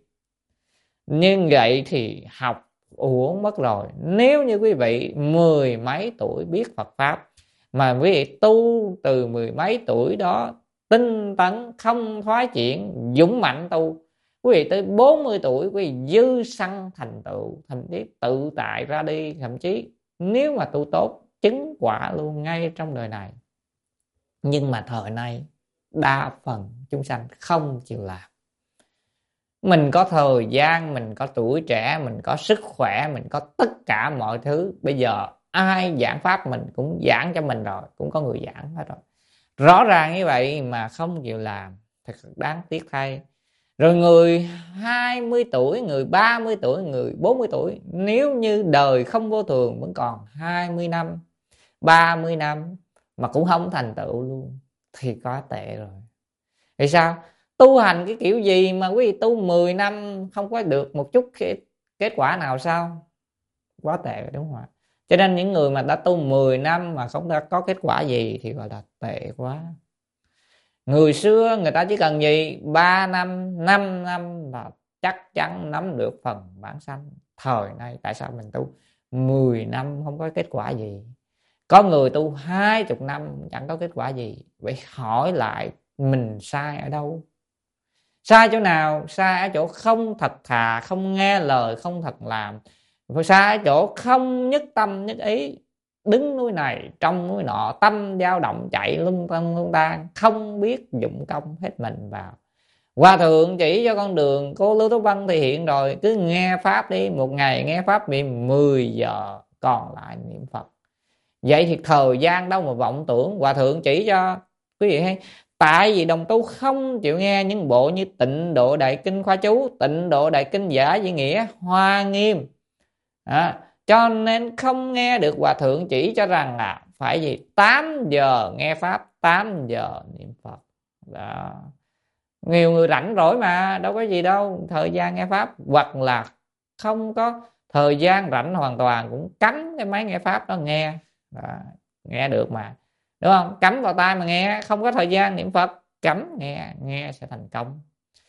Nhưng vậy thì học uổng mất rồi. Nếu như quý vị mười mấy tuổi biết Phật pháp, mà quý vị tu từ mười mấy tuổi đó tinh tấn không thoái chuyển, dũng mạnh tu, quý vị tới bốn mươi tuổi quý vị dư sanh thành tựu, thậm chí tự tại ra đi, thậm chí nếu mà tu tốt chứng quả luôn ngay trong đời này. Nhưng mà thời nay đa phần chúng sanh không chịu làm. Mình có thời gian, mình có tuổi trẻ, mình có sức khỏe, mình có tất cả mọi thứ. Bây giờ ai giảng pháp mình cũng giảng cho mình rồi, cũng có người giảng hết rồi. Rõ ràng như vậy mà không chịu làm, thật đáng tiếc thay. Rồi người hai mươi tuổi, người ba mươi tuổi, người bốn mươi tuổi, nếu như đời không vô thường vẫn còn hai mươi năm, ba mươi năm mà cũng không thành tựu luôn, thì quá tệ rồi. Vì sao? Tu hành cái kiểu gì mà quý vị tu mười năm không có được một chút kết quả nào sao? Quá tệ, đúng không ạ? Cho nên những người mà đã tu mười năm mà không có kết quả gì thì gọi là tệ quá. Người xưa người ta chỉ cần gì ba năm, năm năm là chắc chắn nắm được phần bản sanh. Thời nay tại sao mình tu mười năm không có kết quả gì? Có người tu hai mươi năm chẳng có kết quả gì. Vậy hỏi lại mình sai ở đâu? Sai chỗ nào? Sai ở chỗ không thật thà, không nghe lời, không thật làm. Sai ở chỗ không nhất tâm nhất ý, đứng núi này trong núi nọ, tâm dao động chạy lung tung lung tan, không biết dụng công hết mình vào. Hòa thượng chỉ cho con đường, cô Lưu Tố Bân thì hiện rồi, cứ nghe pháp đi, một ngày nghe pháp bị mười giờ, còn lại niệm Phật. Vậy thì thời gian đâu mà vọng tưởng. Hòa thượng chỉ cho quý vị hay, tại vì đồng tu không chịu nghe những bộ như Tịnh Độ Đại Kinh Khoa Chú, Tịnh Độ Đại Kinh Giả Dị Nghĩa, Hoa Nghiêm, à, cho nên không nghe được hòa thượng chỉ cho rằng là phải gì tám giờ nghe pháp, tám giờ niệm Phật. Đó. Nhiều người rảnh rỗi mà đâu có gì đâu, thời gian nghe pháp, hoặc là không có thời gian rảnh hoàn toàn cũng cắm cái máy nghe pháp đó nghe. Đó. Nghe được mà, đúng không? Cắm vào tai mà nghe, không có thời gian niệm Phật cắm nghe, nghe sẽ thành công.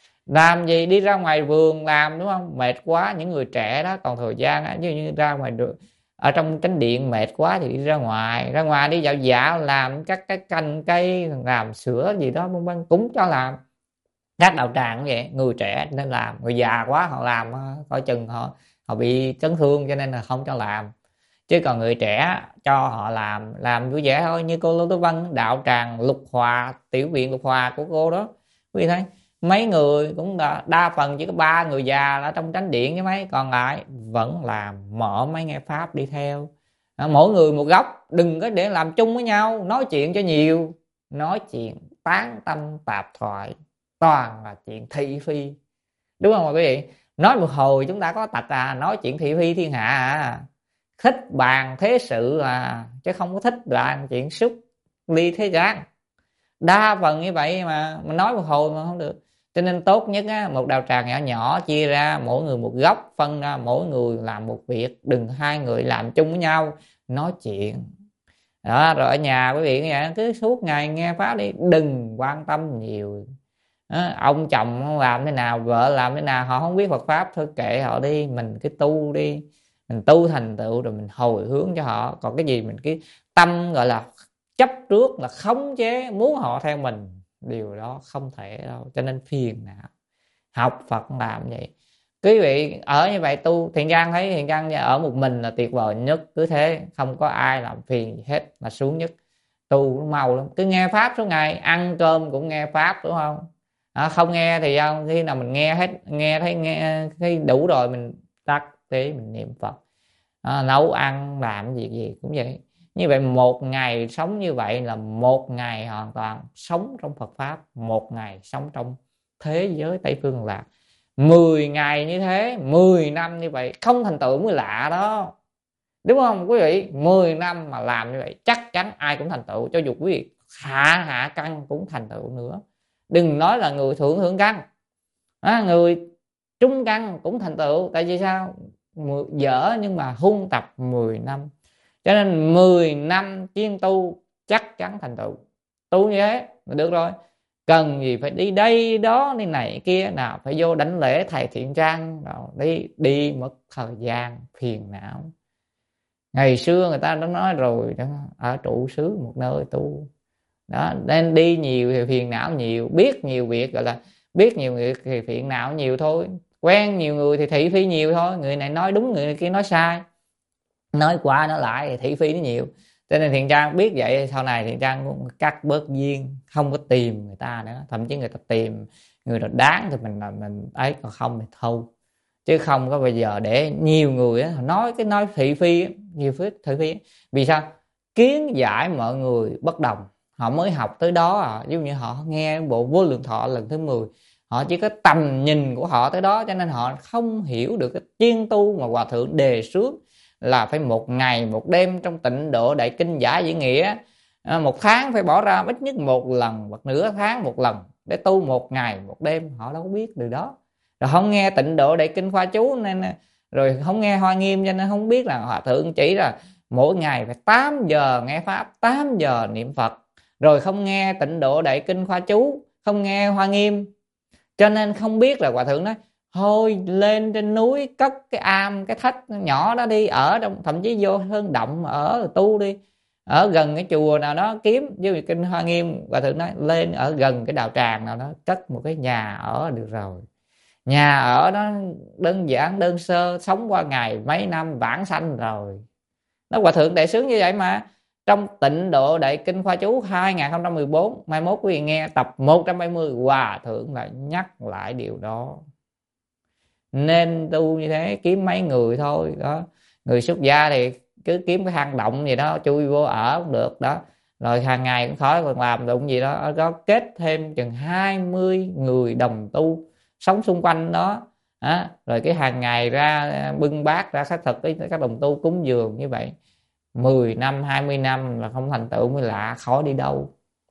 Làm gì đi ra ngoài vườn làm, đúng không? Mệt quá, những người trẻ đó còn thời gian á, như, như ra ngoài đường ở trong chánh điện mệt quá thì đi ra ngoài, ra ngoài đi dạo dạo làm các cái canh cây, làm sữa gì đó vân vân cũng cho làm. Các đạo tràng cũng vậy, người trẻ nên làm, người già quá họ làm coi chừng họ họ bị chấn thương cho nên là không cho làm. Chứ còn người trẻ cho họ làm làm vui vẻ thôi. Như cô Lô Tú Vân, đạo tràng Lục Hòa, tiểu viện Lục Hòa của cô đó, quý vị thấy mấy người cũng đa, đa phần chỉ có ba người già ở trong chánh điện, với mấy còn lại vẫn làm, mở máy nghe pháp đi theo. À, mỗi người một góc, đừng có để làm chung với nhau, nói chuyện cho nhiều, nói chuyện tán tâm tạp thoại toàn là chuyện thị phi, đúng không quý vị? Nói một hồi chúng ta có tật à, nói chuyện thị phi thiên hạ à, thích bàn thế sự à, chứ không có thích bàn chuyện xúc ly thế gian. Đa phần như vậy mà mình nói một hồi mà không được. Cho nên tốt nhất á, một đạo tràng nhỏ nhỏ chia ra mỗi người một góc, phân ra mỗi người làm một việc, đừng hai người làm chung với nhau nói chuyện. Đó, rồi ở nhà quý vị cứ suốt ngày nghe pháp đi, đừng quan tâm nhiều. Đó, ông chồng làm thế nào, vợ làm thế nào, họ không biết Phật pháp thôi kệ họ đi, mình cứ tu đi, mình tu thành tựu rồi mình hồi hướng cho họ. Còn cái gì mình cứ tâm gọi là chấp trước, là khống chế muốn họ theo mình, điều đó không thể đâu, cho nên phiền não. Học Phật làm vậy. Quý vị ở như vậy tu, Thiện Trang thấy Thiện Trang ở một mình là tuyệt vời nhất, cứ thế không có ai làm phiền gì hết là xuống nhất. Tu mau lắm, cứ nghe pháp suốt ngày, ăn cơm cũng nghe pháp, đúng không? À, không nghe thì khi nào mình nghe hết, nghe thấy nghe thấy đủ rồi mình tắt tí mình niệm Phật. À, nấu ăn làm việc gì cũng vậy. Như vậy một ngày sống như vậy là một ngày hoàn toàn sống trong Phật pháp, một ngày sống trong thế giới Tây Phương Lạc. Mười ngày như thế, mười năm như vậy không thành tựu mới lạ đó, đúng không quý vị? Mười năm mà làm như vậy chắc chắn ai cũng thành tựu, cho dù quý vị hạ hạ căn cũng thành tựu nữa. Đừng nói là người thượng thượng căn, à, người trung căn cũng thành tựu. Tại vì sao? Dở nhưng mà hung tập mười năm, cho nên mười năm chuyên tu chắc chắn thành tựu. Tu như thế là được rồi, cần gì phải đi đây đó đi này kia, nào phải vô đảnh lễ thầy Thiện Trang rồi đi đi mất thời gian phiền não. Ngày xưa người ta đã nói rồi đó, ở trụ xứ một nơi tu đó, nên đi nhiều thì phiền não nhiều, biết nhiều việc, gọi là biết nhiều việc thì phiền não nhiều thôi, quen nhiều người thì thị phi nhiều thôi, người này nói đúng người kia nói sai, nói qua nói lại thì thị phi nó nhiều. Cho nên Thiện Trang biết vậy, sau này Thiện Trang cũng cắt bớt duyên, không có tìm người ta nữa. Thậm chí người ta tìm người nào đáng thì mình mình ấy, còn không thì thôi. Chứ không có bây giờ để nhiều người á, nói cái nói thị phi á, nhiều phía thị phi á. Vì sao? Kiến giải mọi người bất đồng, họ mới học tới đó à. Ví dụ như họ nghe bộ Vô Lượng Thọ lần thứ mười, họ chỉ có tầm nhìn của họ tới đó, cho nên họ không hiểu được cái chuyên tu mà Hòa Thượng đề xướng là phải một ngày một đêm trong tịnh độ đại kinh giải diễn nghĩa, à, một tháng phải bỏ ra ít nhất một lần hoặc nửa tháng một lần để tu một ngày một đêm. Họ đâu có biết điều đó, rồi không nghe tịnh độ đại kinh khoa chú nên, rồi không nghe Hoa Nghiêm, cho nên không biết là Hòa Thượng chỉ là mỗi ngày phải tám giờ nghe pháp, tám giờ niệm Phật, rồi không nghe tịnh độ đại kinh khoa chú, không nghe Hoa Nghiêm, cho nên không biết là Hòa Thượng nói thôi lên trên núi cất cái am cái thách nhỏ đó đi, ở trong thậm chí vô hơn động ở tu đi, ở gần cái chùa nào đó kiếm. Với kinh Hoa Nghiêm Hòa Thượng nói lên ở gần cái đạo tràng nào đó cất một cái nhà ở được rồi. Nhà ở đó đơn giản đơn sơ, sống qua ngày mấy năm vãng sanh rồi. Nó Hòa Thượng đại sướng như vậy mà. Trong tịnh độ đại kinh khoa chú hai không một bốn, mai mốt quý vị nghe tập một trăm bảy mươi, Hòa Thượng lại nhắc lại điều đó. Nên tu như thế, kiếm mấy người thôi đó. Người xuất gia thì cứ kiếm cái hang động gì đó chui vô ở cũng được đó, rồi hàng ngày cũng khỏi còn làm đụng gì đó, có kết thêm chừng hai mươi người đồng tu sống xung quanh đó. À, rồi cái hàng ngày ra bưng bát ra xác thực với các đồng tu cúng dường như vậy. Mười năm hai mươi năm là không thành tựu mới lạ, khỏi đi đâu.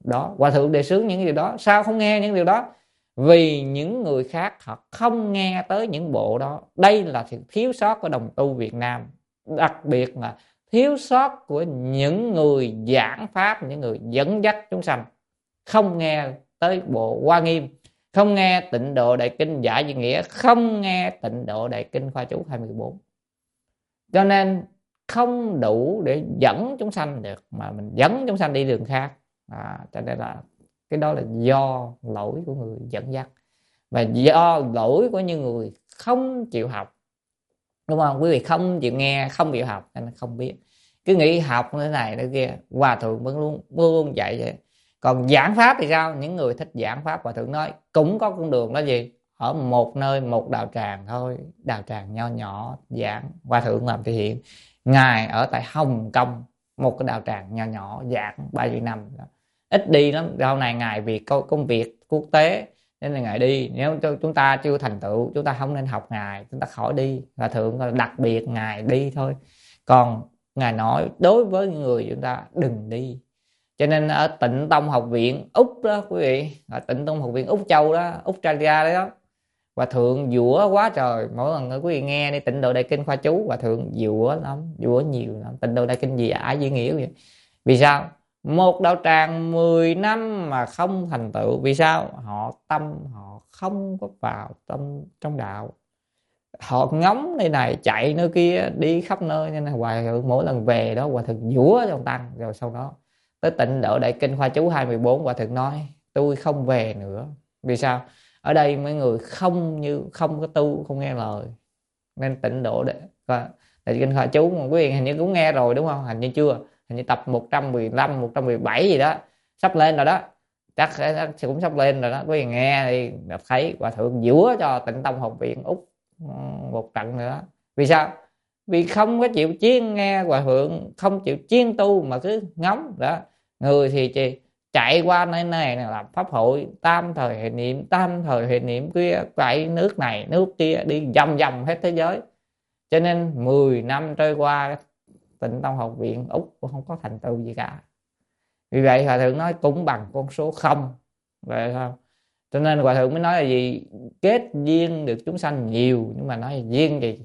đó. Hòa thượng đề xướng những điều đó, sao không nghe những điều đó? Vì những người khác họ không nghe tới những bộ đó. Đây là sự thiếu sót của đồng tu Việt Nam, đặc biệt là thiếu sót của những người giảng pháp, những người dẫn dắt chúng sanh, không nghe tới bộ Hoa Nghiêm, không nghe Tịnh Độ Đại Kinh Giải Dị Nghĩa, không nghe Tịnh Độ Đại Kinh Khoa Chú hai mươi bốn. Cho nên không đủ để dẫn chúng sanh được, mà mình dẫn chúng sanh đi đường khác. À, cho nên là cái đó là do lỗi của người dẫn dắt, và do lỗi của những người không chịu học, đúng không? Quý vị không chịu nghe, không chịu học nên không biết, cứ nghĩ học như thế này thế kia. Hòa thượng vẫn luôn luôn dạy vậy. Còn giảng pháp thì sao? Những người thích giảng pháp, Hòa thượng nói cũng có con đường đó gì, ở một nơi, một đạo tràng thôi, đạo tràng nho nhỏ giảng. Hòa thượng làm thể hiện, ngài ở tại Hồng Kông, một cái đạo tràng nho nhỏ giảng bao nhiêu năm, ít đi lắm. Sau này ngài vì công việc quốc tế nên là ngài đi. Nếu chúng ta chưa thành tựu, chúng ta không nên học ngài, chúng ta khỏi đi. Hòa thượng đặc biệt ngài đi thôi, còn ngài nói đối với người chúng ta đừng đi. Cho nên ở Tịnh Tông Học viện Úc đó quý vị, ở Tịnh Tông Học viện Úc Châu đó, Australia đó, Hòa thượng dũa quá trời. Mỗi lần quý vị nghe đi Tịnh Độ Đại Kinh Khoa Chú, Hòa thượng dũa lắm, dũa nhiều lắm. Tịnh Độ Đại Kinh gì Ả Dị Nghĩa vậy. Vì sao? Một đạo tràng mười năm mà không thành tựu. Vì sao? Họ tâm họ không có vào tâm trong đạo, họ ngóng nơi này chạy nơi kia, đi khắp nơi. Nên là Hòa thượng mỗi lần về đó, Hòa thượng dũa trong tăng. Rồi sau đó tới Tịnh Độ Đại Kinh Khoa Chú hai mươi bốn, Hòa thượng nói tôi không về nữa. Vì sao? Ở đây mấy người không như không có tu, không nghe lời. Nên Tịnh Độ Đại Kinh Khoa Chú mà quý vị hình như cũng nghe rồi đúng không? Hình như chưa, hình như tập một trăm mười lăm, một trăm mười bảy gì đó, sắp lên rồi đó, chắc cũng sắp lên rồi đó. Quý vị nghe thì thấy Hòa thượng dũa cho Tịnh Tông Học viện Úc một trận nữa. Vì sao? Vì không có chịu chuyên nghe Hòa thượng, không chịu chuyên tu mà cứ ngóng đó. Người thì chỉ chạy qua nơi này làm pháp hội, tam thời hệ niệm, tam thời hệ niệm kia, quậy nước này nước kia, đi vòng vòng hết thế giới. Cho nên mười năm trôi qua, Tịnh Tông Học viện Úc cũng không có thành tựu gì cả. Vì vậy Hòa thượng nói cũng bằng con số không. Vậy không? Cho nên Hòa thượng mới nói là gì? Kết duyên được chúng sanh nhiều, nhưng mà nói duyên gì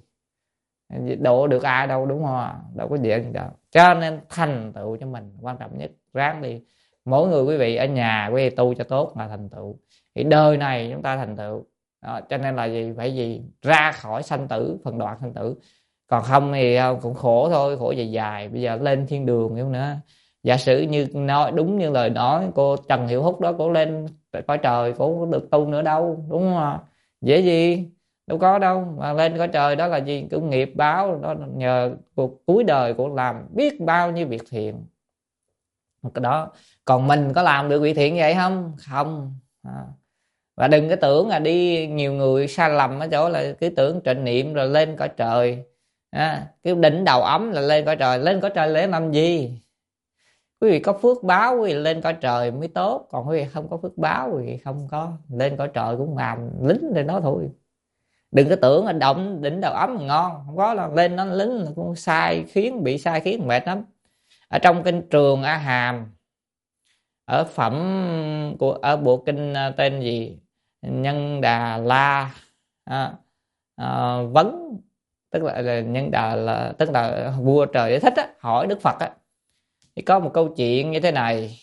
độ được ai đâu, đúng không? Đâu có duyên gì đâu. Cho nên thành tựu cho mình quan trọng nhất. Ráng đi. Mỗi người quý vị ở nhà quý vị tu cho tốt là thành tựu. Thì đời này chúng ta thành tựu. Đó, cho nên là gì? Phải gì? Ra khỏi sanh tử, phần đoạn sanh tử. Còn không thì cũng khổ thôi, khổ dài dài. Bây giờ lên thiên đường hiểu nữa. Giả sử như nói đúng như lời nói cô Trần Hiểu Húc đó, cô lên cõi trời, cô không được tu nữa đâu, đúng không? Dễ gì? Đâu có đâu. Mà lên cõi trời đó là gì? Cái nghiệp báo đó, nhờ cuộc cuối đời cô làm biết bao nhiêu việc thiện. Cái đó. Còn mình có làm được việc thiện vậy không? Không. À. Và đừng có tưởng là đi, nhiều người sai lầm ở chỗ là cứ tưởng trịnh niệm rồi lên cõi trời. À, cái đỉnh đầu ấm là lên cõi trời. Lên cõi trời để làm gì? Quý vị có phước báo quý vị lên cõi trời mới tốt. Còn quý vị không có phước báo quý vị không có lên cõi trời, cũng làm lính lên đó thôi. Đừng có tưởng là động đỉnh đầu ấm là ngon. Không có là lên nó lính là cũng sai khiến, bị sai khiến mệt lắm. Ở trong kinh Trường A Hàm, ở phẩm của ở bộ kinh tên gì Nhân Đà La à, à, vấn, tức là, là Nhân Đà là tức là vua trời Đế Thích á, hỏi Đức Phật á, thì có một câu chuyện như thế này.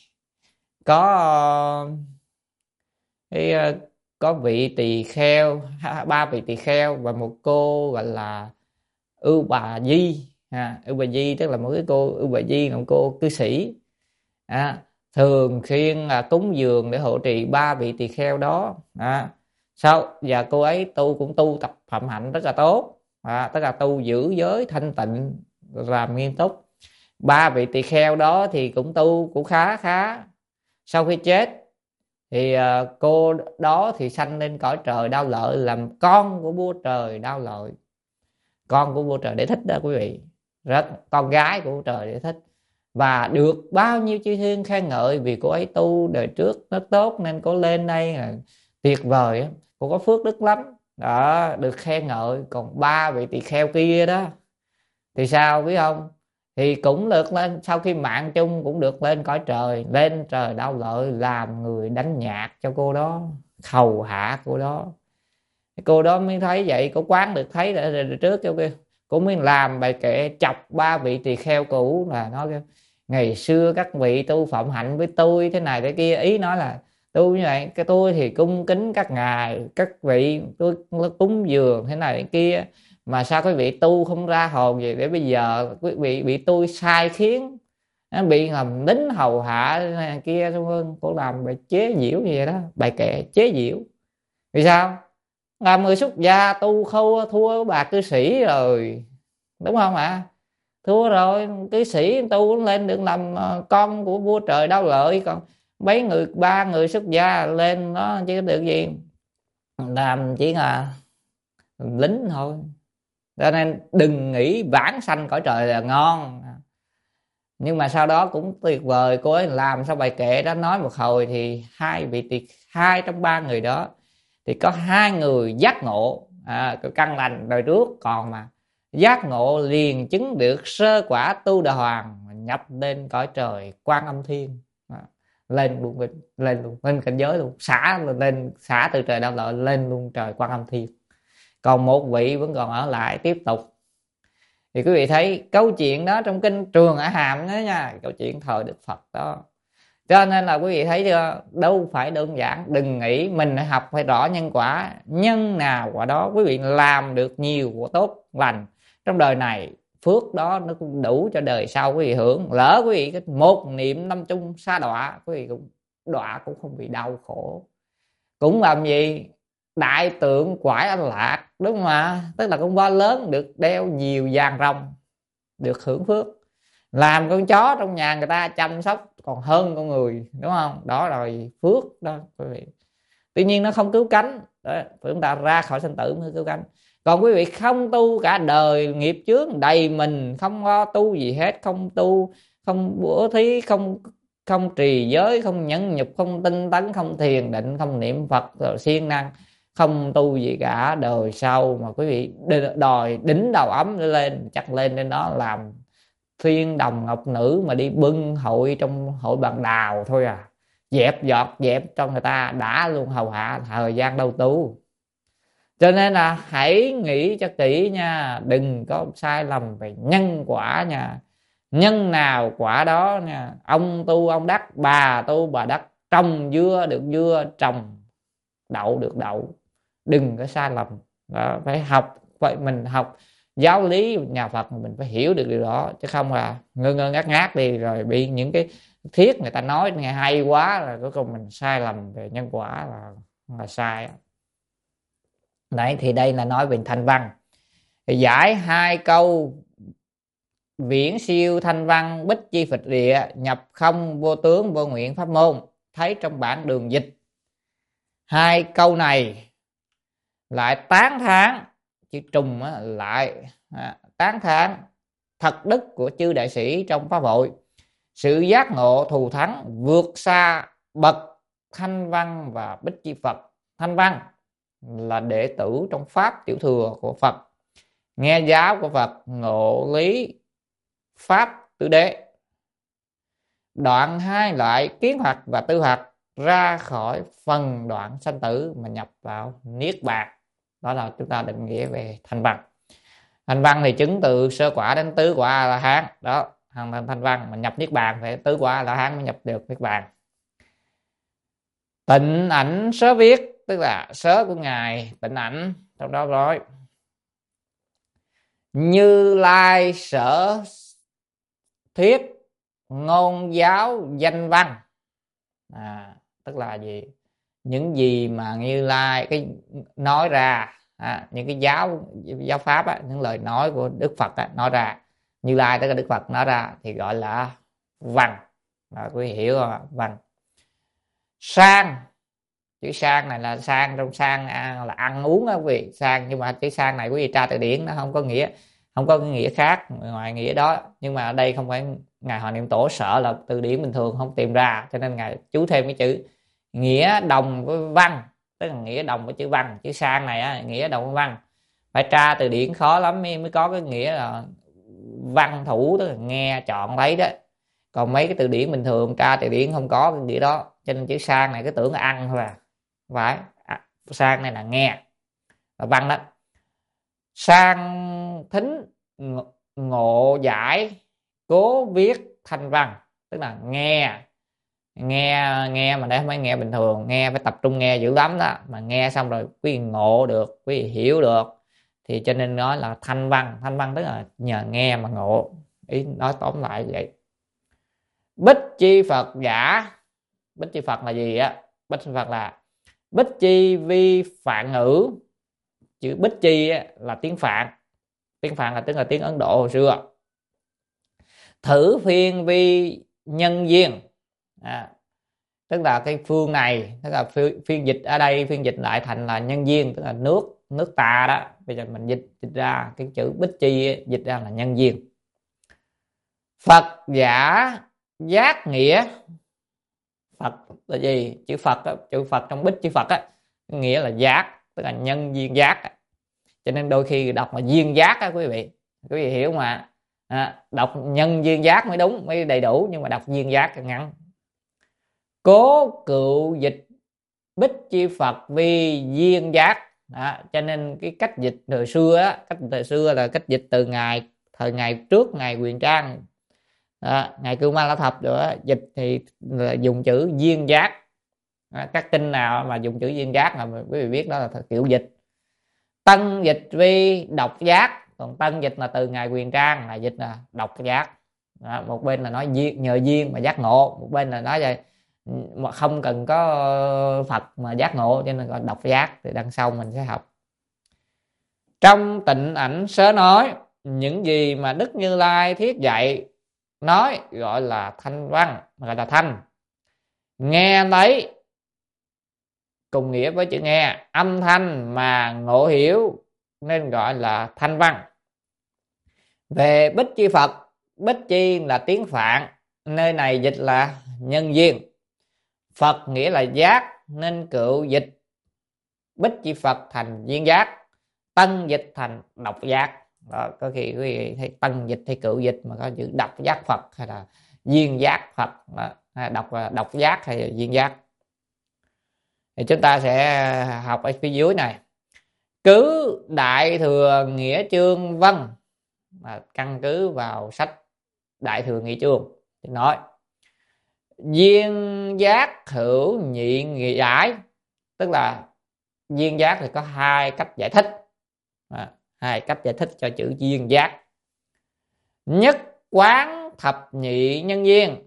Có cái có vị tỳ kheo, ba vị tỳ kheo và một cô gọi là Ưu Bà Di. À, Ưu Bà Di tức là một cái cô Ưu Bà Di là một cô cư sĩ. À, thường xuyên là cúng dường để hộ trì ba vị tỳ kheo đó. À, sau và cô ấy tu cũng tu tập phạm hạnh rất là tốt. À, tức là tu giữ giới thanh tịnh, làm nghiêm túc. Ba vị tỳ kheo đó thì cũng tu cũng khá khá. Sau khi chết thì uh, cô đó thì sanh lên cõi trời Đao Lợi, làm con của vua trời Đao Lợi, con của vua trời Đế Thích đó quý vị, rất con gái của vua trời Đế Thích. Và được bao nhiêu chư thiên khen ngợi vì cô ấy tu đời trước rất tốt nên cô lên đây là tuyệt vời. Cô có phước đức lắm đó, được khen ngợi. Còn ba vị tỳ kheo kia đó thì sao biết không? thì cũng được lên, sau khi mạng chung cũng được lên cõi trời, lên trời Đau Lợi làm người đánh nhạc cho cô đó, hầu hạ cô đó. Cô đó mới thấy vậy, cô quán được thấy đã, đã, đã trước cho kia, cô mới làm bài kệ chọc ba vị tỳ kheo cũ, là nói ngày xưa các vị tu phạm hạnh với tôi thế này thế kia, ý nói là tôi như vậy, cái tôi thì cung kính các ngài các vị, tôi cúng dường thế này thế kia, mà sao quý vị tu không ra hồn gì để bây giờ quý vị bị tôi sai khiến, bị ngầm nín hầu hạ này kia. Xong hơn cô làm bài chế giễu như vậy đó, bài kệ chế giễu. Vì sao? Làm người xuất gia tu khâu thua bà cư sĩ rồi, đúng không ạ? À? Thua rồi, cư sĩ tu lên được làm con của vua trời Đau Lợi, còn mấy người ba người xuất gia lên nó chứ được gì, làm chỉ là lính thôi. Cho nên đừng nghĩ vãng sanh cõi trời là ngon. Nhưng mà sau đó cũng tuyệt vời, cô ấy làm sau bài kệ đó nói một hồi thì hai vị tỳ hai trong ba người đó thì có hai người giác ngộ, à, căn lành đời trước, còn mà giác ngộ liền chứng được sơ quả tu đà hoàng, nhập lên cõi trời Quan Âm Thiên, à, lên luôn, lên luôn lên cảnh giới luôn, xả lên, xả từ trời Đau Lợi lên luôn trời Quan Âm Thiên. Còn một vị vẫn còn ở lại tiếp tục. Thì quý vị thấy câu chuyện đó trong kinh Trường Ở Hàm đó nha, câu chuyện thời Đức Phật đó. Cho nên là quý vị thấy chưa, đâu phải đơn giản. Đừng nghĩ mình học phải rõ nhân quả, nhân nào quả đó. Quý vị làm được nhiều của tốt lành trong đời này, phước đó nó cũng đủ cho đời sau quý vị hưởng. Lỡ quý vị một niệm năm chung sa đọa, quý vị cũng đọa cũng không bị đau khổ, cũng làm gì đại tượng quải Anh Lạc, đúng không ạ? Tức là con voi lớn được đeo nhiều vàng rồng, được hưởng phước. Làm con chó trong nhà người ta chăm sóc còn hơn con người, đúng không? Đó rồi phước đó quý vị. Tuy nhiên nó không cứu cánh đó, chúng ta ra khỏi sinh tử mới cứu cánh. Còn quý vị không tu cả đời, nghiệp chướng đầy mình, không lo tu gì hết, không tu, không bố thí, không không trì giới, không nhẫn nhục, không tinh tấn, không thiền định, không niệm Phật rồi siêng năng, không tu gì cả, đời sau mà quý vị đòi đính đầu ấm lên, chắc lên trên đó làm thiên đồng ngọc nữ mà đi bưng hội trong hội bàn đào thôi à, dẹp giọt dẹp cho người ta đã luôn, hầu hạ thời gian đâu tu. Cho nên là hãy nghĩ cho kỹ nha, đừng có sai lầm về nhân quả nha. Nhân nào quả đó nha. Ông tu ông đắc, bà tu bà đắc, trồng dưa được dưa, trồng đậu được đậu. Đừng có sai lầm đó, phải học. Vậy mình học giáo lý nhà Phật mình phải hiểu được điều đó, chứ không là ngơ ngơ ngác ngác đi rồi bị những cái thiết người ta nói nghe hay quá là cuối cùng mình sai lầm về nhân quả là, là sai. Đấy, thì đây là nói về thanh văn. Thì giải hai câu viễn siêu thanh văn bích chi Phật địa, nhập không vô tướng vô nguyện pháp môn, thấy trong bản đường dịch. Hai câu này lại tán thán, chữ trùng lại à, tán thán thật đức của chư đại sĩ trong pháp hội, sự giác ngộ thù thắng vượt xa bậc thanh văn và bích chi Phật. Thanh văn là đệ tử trong pháp tiểu thừa của Phật, nghe giáo của Phật, ngộ lý pháp tứ đế, đoạn hai lại kiến hoặc và tư hoặc, ra khỏi phần đoạn sanh tử mà nhập vào niết bàn. Đó là chúng ta định nghĩa về thanh văn. Thanh văn thì chứng từ sơ quả đến tứ quả là hán đó, thành thanh văn. Mà nhập niết bàn phải tứ quả là hán mới nhập được niết bàn. Tịnh ảnh sớ viết, tức là sớ của ngài Tịnh Ảnh, trong đó nói Như Lai sở thuyết ngôn giáo danh văn, à, tức là gì? Những gì mà Như Lai cái nói ra, à, những cái giáo giáo pháp á, những lời nói của Đức Phật á, nói ra, Như Lai tức là Đức Phật nói ra thì gọi là văn. À, quý vị hiểu không? Văn. Sang, chữ sang này là sang trong sang là ăn uống á quý vị, sang, nhưng mà chữ sang này quý vị tra từ điển nó không có nghĩa, không có cái nghĩa khác ngoài nghĩa đó. Nhưng mà ở đây không phải ngài Hòa Niệm Tổ sợ là từ điển bình thường không tìm ra, cho nên ngài chú thêm cái chữ nghĩa đồng với văn, tức là nghĩa đồng với chữ văn. Chữ sang này á, nghĩa đồng với văn phải tra từ điển khó lắm mới, mới có cái nghĩa là văn thủ, tức là nghe chọn lấy đó. Còn mấy cái từ điển bình thường tra từ điển không có cái nghĩa đó, cho nên chữ sang này cứ tưởng là ăn thôi à. Phải à, sang này là nghe và văn đó. Sang thính ngộ giải cố viết thanh văn, tức là nghe nghe nghe mà đây không phải nghe bình thường, nghe phải tập trung nghe dữ lắm đó, mà nghe xong rồi quý vị ngộ được, quý vị hiểu được, thì cho nên nói là thanh văn. Thanh văn tức là nhờ nghe mà ngộ, ý nói tóm lại vậy. Bích chi Phật giả, bích chi Phật là gì á? Bích chi Phật là bích chi vi Phạn ngữ. Chữ bích chi á, là tiếng Phạn, tiếng Phạn là tức là tiếng Ấn Độ hồi xưa. Thử phiên vi nhân duyên, à, tức là cái phương này, tức là phiên, phiên dịch ở đây phiên dịch lại thành là nhân duyên, tức là nước nước ta đó. Bây giờ mình dịch, dịch ra cái chữ bích chi dịch ra là nhân duyên. Phật giả giác nghĩa. Phật là gì? Chữ Phật đó, chữ Phật trong bích chữ Phật á, nghĩa là giác, tức là nhân duyên giác. Cho nên đôi khi đọc là duyên giác á quý vị, quý vị hiểu mà. À, đọc nhân duyên giác mới đúng, mới đầy đủ, nhưng mà đọc duyên giác ngắn. Cố cựu dịch bích chi Phật vi duyên giác. Đó, cho nên cái cách dịch thời xưa á, cách thời xưa là cách dịch từ ngày thời ngày trước ngày Quyền Trang, đó, ngày Cưu Ma La Thập rồi đó, dịch thì là dùng chữ duyên giác. Đó, các kinh nào mà dùng chữ duyên giác là quý vị biết đó là kiểu dịch. Tân dịch vi độc giác, còn tân dịch là từ ngày Quyền Trang là dịch là độc giác. Đó, một bên là nói duyên, nhờ duyên mà giác ngộ, một bên là nói vậy mà không cần có Phật mà giác ngộ, cho nên gọi độc giác. Thì đằng sau mình sẽ học. Trong Tịnh Ảnh Sớ nói, những gì mà Đức Như Lai thiết dạy nói gọi là thanh văn, gọi là thanh. Nghe lấy cùng nghĩa với chữ nghe, âm thanh mà ngộ hiểu nên gọi là thanh văn. Về bích chi Phật, bích chi là tiếng Phạn, nơi này dịch là nhân duyên. Phật nghĩa là giác nên cựu dịch bích chi Phật thành duyên giác, tân dịch thành độc giác. Đó, có khi quý vị thấy tân dịch hay cựu dịch mà có chữ độc giác Phật hay là duyên giác Phật, hay độc độc giác hay là duyên giác. Thì chúng ta sẽ học ở phía dưới này. Cứ Đại Thừa Nghĩa Chương Văn, mà căn cứ vào sách Đại Thừa Nghĩa Chương thì nói duyên giác hữu nhị nghĩa giải, tức là duyên giác thì có hai cách giải thích, à, hai cách giải thích cho chữ duyên giác. Nhất quán thập nhị nhân duyên,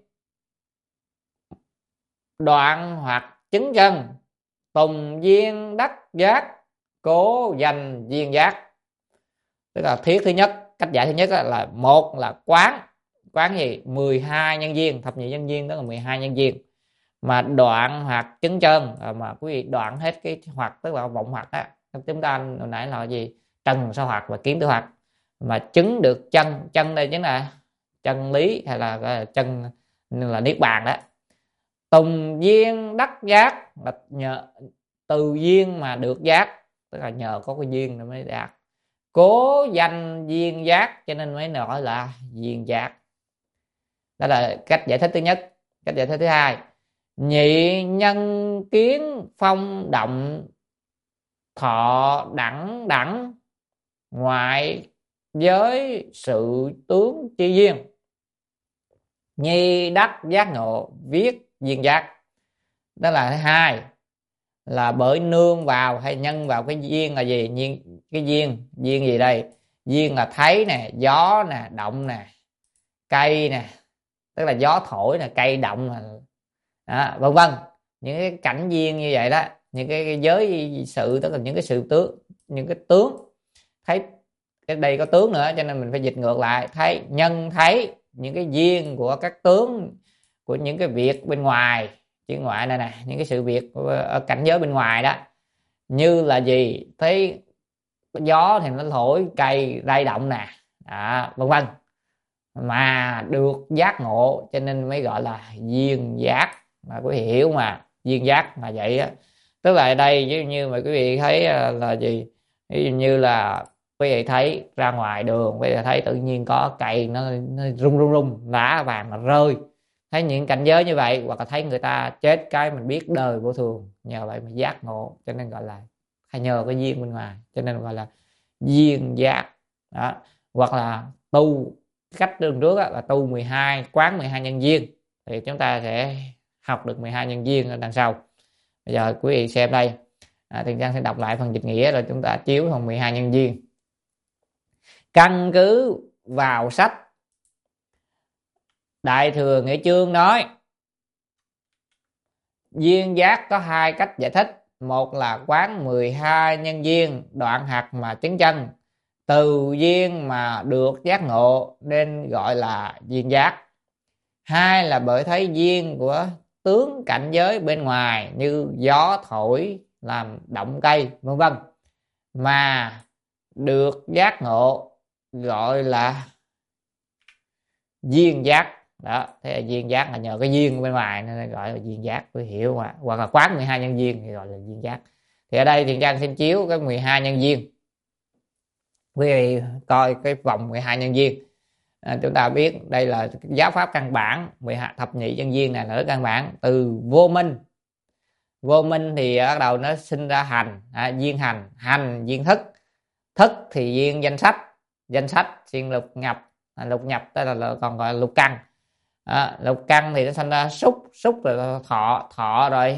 đoạn hoặc chứng chân, tùng duyên đắc giác, cố danh duyên giác. Tức là thiết thứ nhất, cách giải thứ nhất là một là quán, quán gì? mười hai nhân duyên, thập nhị nhân duyên đó là mười hai nhân duyên. Mà đoạn hoặc chứng chân, mà quý vị đoạn hết cái hoặc, tức là vọng hoặc á. Chúng ta hồi nãy là gì? Trần sao hoặc và kiến tư hoặc. Mà chứng được chân, chân đây chính là chân lý hay là, là chân là niết bàn đó. Tùng duyên đắc giác là nhờ từ duyên mà được giác, tức là nhờ có cái duyên rồi mới đạt. Cố danh duyên giác, cho nên mới nói là duyên giác. Đó là cách giải thích thứ nhất. Cách giải thích thứ hai, nhị nhân kiến phong động thọ đẳng đẳng, ngoại giới sự tướng chi duyên, nhi đắc giác ngộ viết duyên giác. Đó là thứ hai, là bởi nương vào hay nhân vào cái duyên là gì? Duyên, cái duyên duyên gì đây? Duyên là thấy nè, gió nè, động nè, cây nè, tức là gió thổi nè, cây động nè, đó, vân vân. Những cái cảnh duyên như vậy đó, những cái, cái giới sự, tức là những cái sự tướng, những cái tướng. Thấy cái đây có tướng nữa, cho nên mình phải dịch ngược lại. Thấy nhân thấy những cái duyên của các tướng, của những cái việc bên ngoài, chữ ngoại này nè, những cái sự việc ở cảnh giới bên ngoài đó. Như là gì? Thấy gió thì nó thổi, cây lay động nè, đó, vân vân. Mà được giác ngộ cho nên mới gọi là duyên giác. Mà quý vị hiểu mà, duyên giác là vậy á. Tức là ở đây giống như mà quý vị thấy là gì? Ví dụ như là quý vị thấy ra ngoài đường, quý vị thấy tự nhiên có cây nó, nó rung rung rung, lá vàng nó rơi, thấy những cảnh giới như vậy, hoặc là thấy người ta chết cái mình biết đời vô thường, nhờ vậy mà giác ngộ, cho nên gọi là hay nhờ cái duyên bên ngoài, cho nên gọi là duyên giác đó. Hoặc là tu cách đường trước là tu mười hai quán mười hai nhân duyên, thì chúng ta sẽ học được mười hai nhân duyên ở đằng sau. Bây giờ quý vị xem đây, à, Thiện Trang sẽ đọc lại phần dịch nghĩa rồi chúng ta chiếu phần mười hai nhân duyên. Căn cứ vào sách Đại Thừa Nghĩa Chương nói duyên giác có hai cách giải thích. Một là quán mười hai nhân duyên đoạn hạt mà chứng chân, từ duyên mà được giác ngộ nên gọi là duyên giác. Hai là bởi thấy duyên của tướng cảnh giới bên ngoài như gió thổi làm động cây vân vân mà được giác ngộ gọi là duyên giác đó. Thế là duyên giác là nhờ cái duyên bên ngoài nên gọi là duyên giác, quý hiểu mà. Hoặc là quán mười hai nhân duyên thì gọi là duyên giác. Thì ở đây Thiện Trang xin chiếu cái mười hai nhân duyên, quý vị coi cái vòng mười hai nhân duyên. À, chúng ta biết đây là giáo pháp căn bản, mười hai thập nhị nhân duyên này là rất căn bản. Từ vô minh, vô minh thì bắt đầu nó sinh ra hành, à, duyên hành, hành duyên thức, thức thì duyên danh sách, danh sách duyên lục nhập, à, lục nhập tức là, là còn gọi là lục căn, à, lục căn thì nó sinh ra xúc, xúc rồi thọ, thọ rồi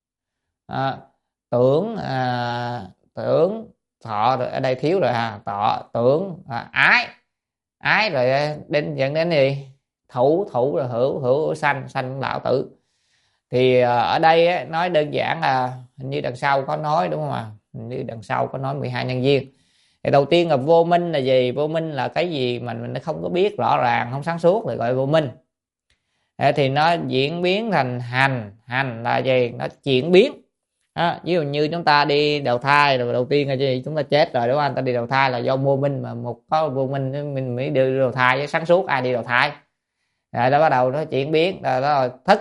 à, tưởng, à, tưởng thọ rồi ở đây thiếu rồi ha, tọ tưởng, à, ái, ái rồi đến dẫn đến gì thủ, thủ rồi hữu, hữu sanh, sanh lão tử. Thì ở đây nói đơn giản là hình như đằng sau có nói đúng không ạ? Hình như đằng sau có nói mười hai nhân duyên. Thì đầu tiên là vô minh là gì? Vô minh là cái gì mà mình không có biết rõ ràng, không sáng suốt thì gọi vô minh. Thì nó diễn biến thành hành, hành là gì? Nó chuyển biến. À, ví dụ như chúng ta đi đầu thai rồi đầu tiên là gì? Chúng ta chết rồi đúng không? Ta đi đầu thai là do vô minh, mà một có vô minh mình mới đi đầu thai, với sáng suốt ai đi đầu thai. Rồi đó bắt đầu nó chuyển biến, rồi đó là thức.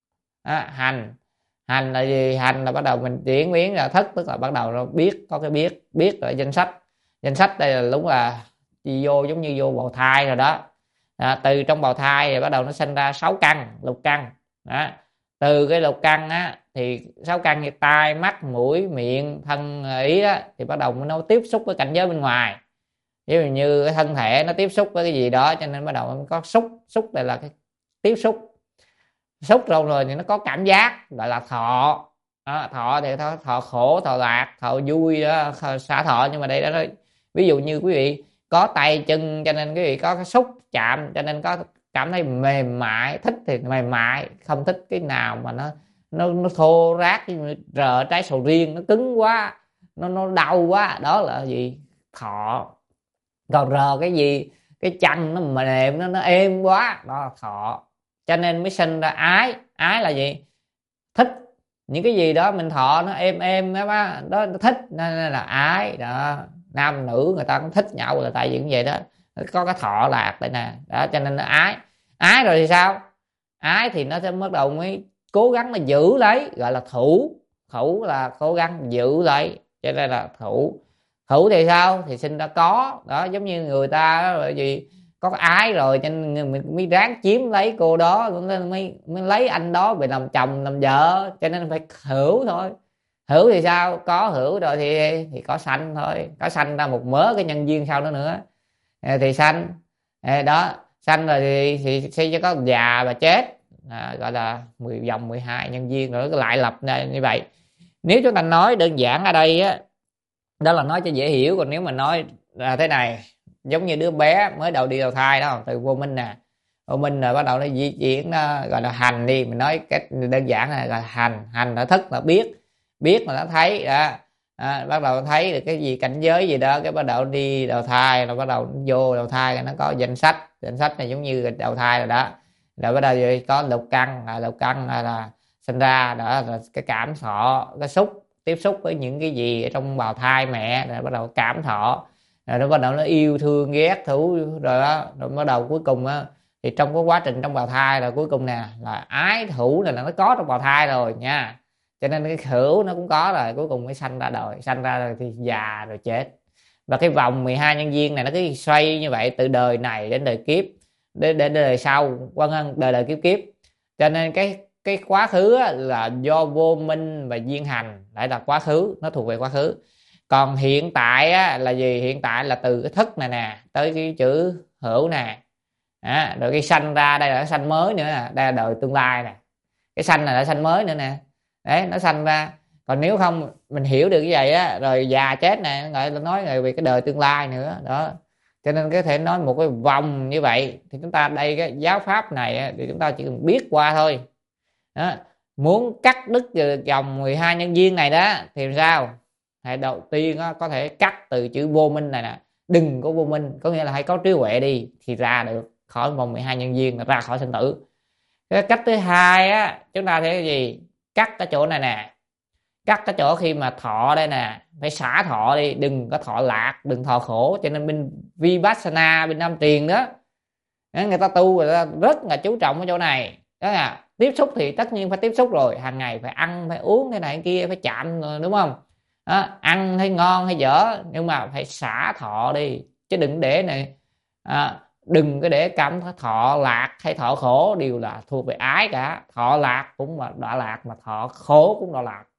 À, hành, hành là gì? Hành là bắt đầu mình chuyển biến là thức, tức là bắt đầu nó biết, có cái biết, biết ở danh sách. Danh sách đây là đúng là đi vô giống như vô bào thai rồi đó. À, từ trong bào thai thì bắt đầu nó sinh ra sáu căn, lục căn. Đó. Từ cái lục căn á thì sáu căn như tai, mắt, mũi, miệng, thân, ý đó thì bắt đầu nó tiếp xúc với cảnh giới bên ngoài. Ví dụ như cái thân thể nó tiếp xúc với cái gì đó cho nên bắt đầu nó có xúc, xúc đây là cái tiếp xúc. Xúc rồi rồi thì nó có cảm giác gọi là thọ. Đó, thọ thì thọ, thọ khổ, thọ lạc, thọ vui đó, xả thọ. Nhưng mà đây đó, ví dụ như quý vị có tay chân cho nên quý vị có cái xúc chạm cho nên có cảm thấy mềm mại, thích thì mềm mại, không thích cái nào mà nó nó nó thô ráp, rờ trái sầu riêng nó cứng quá, nó nó đau quá, đó là gì? Thọ. Còn rờ cái gì cái chân nó mềm, nó nó êm quá, đó là thọ. Cho nên mới sinh ra ái. Ái là gì? Thích những cái gì đó mình thọ nó êm êm đó, đó nó thích nên là ái đó. Nam nữ người ta cũng thích nhau là tại vì như vậy đó, có cái thọ lạc đây nè đó, cho nên nó ái. Ái rồi thì sao? Ái thì nó sẽ bắt đầu mới cố gắng là giữ lấy, gọi là thủ. Thủ là cố gắng giữ lấy, cho nên là thủ. Thủ thì sao? Thì sinh ra có đó, giống như người ta bởi vì có ái rồi cho nên mình mới ráng chiếm lấy cô đó, mới, mới lấy anh đó về làm chồng làm vợ, cho nên phải hữu thôi. Hữu thì sao? Có hữu rồi thì thì có sanh thôi, có sanh ra một mớ cái nhân duyên sau đó nữa thì sanh đó. Sanh rồi thì, thì sẽ có già và chết, à, gọi là mười vòng mười hai nhân duyên rồi lại lập như vậy. Nếu chúng ta nói đơn giản ở đây á, đó là nói cho dễ hiểu. Còn nếu mà nói là thế này, giống như đứa bé mới đầu đi đầu thai đó, từ vô minh nè, vô minh rồi bắt đầu nó di chuyển, nó gọi là hành đi, mình nói cách đơn giản là, là hành. Hành là thức, là biết, biết mà nó thấy đó. À, bắt đầu thấy được cái gì cảnh giới gì đó, cái bắt đầu đi đầu thai, rồi bắt đầu vô đầu thai nó có danh sách. Danh sách này giống như đầu thai rồi đó, rồi bắt đầu có lục căn, là lục căn là, là sinh ra đó là cái cảm thọ, cái xúc, tiếp xúc với những cái gì ở trong bào thai mẹ, rồi bắt đầu cảm thọ, rồi nó bắt đầu nó yêu thương ghét thú rồi đó, rồi bắt đầu cuối cùng á thì trong cái quá trình trong bào thai là cuối cùng nè là ái thủ này là nó có trong bào thai rồi nha, cho nên cái hữu nó cũng có rồi, cuối cùng mới sanh ra đời. Sanh ra rồi thì già rồi chết, Và cái vòng mười hai nhân duyên này nó cứ xoay như vậy từ đời này đến đời kiếp, đến đến đời sau, vân vân, đời đời kiếp kiếp. Cho nên cái cái quá khứ là do vô minh và duyên hành, lại là quá khứ, nó thuộc về quá khứ. Còn hiện tại á, là gì? Hiện tại là từ cái thức này nè tới cái chữ hữu nè, à, rồi cái sanh ra đây là cái sanh mới nữa nè, đây là đời tương lai nè, cái sanh này là sanh mới nữa nè, đấy, nó sanh ra. Còn nếu không mình hiểu được cái vậy á, rồi già chết nè, gọi là nói về cái đời tương lai nữa đó. Cho nên có thể nói một cái vòng như vậy. Thì chúng ta đây cái giáo pháp này thì chúng ta chỉ cần biết qua thôi đó. Muốn cắt đứt dòng mười hai nhân duyên này đó thì sao? Thì đầu tiên đó, có thể cắt từ chữ vô minh này nè, đừng có vô minh, có nghĩa là hãy có trí huệ đi thì ra được khỏi vòng mười hai nhân duyên, ra khỏi sinh tử. Cái cách thứ hai á, chúng ta thấy cái gì? Cắt cái chỗ này nè, cắt cái chỗ khi mà thọ đây nè, phải xả thọ đi, đừng có thọ lạc, đừng thọ khổ. Cho nên bên Vipassana, bên Nam Truyền đó, người ta tu người ta rất là chú trọng cái chỗ này đó là tiếp xúc thì tất nhiên phải tiếp xúc rồi, hàng ngày phải ăn phải uống thế này thế kia, phải chạm, đúng không đó, ăn hay ngon hay dở nhưng mà phải xả thọ đi, chứ đừng để này à, đừng có để cảm thọ lạc hay thọ khổ đều là thuộc về ái cả. Thọ lạc cũng là đọa lạc, mà thọ khổ cũng đọa lạc.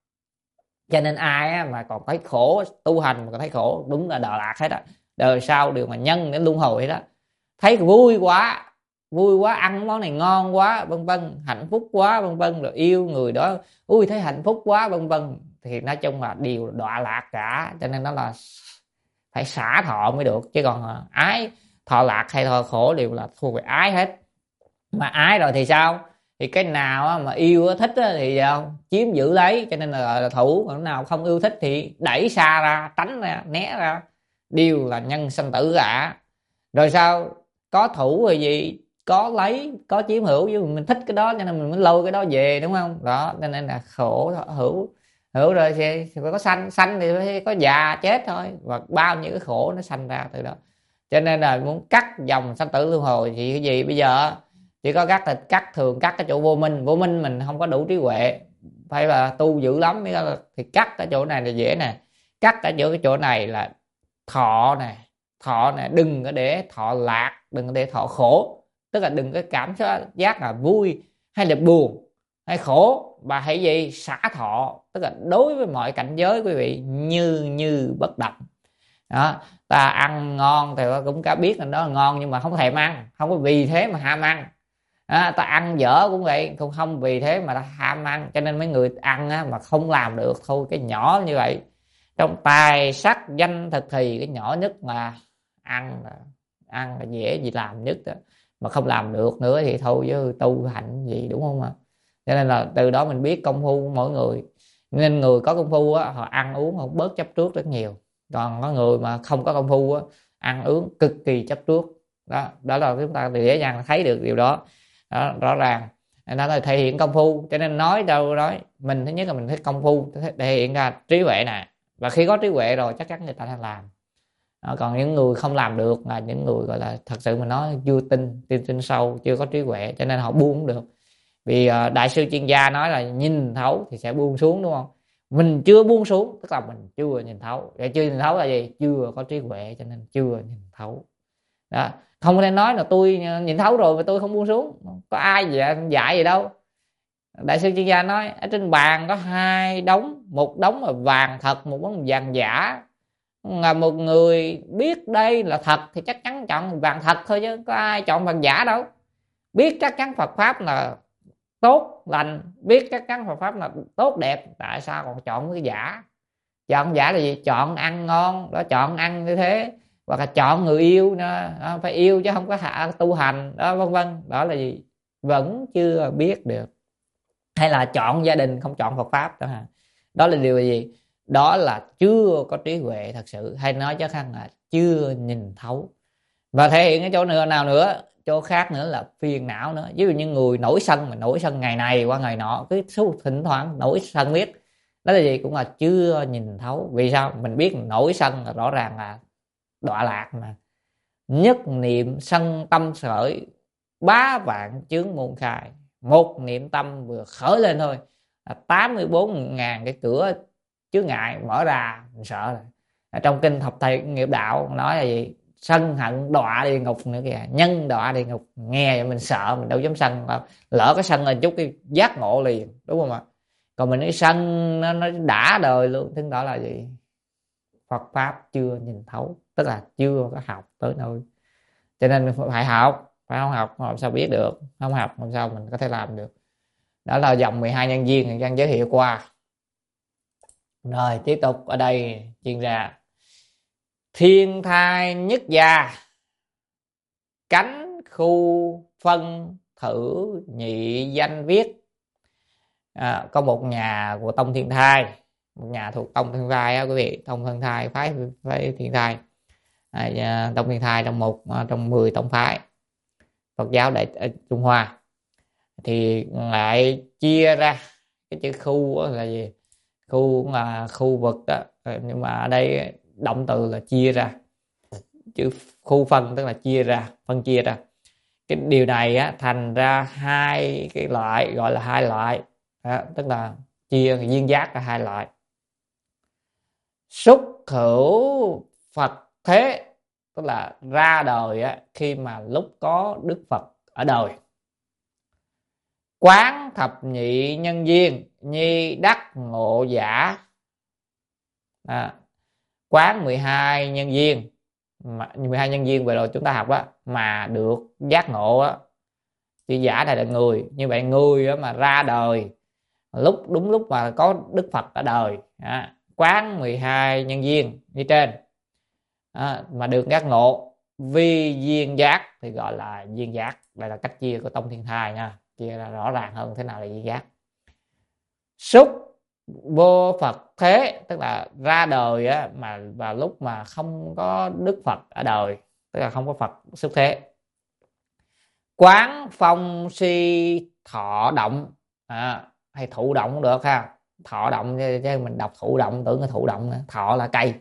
Cho nên ai mà còn thấy khổ, tu hành mà còn thấy khổ, đúng là đọa lạc hết á. Đời sau đều mà nhân đến luân hồi đó. Thấy vui quá, vui quá, ăn món này ngon quá, vân vân, hạnh phúc quá, vân vân, rồi yêu người đó, ui thấy hạnh phúc quá, vân vân, thì nói chung là đều đọa lạc cả. Cho nên nó là phải xả thọ mới được, chứ còn ái thọ lạc hay thọ khổ đều là thuộc về ái hết. Mà ái rồi thì sao? Thì cái nào mà yêu thích thì sao? Chiếm giữ lấy, cho nên là, là thủ. Còn nào không yêu thích thì đẩy xa ra, tránh ra, né ra, đều là nhân sanh tử cả. Rồi sao? Có thủ rồi gì? Có lấy, có chiếm hữu, chứ mình thích cái đó cho nên mình mới lôi cái đó về, đúng không? Đó, cho nên là khổ hữu. Hữu rồi thì phải có sanh, sanh thì phải có già chết thôi. Và bao nhiêu cái khổ nó sanh ra từ đó. Cho nên là muốn cắt dòng sanh tử luân hồi thì cái gì bây giờ? Chỉ có cắt là cắt thường cắt cái chỗ vô minh. Vô minh mình không có đủ trí huệ, phải là tu dữ lắm mới có, thì cắt cái chỗ này là dễ nè. Cắt cái chỗ cái chỗ này là thọ nè, thọ nè, đừng có để thọ lạc, đừng có để thọ khổ. Tức là đừng có cảm giác là vui hay là buồn hay khổ, và hãy gì xả thọ. Tức là đối với mọi cảnh giới quý vị như như bất động đó. Ta ăn ngon thì cũng cả biết là nó ngon, nhưng mà không thèm ăn, không có vì thế mà ham ăn. À, ta ăn dở cũng vậy, cũng không vì thế mà ta ham ăn. Cho nên mấy người ăn á, mà không làm được thôi, cái nhỏ như vậy trong tài sắc danh thực thì cái nhỏ nhất mà ăn là ăn là dễ gì làm nhất đó. Mà không làm được nữa thì thôi chứ tu hành gì, đúng không ạ? Cho nên là từ đó mình biết công phu mỗi người. Nên người có công phu á, họ ăn uống họ bớt chấp trước rất nhiều. Còn có người mà không có công phu á, ăn uống cực kỳ chấp trước đó. Đó là chúng ta dễ dàng thấy được điều đó. Đó, rõ ràng nó là thể hiện công phu. Cho nên nói đâu nói mình, thứ nhất là mình thấy công phu thể hiện ra trí huệ nè, và khi có trí huệ rồi chắc chắn người ta đang làm. Đó, còn những người không làm được là những người gọi là thật sự mà nói chưa tin tin tin sâu, chưa có trí huệ, cho nên họ buông không được. Vì uh, đại sư chuyên gia nói là nhìn thấu thì sẽ buông xuống, đúng không? Mình chưa buông xuống tức là mình chưa nhìn thấu. Vậy chưa nhìn thấu là gì? Chưa có trí huệ, cho nên chưa nhìn thấu đó. Không thể nói là tôi nhìn thấu rồi mà tôi không buông xuống, có ai dạy, dạy gì đâu. Đại sư chuyên gia nói ở trên bàn có hai đống, một đống là vàng thật, một đống vàng giả. Là một người biết đây là thật thì chắc chắn chọn vàng thật thôi, chứ có ai chọn vàng giả đâu. Biết chắc chắn Phật pháp là tốt lành, biết chắc chắn Phật pháp là tốt đẹp, tại sao còn chọn cái giả? Chọn giả là gì? Chọn ăn ngon đó, chọn ăn như thế, hoặc là chọn người yêu nữa, phải yêu chứ không có hạ tu hành đó, vân vân. Đó là gì? Vẫn chưa biết được. Hay là chọn gia đình không chọn Phật pháp đó hả? Đó là điều gì? Đó là chưa có trí huệ thật sự, hay nói chắc chắn là chưa nhìn thấu. Và thể hiện cái chỗ nữa nào nữa, chỗ khác nữa là phiền não nữa. Ví dụ như người nổi sân, mà nổi sân ngày này qua ngày nọ, cứ số thỉnh thoảng nổi sân biết, đó là gì? Cũng là chưa nhìn thấu. Vì sao? Mình biết nổi sân là rõ ràng là đọa lạc mà. Nhất niệm sân tâm khởi, bá vạn chướng môn khai. Một niệm tâm vừa khởi lên thôi là tám mươi bốn ngàn cái cửa chướng ngại mở ra, mình sợ rồi. Ở trong kinh Thập Thầy Nghiệp Đạo nói là gì? Sân hận đọa địa ngục nữa kìa, nhân đọa địa ngục. Nghe vậy mình sợ, mình đâu dám sân. Lỡ có sân lên chút cái giác ngộ liền, đúng không ạ? Còn mình cái sân nó, nó đã đời luôn, chứng tỏ là gì? Phật pháp chưa nhìn thấu, tức là chưa có học tới nơi. Cho nên phải học, phải không học làm sao biết được, không học làm sao mình có thể làm được. Đó là dòng mười hai nhân duyên thì Giang giới thiệu qua. Rồi tiếp tục ở đây chuyên gia thiên thai nhất gia cánh khu phân thử nhị danh viết. À, có một nhà của Tông Thiên Thai, một nhà thuộc Tông Thiên Thai á quý vị, Tông Thiên Thai phái phái Thiên Thai. À, Tông Thiên Thai trong một trong mười tông phái Phật giáo đại ở Trung Hoa thì lại chia ra cái chữ khu là gì? Khu là khu vực đó, nhưng mà ở đây động từ là chia ra, chữ khu phân tức là chia ra, phân chia ra. Cái điều này á, thành ra hai cái loại, gọi là hai loại đó, tức là chia duyên giác ra hai loại. Xuất hữu Phật thế, tức là ra đời á, khi mà lúc có Đức Phật ở đời. Quán thập nhị nhân duyên nhi đắc ngộ giả. À, quán mười hai nhân duyên, mười hai nhân duyên vừa rồi chúng ta học á, mà được giác ngộ á, chữ giả này là người. Như vậy người á, mà ra đời lúc đúng lúc mà có Đức Phật ở đời, à, quán mười hai nhân duyên như trên, à, mà được giác ngộ vi duyên giác thì gọi là duyên giác. Đây là cách chia của Tông Thiên Thai nha, chia ra rõ ràng hơn thế nào là duyên giác. Xúc vô Phật thế, tức là ra đời á, mà vào lúc mà không có Đức Phật ở đời, tức là không có Phật xuất thế. Quán phong si thọ động, à, hay thụ động cũng được ha, thọ động chứ mình đọc thụ động tưởng là thụ động nữa. Thọ là cây,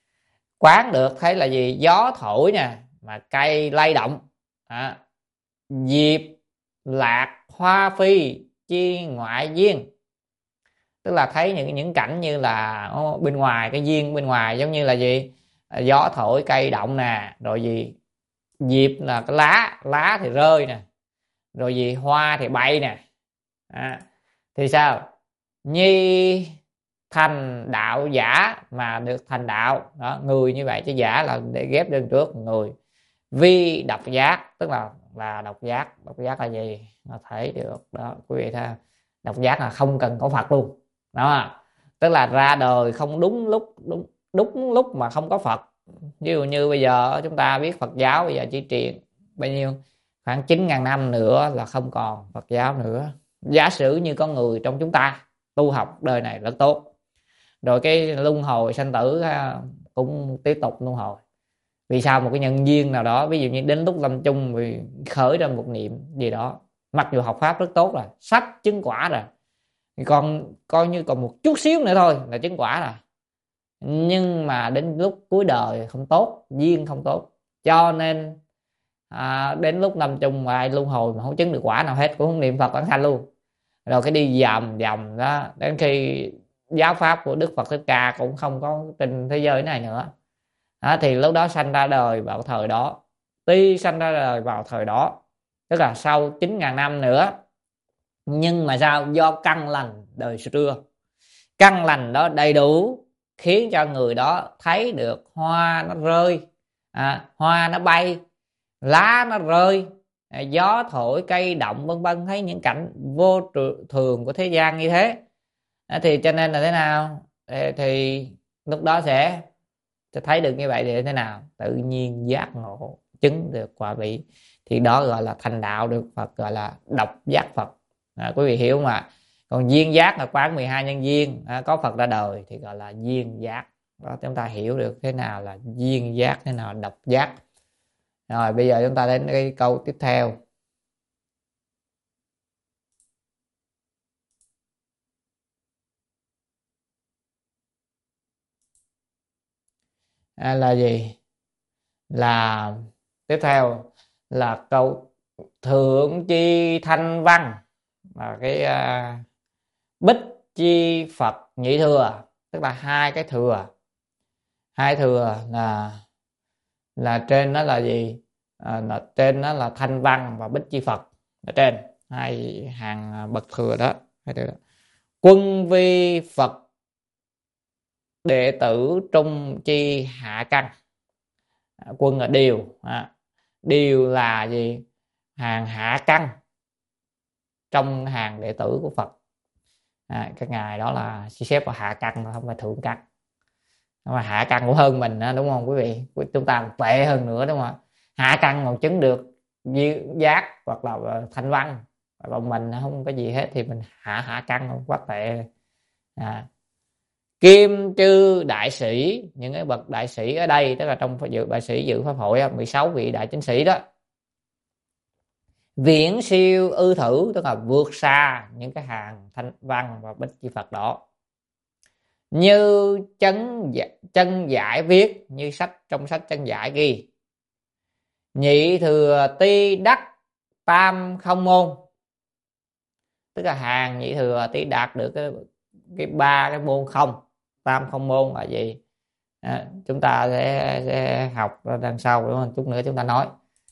quán được thấy là gì? Gió thổi nè, mà cây lay động. À, diệp lạc hoa phi chi ngoại duyên, tức là thấy những những cảnh như là oh, bên ngoài, cái duyên bên ngoài giống như là gì? Gió thổi cây động nè, rồi gì? Diệp là cái lá, lá thì rơi nè, rồi gì? Hoa thì bay nè. À, thì sao? Nhi thành đạo giả, mà được thành đạo đó, người như vậy chứ giả là để ghép đơn trước người. Vi độc giác, tức là là độc giác. Độc giác là gì? Nó thấy được đó quý vị thấy. Độc giác là không cần có Phật luôn đó, tức là ra đời không đúng lúc, đúng đúng lúc mà không có Phật. Ví dụ như bây giờ chúng ta biết Phật giáo bây giờ chỉ truyền bao nhiêu, khoảng chín ngàn năm nữa là không còn Phật giáo nữa. Giả sử như có người trong chúng ta tu học đời này rất tốt, rồi cái luân hồi sanh tử cũng tiếp tục luân hồi. Vì sao? Một cái nhân duyên nào đó, ví dụ như đến lúc lâm chung vì khởi ra một niệm gì đó, mặc dù học pháp rất tốt rồi, sắp chứng quả rồi, còn coi như còn một chút xíu nữa thôi là chứng quả rồi, nhưng mà đến lúc cuối đời không tốt, duyên không tốt, cho nên à, đến lúc lâm chung mà ai luân hồi mà không chứng được quả nào hết, cũng không niệm Phật bản sanh luôn, rồi cái đi vòng vòng đó, đến khi giáo pháp của Đức Phật Thích Ca cũng không có trên thế giới này nữa đó, thì lúc đó sanh ra đời vào thời đó. Tuy sanh ra đời vào thời đó, tức là sau chín ngàn năm nữa, nhưng mà sao? Do căn lành đời xưa, căn lành đó đầy đủ, khiến cho người đó thấy được hoa nó rơi, à, hoa nó bay, lá nó rơi, à, gió thổi cây động vân vân, thấy những cảnh vô thường của thế gian như thế. À, thì cho nên là thế nào? Thì, thì lúc đó sẽ sẽ thấy được như vậy thì thế nào? Tự nhiên giác ngộ, chứng được quả vị, thì đó gọi là thành đạo được Phật, gọi là độc giác Phật. À, quý vị hiểu mà. Còn duyên giác là quán mười hai nhân duyên, à, có Phật ra đời thì gọi là duyên giác. Đó, chúng ta hiểu được thế nào là duyên giác, thế nào là độc giác. Rồi bây giờ chúng ta đến cái câu tiếp theo. À, là gì? Là tiếp theo là câu thượng chi thanh văn, là cái uh, bích chi Phật nhị thừa, tức là hai cái thừa. hai thừa là là trên nó là gì, à, là trên nó là thanh văn và bích chi Phật ở trên hai hàng bậc thừa đó, hai thừa đó. Quân vi Phật đệ tử trung chi hạ căn. À, quân là điều, à, điều là gì, hàng hạ căn trong hàng đệ tử của Phật. À, các ngài đó là suy xếp vào hạ căn, không phải thượng căn, mà hạ căn cũng hơn mình đó, đúng không quý vị? Chúng ta tệ hơn nữa, đúng không ạ? Hạ căn còn chứng được giác hoặc là thanh văn, còn mình không có gì hết thì mình hạ hạ căn không, quá tệ. À, kim chư đại sĩ, những cái bậc đại sĩ ở đây tức là trong dự đại sĩ dự pháp hội mười sáu vị đại chính sĩ đó, viễn siêu ư thử, tức là vượt xa những cái hàng thanh văn và bích chi Phật đó, như chân chân giải viết, như sách trong sách chân giải ghi, nhị thừa ti đắc tam không môn, tức là hàng nhị thừa ti đạt được cái cái ba cái môn không. Tam không môn là gì? À, chúng ta sẽ, sẽ học đằng sau, đúng không? Chút nữa chúng ta nói.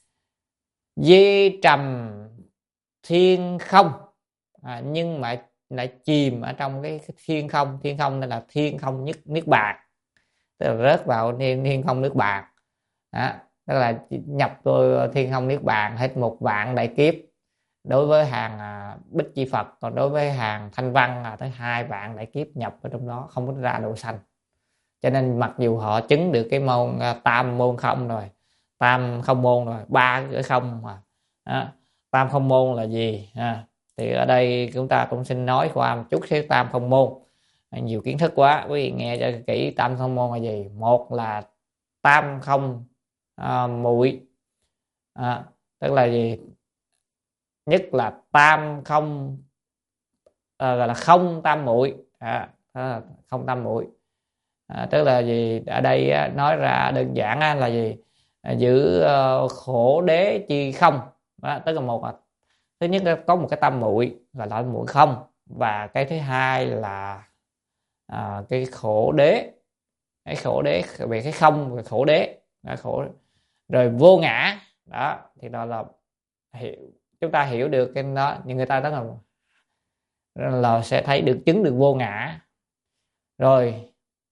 Di trầm thiên không, à, nhưng mà lại chìm ở trong cái thiên không. Thiên không nên là thiên không nhất niết bàn, tức là rớt vào thiên, thiên không nước bàn. Đó, tức là nhập vô thiên không niết bàn hết một vạn đại kiếp đối với hàng à, bích chi Phật, còn đối với hàng thanh văn là tới hai vạn đại kiếp nhập ở trong đó, không có ra độ sanh. Cho nên mặc dù họ chứng được cái môn à, tam môn không rồi, tam không môn rồi, ba cái không mà. Đó, tam không môn là gì? À, thì ở đây chúng ta cũng xin nói qua một chút xíu tam không môn. Nhiều kiến thức quá, quý vị nghe cho kỹ. Tam không môn là gì? Một là tam không à, muội, à, tức là gì? Nhất là tam không à, gọi là không tam muội, à, không tam muội, à, tức là gì? Ở đây á, nói ra đơn giản á, là gì? À, giữ uh, khổ đế chi không. Đó, tức là một là thứ nhất là có một cái tam muội gọi là muội không, và cái thứ hai là à, cái khổ đế, cái khổ đế về cái không, về khổ đế, đó, khổ rồi vô ngã. Đó thì đó là hiểu, chúng ta hiểu được cái đó, nhưng người ta đó là là sẽ thấy được, chứng được vô ngã. Rồi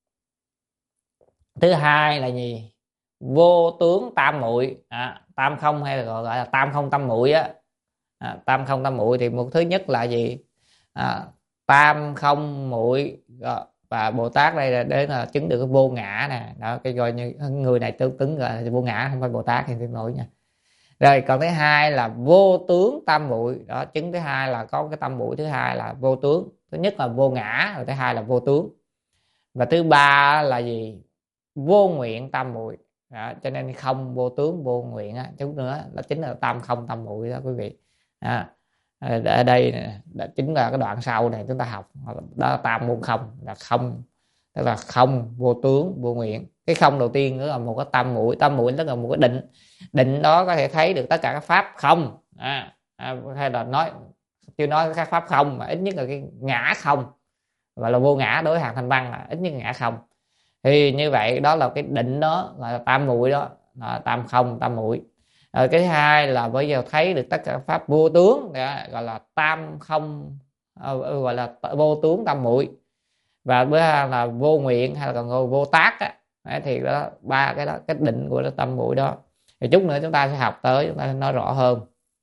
thứ hai là gì? Vô tướng tam muội, à, tam không hay là gọi là tam không tam muội á. À, tam không tam muội thì một thứ nhất là gì? À, tam không muội, và Bồ Tát đây là để là chứng được cái vô ngã nè. Đó, cái gọi như người này tương tướng gọi là vô ngã, không phải Bồ Tát thì xin lỗi nha. Rồi còn thứ hai là vô tướng tam muội, đó, chứng thứ hai là có cái tam muội thứ hai là vô tướng. Thứ nhất là vô ngã, rồi thứ hai là vô tướng, và thứ ba là gì? Vô nguyện tam muội. Đó, cho nên không vô tướng vô nguyện á, chút nữa là chính là tam không tam muội đó quý vị. À, ở đây là chính là cái đoạn sau này chúng ta học đó là tam môn không, là không tức là không vô tướng vô nguyện. Cái không đầu tiên nữa là một cái tam muội, tam muội tức là một cái định, định đó có thể thấy được tất cả các pháp không, à, à, hay là nói chưa nói các pháp không mà ít nhất là cái ngã không, gọi là vô ngã đối với hàng thanh văn là ít nhất ngã không. Thì như vậy đó là cái định đó là tam muội, đó là tam không tam muội. Rồi cái thứ hai là bây giờ thấy được tất cả pháp vô tướng, đó, gọi là tam không, gọi là vô tướng tam muội. Và bữa hai là vô nguyện hay là còn vô tác á. Đấy, thì đó ba cái đó, cái định của nó tam muội đó. Thì chút nữa chúng ta sẽ học tới, chúng ta sẽ nói rõ hơn.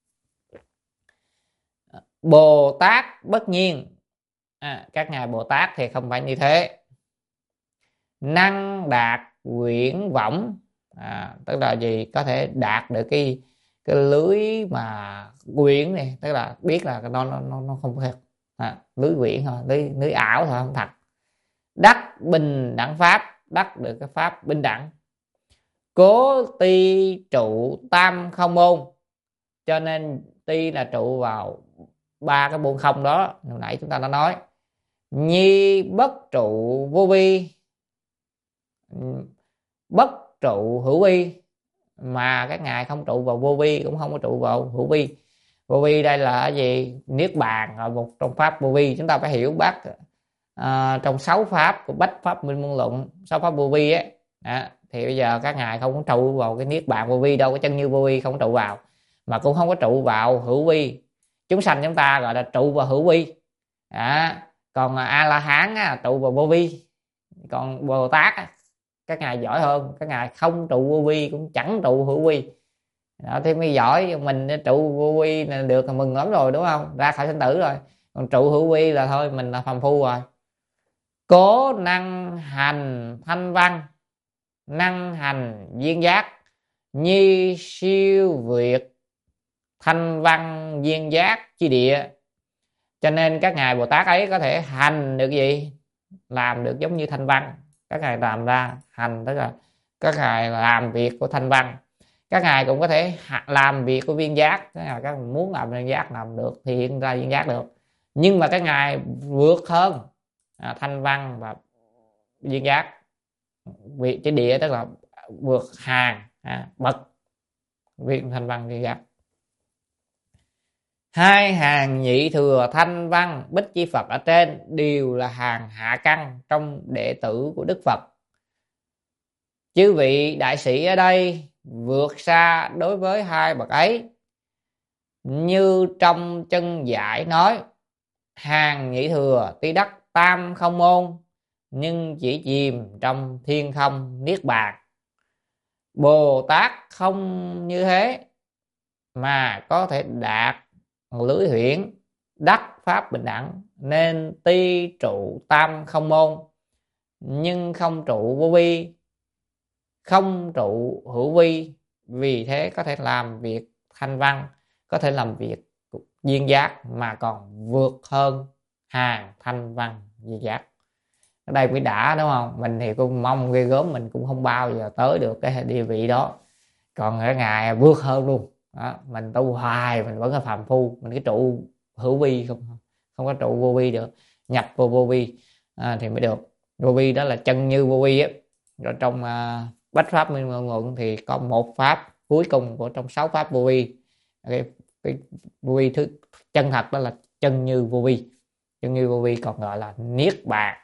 Bồ Tát bất nhiên, à, các ngài Bồ Tát thì không phải như thế. Năng đạt quyển võng, à, tức là gì? Có thể đạt được cái cái lưới mà quyển này, tức là biết là nó nó nó không thật, à, lưới quyển thôi, lưới lưới ảo thôi, không thật. Đắc bình đẳng pháp, đắc được cái pháp bình đẳng. Cố ti trụ tam không môn, cho nên ti là trụ vào ba cái môn không đó hồi nãy chúng ta đã nói. Nhi bất trụ vô vi, bất trụ hữu vi, mà các ngài không trụ vào vô vi cũng không có trụ vào hữu vi. Vô vi đây là cái gì? Niết bàn là một trong pháp vô vi. Chúng ta phải hiểu bác à, trong sáu pháp của Bách Pháp Minh Môn Luận, sáu pháp vô vi ấy, Đó. Thì bây giờ các ngài không có trụ vào cái niết bàn vô vi đâu, cái chân như vô vi không có trụ vào, mà cũng không có trụ vào hữu vi. Chúng sanh chúng ta gọi là trụ vào hữu vi. Đó. Còn A La Hán á, trụ vào vô vi. Còn Bồ Tát á, các ngài giỏi hơn, các ngài không trụ vô vi cũng chẳng trụ hữu vi. Đó, thì mới giỏi. Mình trụ vô vi là được là mừng lắm rồi, đúng không? Ra khỏi sinh tử rồi. Còn trụ hữu vi là thôi mình là phàm phu rồi. Cố năng hành thanh văn, năng hành duyên giác, nhi siêu việt thanh văn duyên giác chi địa. Cho nên các ngài Bồ Tát ấy có thể hành được gì? Làm được giống như thanh văn. Các ngài làm ra hành, tức là các ngài làm việc của thanh văn. Các ngài cũng có thể làm việc của viên giác. Các ngài các muốn làm viên giác làm được thì hiện ra viên giác được. Nhưng mà các ngài vượt hơn à, thanh văn và viên giác. Vị trí địa tức là vượt hàng à, bậc viên thanh văn viên giác. Hai hàng nhị thừa thanh văn bích chi Phật ở trên đều là hàng hạ căn trong đệ tử của Đức Phật. Chư vị đại sĩ ở đây vượt xa đối với hai bậc ấy. Như trong chân giải nói, hàng nhị thừa tuy đắc tam không môn, nhưng chỉ chìm trong thiên không niết bàn. Bồ Tát không như thế, mà có thể đạt lưỡi huyễn, đắc pháp bình đẳng, nên tuy trụ tam không môn, nhưng không trụ vô vi, không trụ hữu vi. Vì thế có thể làm việc thanh văn, có thể làm việc duyên giác, mà còn vượt hơn hàng thanh văn duyên giác. Ở đây mới đã, đúng không? Mình thì cũng mong ghê gớm, mình cũng không bao giờ tới được cái địa vị đó. Còn ở ngài vượt hơn luôn đó. Mình tu hoài mình vẫn là phàm phu, mình cái trụ hữu vi không không có trụ vô vi được, nhập vô vô vi à, thì mới được. Vô vi đó là chân như vô vi á. Rồi trong uh, bách pháp minh ngôn thì có một pháp cuối cùng của trong sáu pháp vô vi. Cái, cái vô vi thứ chân thật đó là chân như vô vi. Chân như vô vi còn gọi là niết bàn,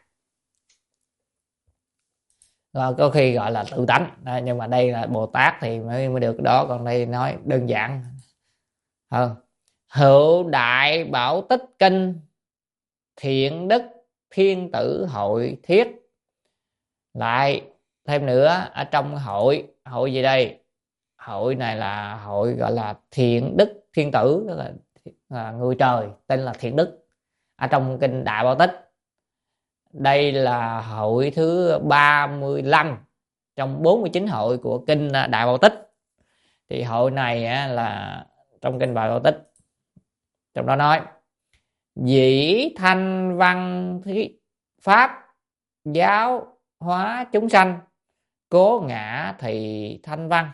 rồi có khi gọi là tự tánh à, nhưng mà đây là Bồ Tát thì mới mới được cái đó. Còn đây nói đơn giản hơn. Hữu đại bảo tích kinh, thiện đức thiên tử hội thiết. Lại thêm nữa, ở trong hội hội gì đây? Hội này là hội gọi là thiện đức thiên tử, tức là, là người trời tên là thiện đức, ở trong kinh Đại Bảo Tích. Đây là hội thứ ba mươi lăm trong bốn mươi chín hội của kinh Đại Bảo Tích. Thì hội này là trong kinh Đại Bảo Tích, trong đó nói dĩ thanh văn pháp giáo hóa chúng sanh, cố ngã thì thanh văn.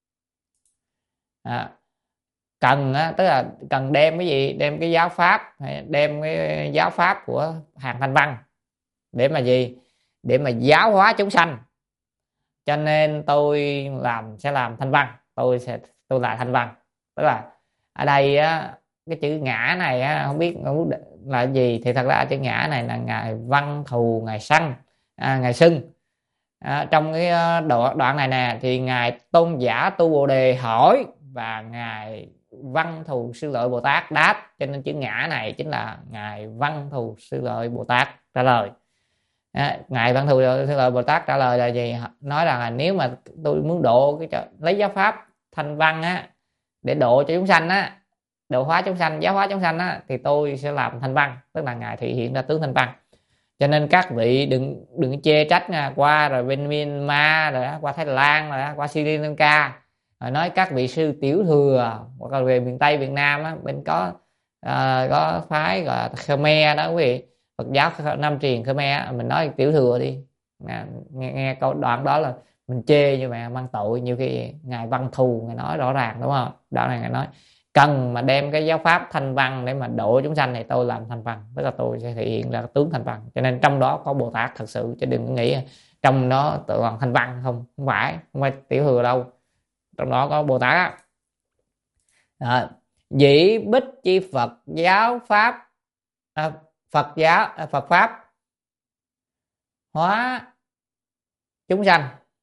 À, cần tức là cần đem cái gì? Đem cái giáo pháp, đem cái giáo pháp của hàng thanh văn để mà gì? Để mà giáo hóa chúng sanh. Cho nên tôi làm sẽ làm thanh văn, tôi sẽ tôi là thanh văn. Tức là ở đây á, cái chữ ngã này á, không biết không biết là gì. Thì thật ra chữ ngã này là ngài văn thù ngài sanh à, ngài xưng à, trong cái đoạn, đoạn này nè thì ngài tôn giả tu Bồ Đề hỏi và ngài văn thù sư lợi Bồ Tát đáp. Cho nên chữ ngã này chính là ngài văn thù sư lợi Bồ Tát trả lời. À, ngài văn thù sư lợi Bồ Tát trả lời là gì? Nói rằng là nếu mà tôi muốn độ cái lấy giáo pháp thanh văn á để độ cho chúng sanh á, độ hóa chúng sanh, giáo hóa chúng sanh á, thì tôi sẽ làm thanh văn, tức là ngài thị hiện ra tướng thanh văn. Cho nên các vị đừng đừng chê trách nha. Qua rồi bên Myanmar rồi đó, qua Thái Lan rồi đó, qua Sri Lanka rồi nói các vị sư tiểu thừa, hoặc là về miền Tây Việt Nam á, bên có uh, có phái gọi là Khmer đó quý vị, Phật giáo Nam truyền Khmer, mình nói tiểu thừa đi. Nghe, nghe, nghe câu đoạn đó là mình chê như vậy mang tội. Nhiều khi ngài văn thù ngài nói rõ ràng, đúng không? Đoạn này ngài nói cần mà đem cái giáo pháp thanh văn để mà độ chúng sanh thì tôi làm thanh văn, tức là tôi sẽ thể hiện ra tướng thanh văn. Cho nên trong đó có Bồ Tát thật sự, chứ đừng nghĩ trong đó tự làm thanh văn. Không, không phải, không phải tiểu thừa đâu, trong đó có Bồ Tát á. Dĩ bích chi Phật giáo pháp à, Phật giáo à, Phật pháp hóa chúng sanh.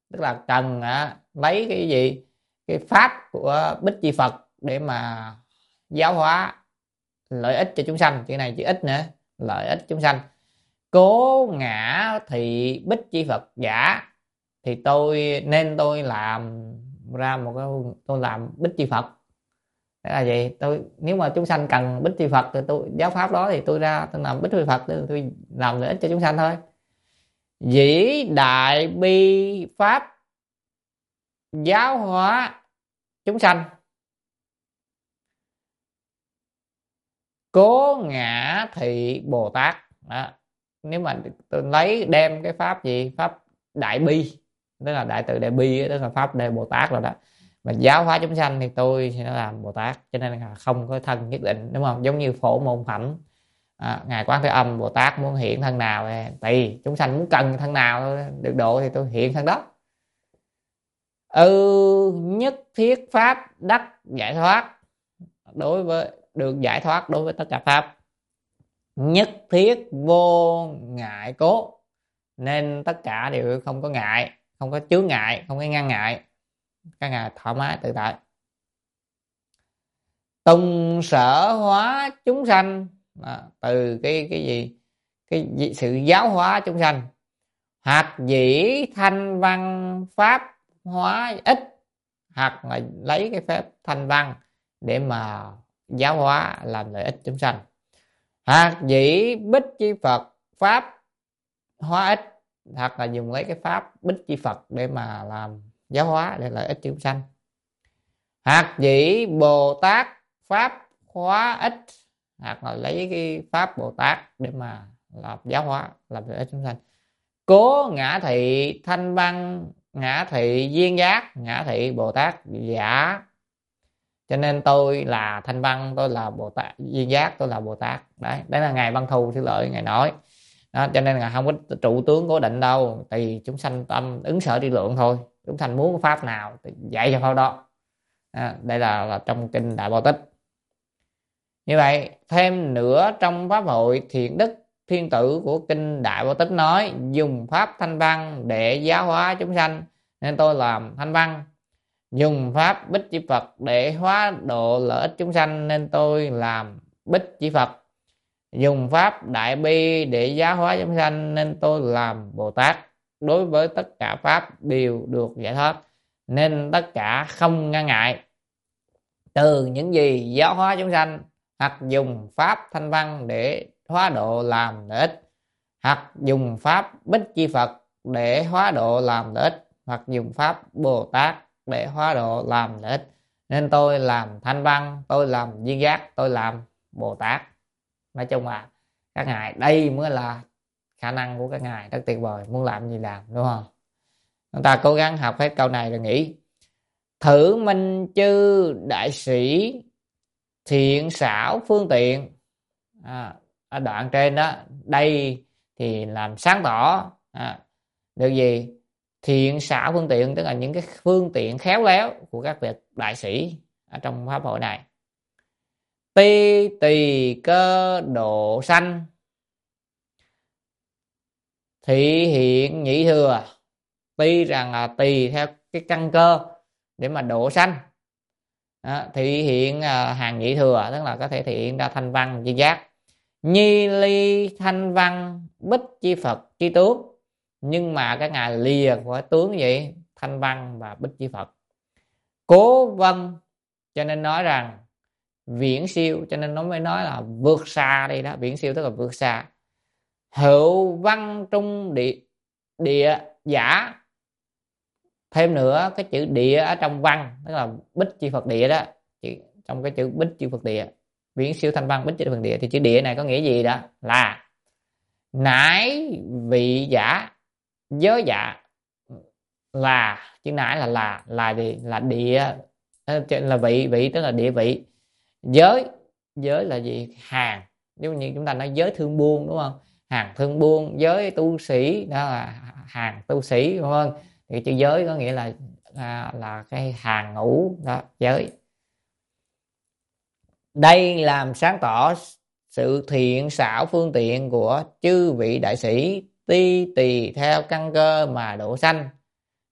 tức là cần à, lấy cái gì, cái pháp của Bích Chi Phật để mà giáo hóa lợi ích cho chúng sanh. Chữ này chữ ích nữa, lợi ích chúng sanh. Cố ngã thị Bích Chi Phật giả, thì tôi nên tôi làm ra một cái, tôi làm Bích Chi Phật. Thế là gì, tôi nếu mà chúng sanh cần Bích Chi Phật thì tôi giáo pháp đó, thì tôi ra tôi làm Bích Chi Phật, tôi, tôi làm lợi ích cho chúng sanh thôi. Dĩ đại bi pháp giáo hóa chúng sanh, cố ngã thị Bồ Tát. Đó. Nếu mà tôi lấy đem cái pháp gì, pháp đại bi, tức là đại từ đại bi, tức là pháp đại Bồ Tát rồi đó, mà giáo hóa chúng sanh thì tôi sẽ làm Bồ Tát. Cho nên là không có thân nhất định, đúng không? Giống như Phổ Môn Phẩm, à, ngài Quán Thế Âm Bồ Tát muốn hiện thân nào thì chúng sanh muốn cần thân nào được độ thì tôi hiện thân đó. Ừ, nhất thiết pháp đắc giải thoát, đối với được giải thoát đối với tất cả pháp. Nhất thiết vô ngại cố, nên tất cả đều không có ngại, không có chướng ngại, không có ngăn ngại, các ngài thoải mái tự tại. Tùng sở hóa chúng sanh, à, từ cái cái gì, cái gì? Sự giáo hóa chúng sanh. Hoặc dĩ thanh văn pháp hóa ích, hoặc là lấy cái phép thanh văn để mà giáo hóa làm lợi ích chúng sanh. Hoặc dĩ Bích Chi Phật pháp hóa ích, hoặc là dùng lấy cái pháp Bích Chi Phật để mà làm giáo hóa để lợi ích chúng sanh. Hoặc dĩ Bồ Tát pháp hóa ích, hoặc là lấy cái pháp Bồ Tát để mà làm giáo hóa làm lợi ích chúng sanh. Cố ngã thị thanh văn, ngã thị duyên giác, ngã thị Bồ Tát giả. Cho nên tôi là thanh văn, tôi là Bồ Tát duyên giác, tôi là Bồ Tát. Đấy, đấy là ngài Văn Thù Sư Lợi ngài nói đó. Cho nên là không có trụ tướng cố định đâu, tùy chúng sanh tâm ứng sở đi lượng thôi. Chúng sanh muốn pháp nào thì dạy cho pháp đó. À, đây là, là trong kinh Đại Bảo Tích. Như vậy thêm nữa, trong pháp hội Thiện Đức Thiên Tử của kinh Đại Bảo Tích nói dùng pháp thanh văn để giáo hóa chúng sanh, nên tôi làm thanh văn. Dùng pháp Bích Chi Phật để hóa độ lợi ích chúng sanh, nên tôi làm Bích Chi Phật. Dùng pháp đại bi để giáo hóa chúng sanh, nên tôi làm Bồ Tát. Đối với tất cả pháp đều được giải thoát, nên tất cả không ngăn ngại. Từ những gì giáo hóa chúng sanh, hoặc dùng pháp thanh văn để hóa độ làm lợi ích, hoặc dùng pháp Bích Chi Phật để hóa độ làm lợi ích, hoặc dùng pháp Bồ Tát để hóa độ làm lợi ích, nên tôi làm thanh văn, tôi làm duyên giác, tôi làm Bồ Tát. Nói chung là các ngài đây mới là khả năng của các ngài rất tuyệt vời, muốn làm gì làm, đúng không? Chúng ta cố gắng học hết câu này rồi nghĩ. Thử minh chư đại sĩ thiện xảo phương tiện, à, ở đoạn trên đó, đây thì làm sáng tỏ à, được gì? Thiện xảo phương tiện, tức là những cái phương tiện khéo léo của các vị đại sĩ ở trong pháp hội này. Ti tỳ cơ độ sanh, thị hiện nhị thừa. Tuy rằng là tùy theo cái căn cơ để mà độ sanh, à, thị hiện à, hàng nhị thừa, tức là có thể thị hiện ra thanh văn duyên giác. Nhi ly thanh văn Bích Chi Phật chi tướng, nhưng mà các ngài lìa của tướng gì? Thanh văn và Bích Chi Phật. Cố vân, cho nên nói rằng viễn siêu, cho nên nó mới nói là vượt xa đây đó. Viễn siêu tức là vượt xa. Hữu văn trung địa, địa giả. Thêm nữa cái chữ địa ở trong văn, tức là Bích Chi Phật địa đó, trong cái chữ Bích Chi Phật địa, viễn siêu thanh văn Bích Chi Phật địa, thì chữ địa này có nghĩa gì đó? Là nãi vị giả, giới giả. Là chữ nãi là là là gì? Là địa, là vị, vị tức là địa vị. Giới, giới là gì? Hàng, giống như chúng ta nói giới thương buôn, đúng không? Hàng thương buôn, giới tu sĩ, đó là hàng tu sĩ, đúng không? Thì chữ giới có nghĩa là là, là cái hàng ngũ đó, giới. Đây làm sáng tỏ sự thiện xảo phương tiện của chư vị đại sĩ, ti tỳ theo căn cơ mà độ sanh.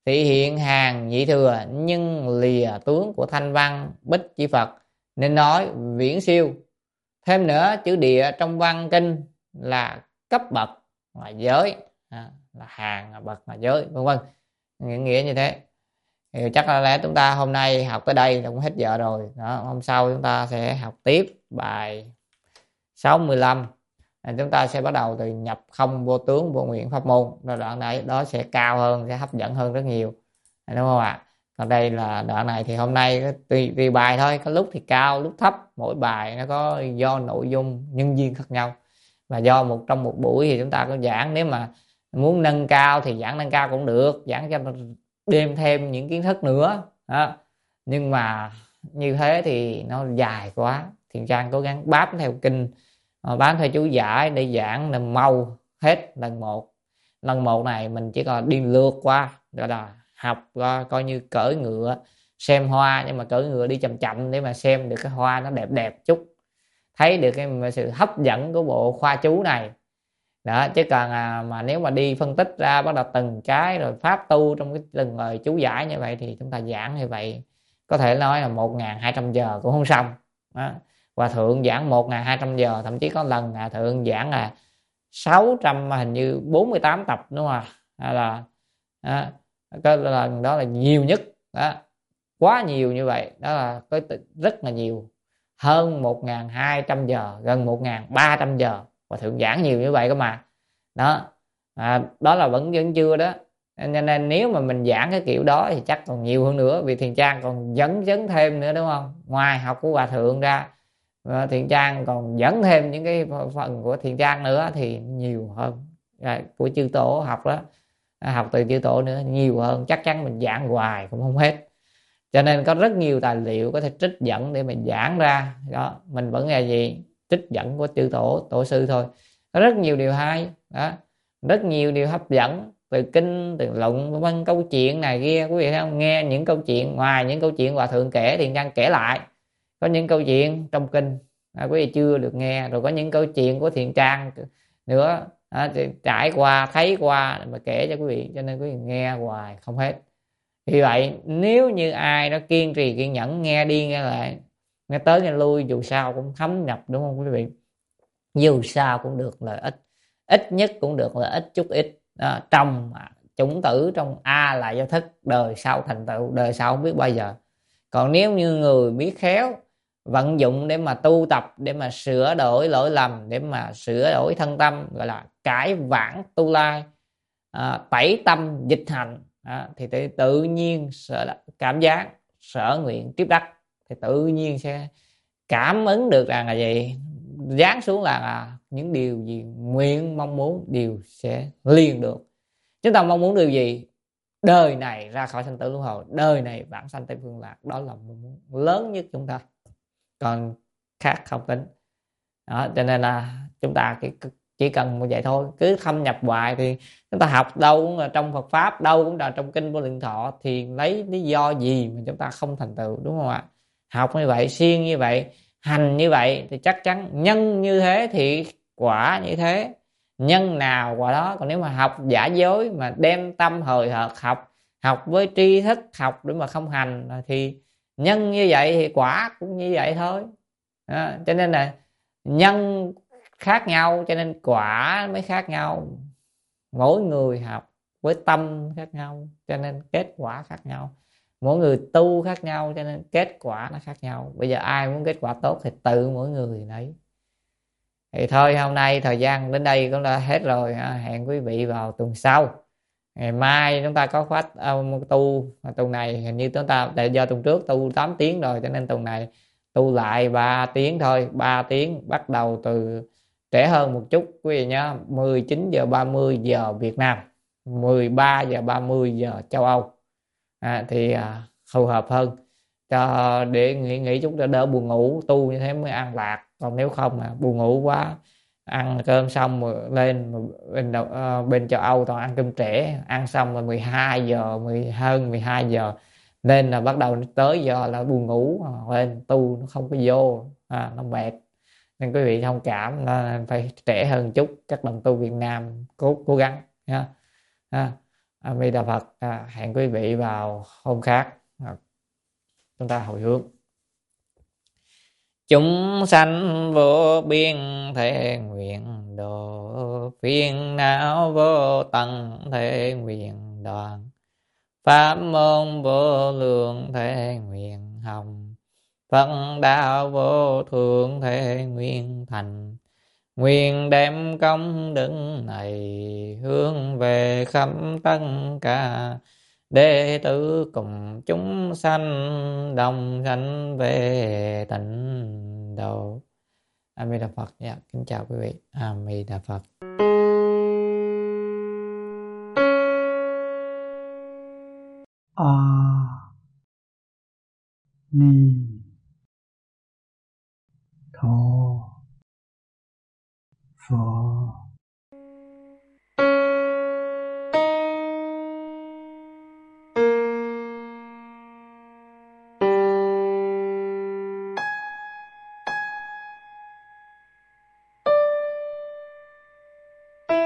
thị hiện hàng nhị thừa, nhưng lìa tướng của thanh văn bích chỉ Phật, nên nói viễn siêu. Thêm nữa, chữ địa trong văn kinh là cấp bậc là giới, à, là hàng là bậc là giới, vân vân, nghĩa, nghĩa như thế. Thì chắc là lẽ chúng ta hôm nay học tới đây là cũng hết giờ rồi đó. Hôm sau chúng ta sẽ học tiếp bài sáu mươi lăm. À, chúng ta sẽ bắt đầu từ nhập không vô tướng vô nguyện pháp môn. Rồi đoạn này đó sẽ cao hơn, sẽ hấp dẫn hơn rất nhiều, đúng không ạ? Còn đây là đoạn này thì hôm nay tùy, tùy bài thôi, có lúc thì cao lúc thấp, mỗi bài nó có do nội dung nhân duyên khác nhau, và do một trong một buổi thì chúng ta có giảng, nếu mà muốn nâng cao thì giảng nâng cao cũng được, giảng cho đem thêm những kiến thức nữa đó. Nhưng mà như thế thì nó dài quá. Thiện Trang cố gắng bám theo kinh, bám theo chú giải để giảng là mau hết lần một. Lần một này mình chỉ còn đi lượt qua, gọi là học coi, coi như cưỡi ngựa xem hoa, nhưng mà cưỡi ngựa đi chậm chậm để mà xem được cái hoa nó đẹp đẹp chút, thấy được cái sự hấp dẫn của bộ khoa chú này đó. Chứ còn à, mà nếu mà đi phân tích ra bắt đầu từng cái rồi pháp tu trong cái từng lời chú giải như vậy thì chúng ta giảng như vậy có thể nói là một nghìn hai trăm giờ cũng không xong đó. Hòa thượng giảng một nghìn hai trăm giờ, thậm chí có lần Hòa thượng giảng là sáu trăm, hình như bốn mươi tám tập đúng không? Hay là đó, cái lần đó là nhiều nhất đó, quá nhiều như vậy đó, là có rất là nhiều, hơn một nghìn hai trăm giờ, gần một nghìn ba trăm giờ Hòa thượng giảng nhiều như vậy cơ mà đó. À, đó là vẫn vẫn chưa đó, nên, nên nếu mà mình giảng cái kiểu đó thì chắc còn nhiều hơn nữa, vì Thiền Trang còn dẫn dẫn thêm nữa đúng không? Ngoài học của Hòa thượng ra, Thiền Trang còn dẫn thêm những cái phần của Thiền Trang nữa thì nhiều hơn của chư tổ học đó, học từ chư tổ nữa nhiều hơn, chắc chắn mình giảng hoài cũng không hết. Cho nên có rất nhiều tài liệu có thể trích dẫn để mình giảng ra đó. Mình vẫn là gì, trích dẫn của chư tổ tổ sư thôi. Có rất nhiều điều hay đó, rất nhiều điều hấp dẫn từ kinh từ luận vân, câu chuyện này kia. Quý vị thấy không? Nghe những câu chuyện, ngoài những câu chuyện Hòa thượng kể, Thiền Trang kể lại, có những câu chuyện trong kinh à, quý vị chưa được nghe, rồi có những câu chuyện của Thiền Trang nữa à, trải qua thấy qua mà kể cho quý vị, cho nên quý vị nghe hoài không hết. Vì vậy nếu như ai đó kiên trì kiên nhẫn nghe đi nghe lại, nghe tới nghe lui, dù sao cũng thấm nhập, đúng không quý vị? Dù sao cũng được lợi ích, ít nhất cũng được lợi ích chút ít đó, trong chủng tử trong A là do thức, đời sau thành tựu, đời sau không biết bao giờ. Còn nếu như người biết khéo vận dụng để mà tu tập, để mà sửa đổi lỗi lầm, để mà sửa đổi thân tâm, gọi là cải vãng tu lai, à, tẩy tâm dịch hành, à, thì tự, tự nhiên sợ cảm giác sở nguyện tiếp đắc, thì tự nhiên sẽ cảm ứng được rằng là gì, giáng xuống là, là những điều gì nguyện mong muốn đều sẽ liền được. Chúng ta mong muốn điều gì? Đời này ra khỏi sanh tử luân hồi, đời này vãng sanh tây phương lạc, đó là mong muốn lớn nhất chúng ta, còn khác không tính đó. Cho nên là chúng ta chỉ cần như vậy thôi, cứ thâm nhập hoài thì chúng ta học đâu cũng là trong Phật pháp, đâu cũng là trong kinh Vô Lượng Thọ, thì lấy lý do gì mà chúng ta không thành tựu, đúng không ạ? Học như vậy, siêng như vậy, hành như vậy thì chắc chắn nhân như thế thì quả như thế, nhân nào quả đó. Còn nếu mà học giả dối mà đem tâm hời hợt học, học với tri thức, học để mà không hành thì nhân như vậy thì quả cũng như vậy thôi đó. Cho nên là nhân khác nhau cho nên quả mới khác nhau, mỗi người học với tâm khác nhau cho nên kết quả khác nhau, mỗi người tu khác nhau cho nên kết quả nó khác nhau. Bây giờ ai muốn kết quả tốt thì tự mỗi người nấy. Thì thôi hôm nay thời gian đến đây cũng đã hết rồi, hẹn quý vị vào tuần sau. Ngày mai chúng ta có khóa uh, tu, tuần này hình như chúng ta tại do tuần trước tu tám tiếng rồi, cho nên tuần này tu lại ba tiếng thôi, ba tiếng bắt đầu từ trễ hơn một chút quý vị nhé, mười chín giờ ba mươi giờ Việt Nam, mười ba giờ ba mươi giờ châu Âu, à, thì à, phù hợp hơn cho để nghỉ nghỉ chút cho đỡ buồn ngủ, tu như thế mới an lạc. Còn nếu không mà buồn ngủ quá, ăn cơm xong rồi lên bên uh, bên châu Âu toàn ăn cơm trễ, ăn xong là mười hai giờ, mười hơn mười hai giờ nên là bắt đầu tới giờ là buồn ngủ, lên tu nó không có vô, à, nó mệt. Nên quý vị thông cảm là phải trễ hơn chút, các đồng tu Việt Nam cố cố gắng nha. À, A Di Đà Phật. À, hẹn quý vị vào hôm khác, à, chúng ta hồi hướng. Chúng sanh vô biên thể nguyện độ, phiền não vô tận thể nguyện đoạn, pháp môn vô lượng thể nguyện hồng, Phật đạo vô thượng thể nguyện thành. Nguyện đem công đức này hướng về khắp tất cả đệ tử cùng chúng sanh, đồng sanh về tịnh độ. A Di Đà Phật. Dạ, kính chào quý vị. A Di Đà Phật. A Ni Tho Phật.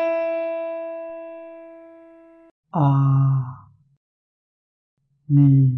A Ni